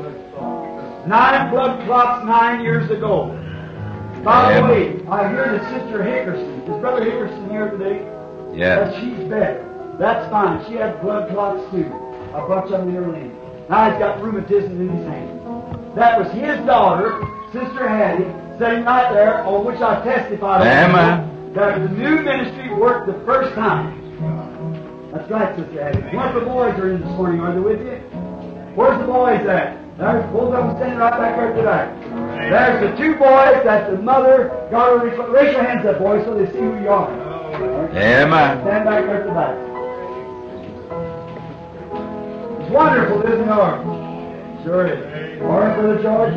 Nine blood clots nine years ago. By the way, I hear that Sister Hickerson, is Brother Hickerson here today? Yeah. That she's better. That's fine. She had blood clots too. A bunch of them in her leg. Now he's got rheumatism in his hand. That was his daughter, Sister Hattie, sitting right there, on which I testified Amen. that the new ministry worked the first time. That's right, Sister Hattie. One of the boys are in this morning. Are they with you? Where's the boys at? There's both of them standing right back there today. There's the two boys that the mother got her. Raise your hands up, boys, so they see who you are. Amen. Stand back there at the back. It's wonderful, isn't it? Sure is. All right, Brother George?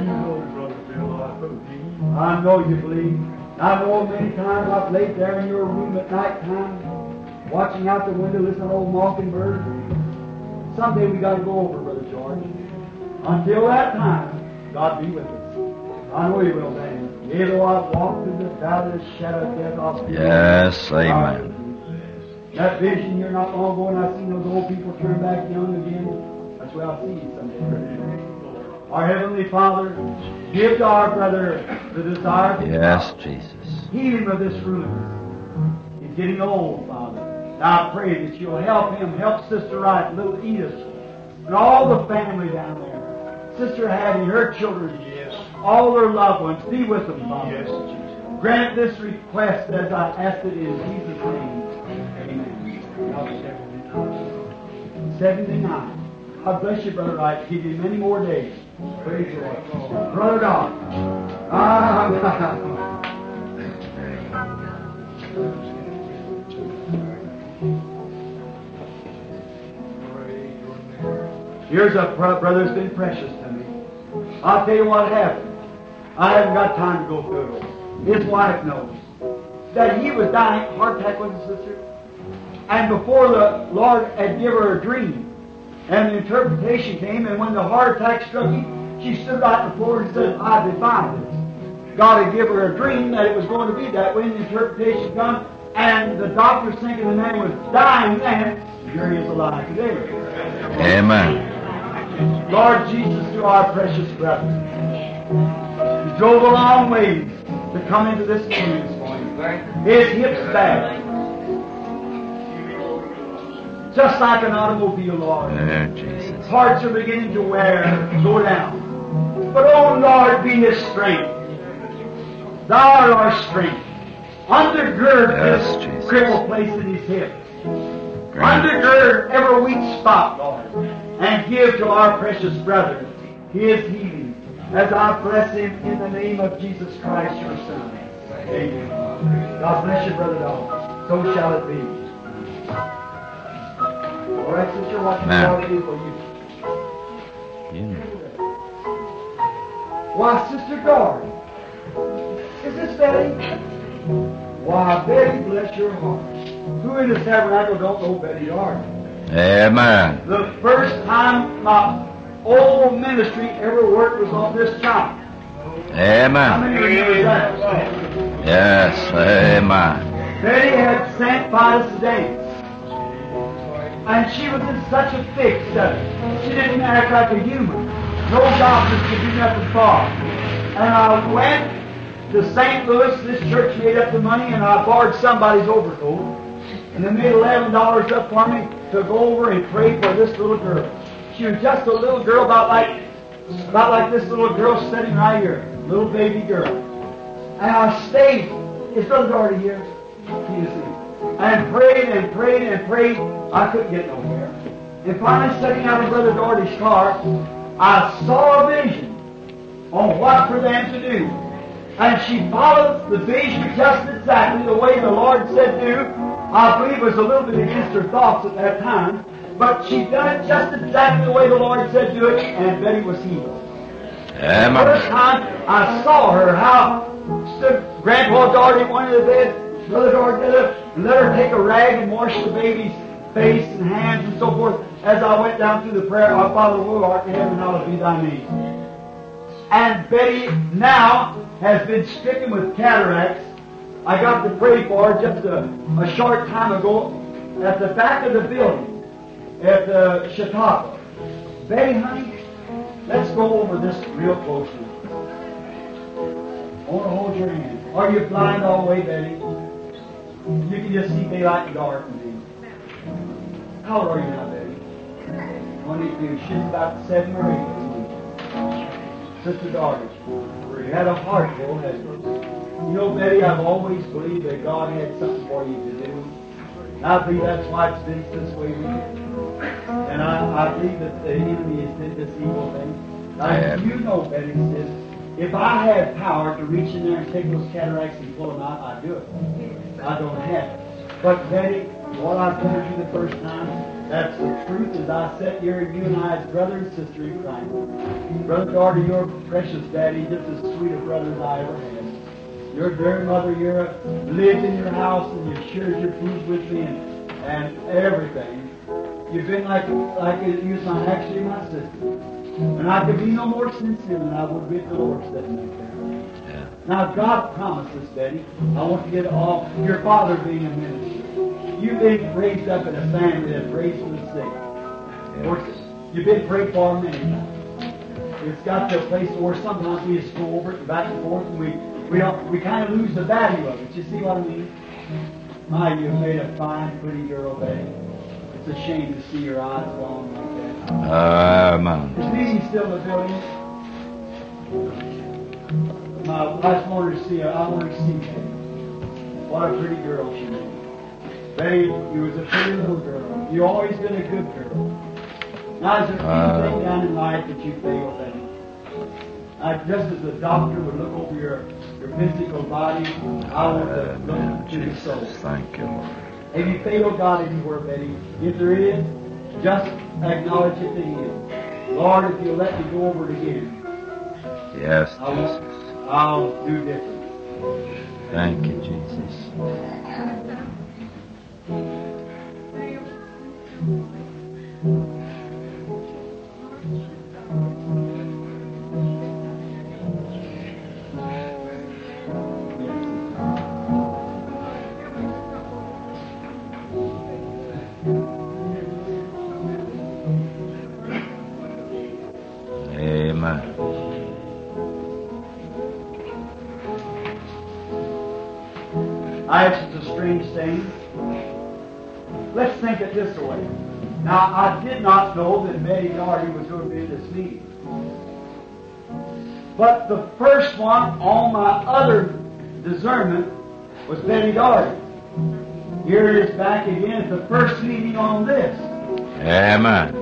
I know you believe. I know many times I've laid there in your room at night time, watching out the window, listening to old mockingbird. Someday we got to go over, Brother George. Until that time, God be with us. I know He will, man. Yea, though I walk through the valley of the shadow of death, I'll fear Yes, no evil. amen. That vision here not long ago, and I seen those old people turn back young again. That's where I'll see you someday. Our Heavenly Father, give to our brother the desire to Yes, Jesus. heal him of this rheumatism. He's getting old, Father. Now I pray that you'll help him, help Sister Wright, little Edith, and all the family down there. Sister Hattie, her children, Yes. all their loved ones, be with them, Father. Yes, Jesus. Grant this request as I ask it in Jesus' name. Amen. seventy-nine. God bless you, Brother Wright. Give you many more days. Praise the Lord. Brother Doc. Ah, here's a bro- brother that's been precious to me. I'll tell you what happened. I haven't got time to go through it. His wife knows that he was dying, heart attack with his sister. And before the Lord had given her a dream, and the interpretation came, and when the heart attack struck him, she stood right before and said, I defy this. God had given her a dream that it was going to be that way, and the interpretation come, and the doctors thinking the man was dying then, here he is alive today. Amen. Lord Jesus, to our precious brother, he drove a long ways to come into this meeting this morning. His hips bad. Just like an automobile, Lord. Oh, Jesus. Parts are beginning to wear, go down. But, oh Lord, be his strength. Thou art our strength. Undergird Yes, this Jesus. crippled place in his hip. Grant. Undergird every weak spot, Lord, and give to our precious brother his healing, as I bless him in the name of Jesus Christ, your Son. Amen. God bless you, Brother Dawes. So shall it be. All right, sister, what you Now. want to do for you? You know. Why, Sister Dory, is this Betty? Why, Betty, bless your heart. Who in the tabernacle don't know Betty Dory? Amen. The first time my old ministry ever worked was on this child. How Amen. many remember that? Yes, amen. Betty had sent Vitus to dance. And she was in such a fix that she didn't act like a human. No doctors could do nothing for her. And I went to Saint Louis. This church made up the money, and I borrowed somebody's overcoat. And they made eleven dollars up for me to go over and pray for this little girl. She was just a little girl, about like about like this little girl sitting right here, little baby girl. And I stayed. Is Brother Doherty here? He is here. And prayed and prayed and prayed. I couldn't get nowhere. And finally, sitting out in Brother Doherty's car, I saw a vision on what for them to do. And she followed the vision just exactly the way the Lord said do. I believe it was a little bit against her thoughts at that time, but she done it just exactly the way the Lord said do it, and Betty was healed. The first Amen. time I saw her, how stood Grandpa Doherty at one of the bed, Brother Doherty did it, and let her take a rag and wash the baby's face and hands and so forth. As I went down through the prayer, our Father who art in heaven, hallowed be thy name. And Betty now has been stricken with cataracts. I got to pray for her just a, a short time ago at the back of the building at uh, Chautauqua. Betty, honey, let's go over this real closely. I want to hold your hand. Are you blind all the way, Betty? You can just see daylight and dark and things. How old are you now, Betty? twenty-two. She's about seven or eight. Sister Doherty. You had a heart full, hadn't you? You know, Betty, I've always believed that God had something for you to do. And I believe that's why it's been this way with you. And I, I believe that the enemy has did this evil thing. Now, Yeah. you know, Betty says, if I had power to reach in there and take those cataracts and pull them out, I'd do it. I don't have it. But Betty, what I told you the first time, that's the truth as I sat here and you and I as brother and sister in Christ. Brother Doherty, you're precious daddy, just as sweet a brother as I ever had. Your dear mother, you're lived in your house and you shared your food with me and, and everything. You've been like like you was my actually my sister. And I could be no more sincere than I would with the Lord sitting right there. Yeah. Now God promises, Betty, I want to get off your father being a minister. You've been raised up in a family that prays for the sick. Of course, you've been prayed for many times. it's got to a place where sometimes we just go over it and back and forth, and we we don't we kind of lose the value of it. You see what I mean? My, you made a fine, pretty girl, Betty. It's a shame to see your eyes gone like that. Amen. Is Mimi still in the building? My, I just wanted to see her. I wanted to see Betty. What a pretty girl she made. Betty, you was a pretty little girl. You always been a good girl. Now, is there anything down in life that you failed at? Uh, just as the doctor would look over your, your physical body, I want to look to your soul. Thank you, Lord. Have you failed God anywhere, Betty? If there is, just acknowledge it to Him. Lord, if you'll let me go over it again, Yes, I won't, Jesus. I'll do different. Thank you, Jesus. Amen. I it's a strange thing. Let's think it this way. Now, I did not know that Betty Doherty was going to be in this meeting. But the first one on my other discernment was Betty Doherty. Here it is back again at the first meeting on this. Amen.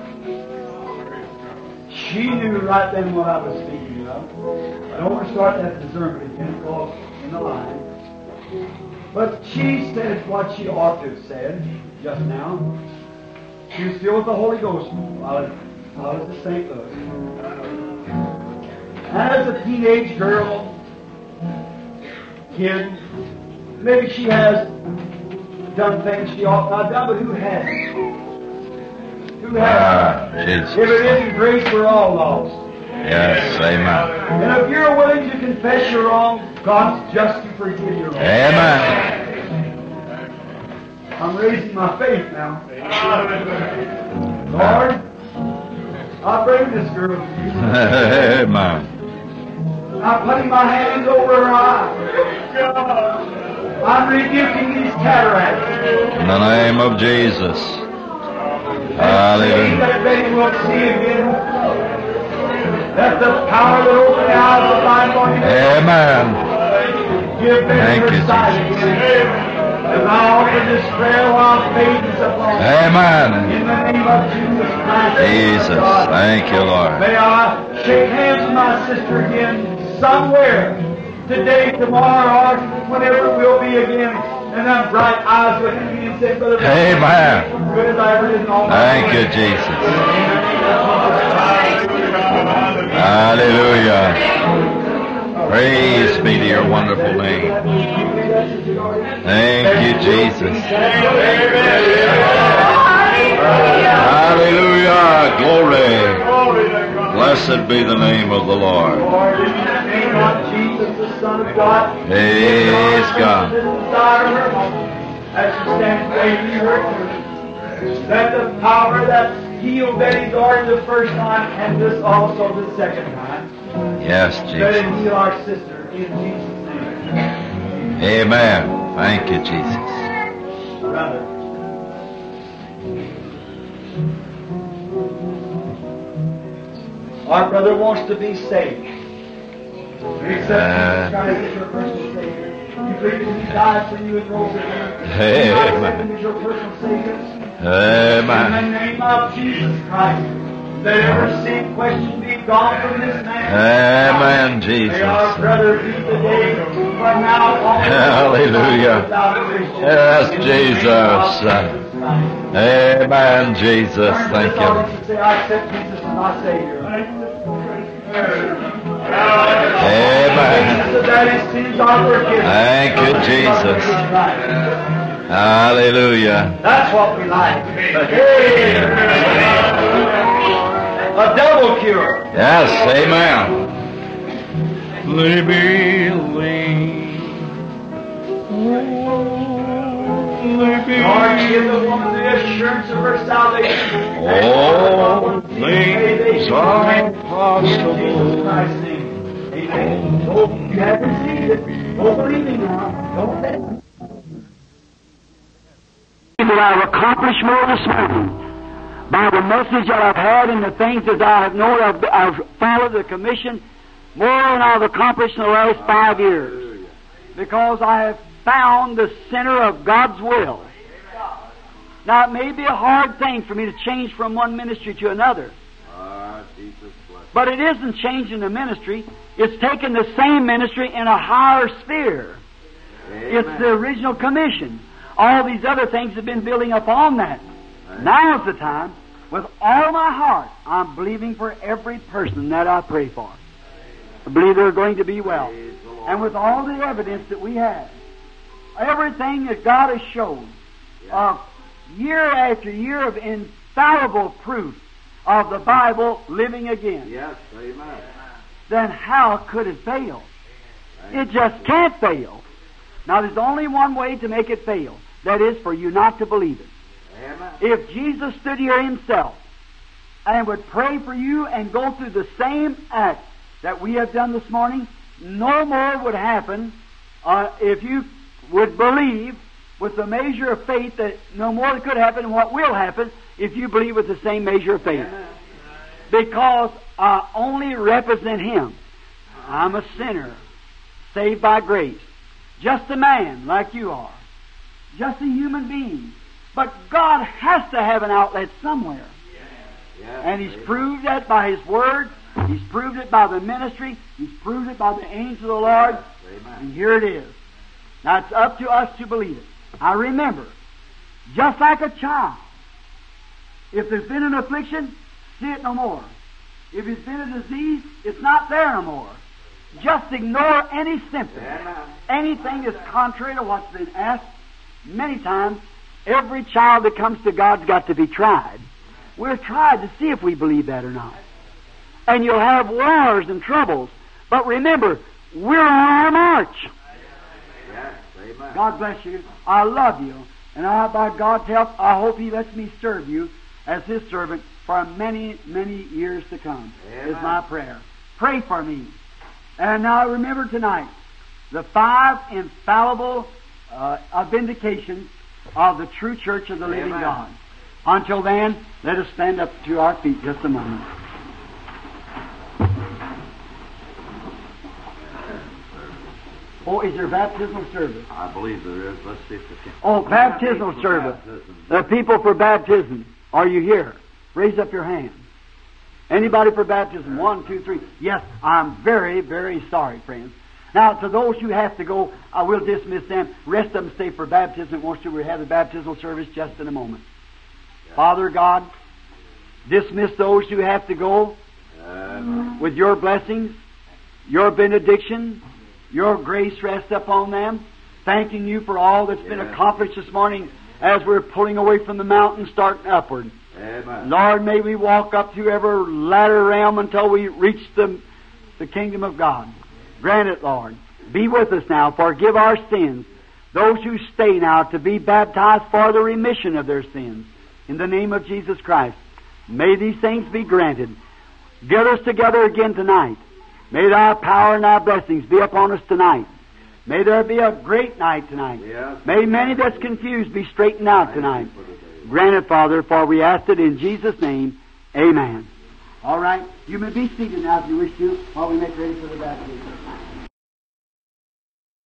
She knew right then what I was speaking of. I don't want to start that discernment again, because in the line. But she said what she ought to have said just now. She was filled with the Holy Ghost. I was, I was at Saint Louis. As a teenage girl, kid, maybe she has done things she ought not done, but who hasn't? Who Ah, hasn't? Jesus. If it isn't grace, we're all lost. Yes, amen. And if you're willing to confess your wrong, God's just to forgive your wrong. Amen. I'm raising my faith now. Lord, I bring this girl to you. Amen. I'm putting my hands over her eyes. I'm rebuking these cataracts. In the name of Jesus. Say Hallelujah. that Betty will see again. That the power that opened the eyes of mine for you. Amen. Give Betty Thank her you, sight Jesus. again. As I offer this prayer while faith is upon me. Amen. In the name of Jesus Christ. Jesus. God. Thank you, Lord. May I shake hands with my sister again somewhere today, tomorrow, or whenever it will be again, and them bright eyes looking at me and say, Brother, Amen. good as I ever did in all my Thank life. you, Jesus. Hallelujah. Praise be to your wonderful name. Thank you, Jesus. Hallelujah. Glory. Blessed be the name of the Lord. Lord, in the name of Jesus, the Son of God, Praise God. as she stands waiting her turn, that the power that healed Betty Doherty the first time, and this also the second time, Yes, let Jesus. it heal our sister in Jesus' name. Amen. Thank you, Jesus. Brother. Our brother wants to be saved. You accept Jesus Christ as your personal Savior. You believe that He died for you and rose again. You not accept Him as your personal Savior. In Amen. the name of Jesus Christ, let every sin question be gone from this man. Amen, May our Jesus. brother be today from now on. Hallelujah. Yes, Jesus. Amen, Jesus. Thank you. Say, I accept Jesus as my Savior. Amen. That his sins are forgiven. Thank you, Jesus. Hallelujah. That's what we like. A double cure. Yes, amen. Let me lean. Lord, give the woman the assurance of her salvation. All things are Jesus Christ's name. Amen. Oh, you have received it. Oh, believing now. Don't let it. That I've accomplished more this morning by the message that I've had and the things that I have known. I've, I've followed the commission more than I've accomplished in the last five years, because I have found the center of God's will. Now, it may be a hard thing for me to change from one ministry to another, but it isn't changing the ministry. It's taking the same ministry in a higher sphere. It's the original commission. All these other things have been building up on that. Now's the time. With all my heart, I'm believing for every person that I pray for. I believe they're going to be well. And with all the evidence that we have, everything that God has shown, uh, year after year of infallible proof of the Bible living again, Yes, amen. then how could it fail? It just can't fail. Now, there's only one way to make it fail. That is for you not to believe it. Amen. If Jesus stood here himself and would pray for you and go through the same act that we have done this morning, no more would happen uh, if you would believe with the measure of faith. That no more could happen than what will happen if you believe with the same measure of faith. Amen. Because I only represent Him. I'm a sinner, saved by grace. Just a man like you are. Just a human being. But God has to have an outlet somewhere. Yes, And He's amen. proved that by His Word. He's proved it by the ministry. He's proved it by the angels of the Lord. Amen. And here it is. Now it's up to us to believe it. I remember, just like a child, if there's been an affliction, see it no more. If it's been a disease, it's not there no more. Just ignore any symptom. Amen. Anything that's contrary to what's been asked. Many times, every child that comes to God's got to be tried. We're tried to see if we believe that or not. And you'll have wars and troubles. But remember, we're on our march. Yes, amen. God bless you. I love you. And I, by God's help, I hope He lets me serve you as His servant for many, many years to come. Amen. Is my prayer. Pray for me. And now remember tonight, the five infallible uh, vindications of the true church of the living Amen. God. Until then, let us stand up to our feet just a moment. Oh, is there baptismal service? I believe there is. Let's see if we can. Oh, baptismal service. Baptism. The people for baptism. Are you here? Raise up your hand. Anybody for baptism? One, two, three. Yes, I'm very, very sorry, friends. Now, to those who have to go, I will dismiss them. Rest of them stay for baptism. Wants to we have the baptismal service just in a moment. Father God, dismiss those who have to go Amen. with your blessings, your benediction, your grace rest upon them. Thanking you for all that's been Yes. accomplished this morning as we're pulling away from the mountain, starting upward. Amen. Lord, may we walk up through every ladder realm until we reach the, the kingdom of God. Grant it, Lord. Be with us now. Forgive our sins. Those who stay now to be baptized for the remission of their sins. In the name of Jesus Christ. May these things be granted. Get us together again tonight. May thy power and thy blessings be upon us tonight. May there be a great night tonight. Yes. May many that's confused be straightened out tonight. Grant it, Father, for we ask it in Jesus' name. Amen. All right. You may be seated now if you wish to while we make ready for the baptism.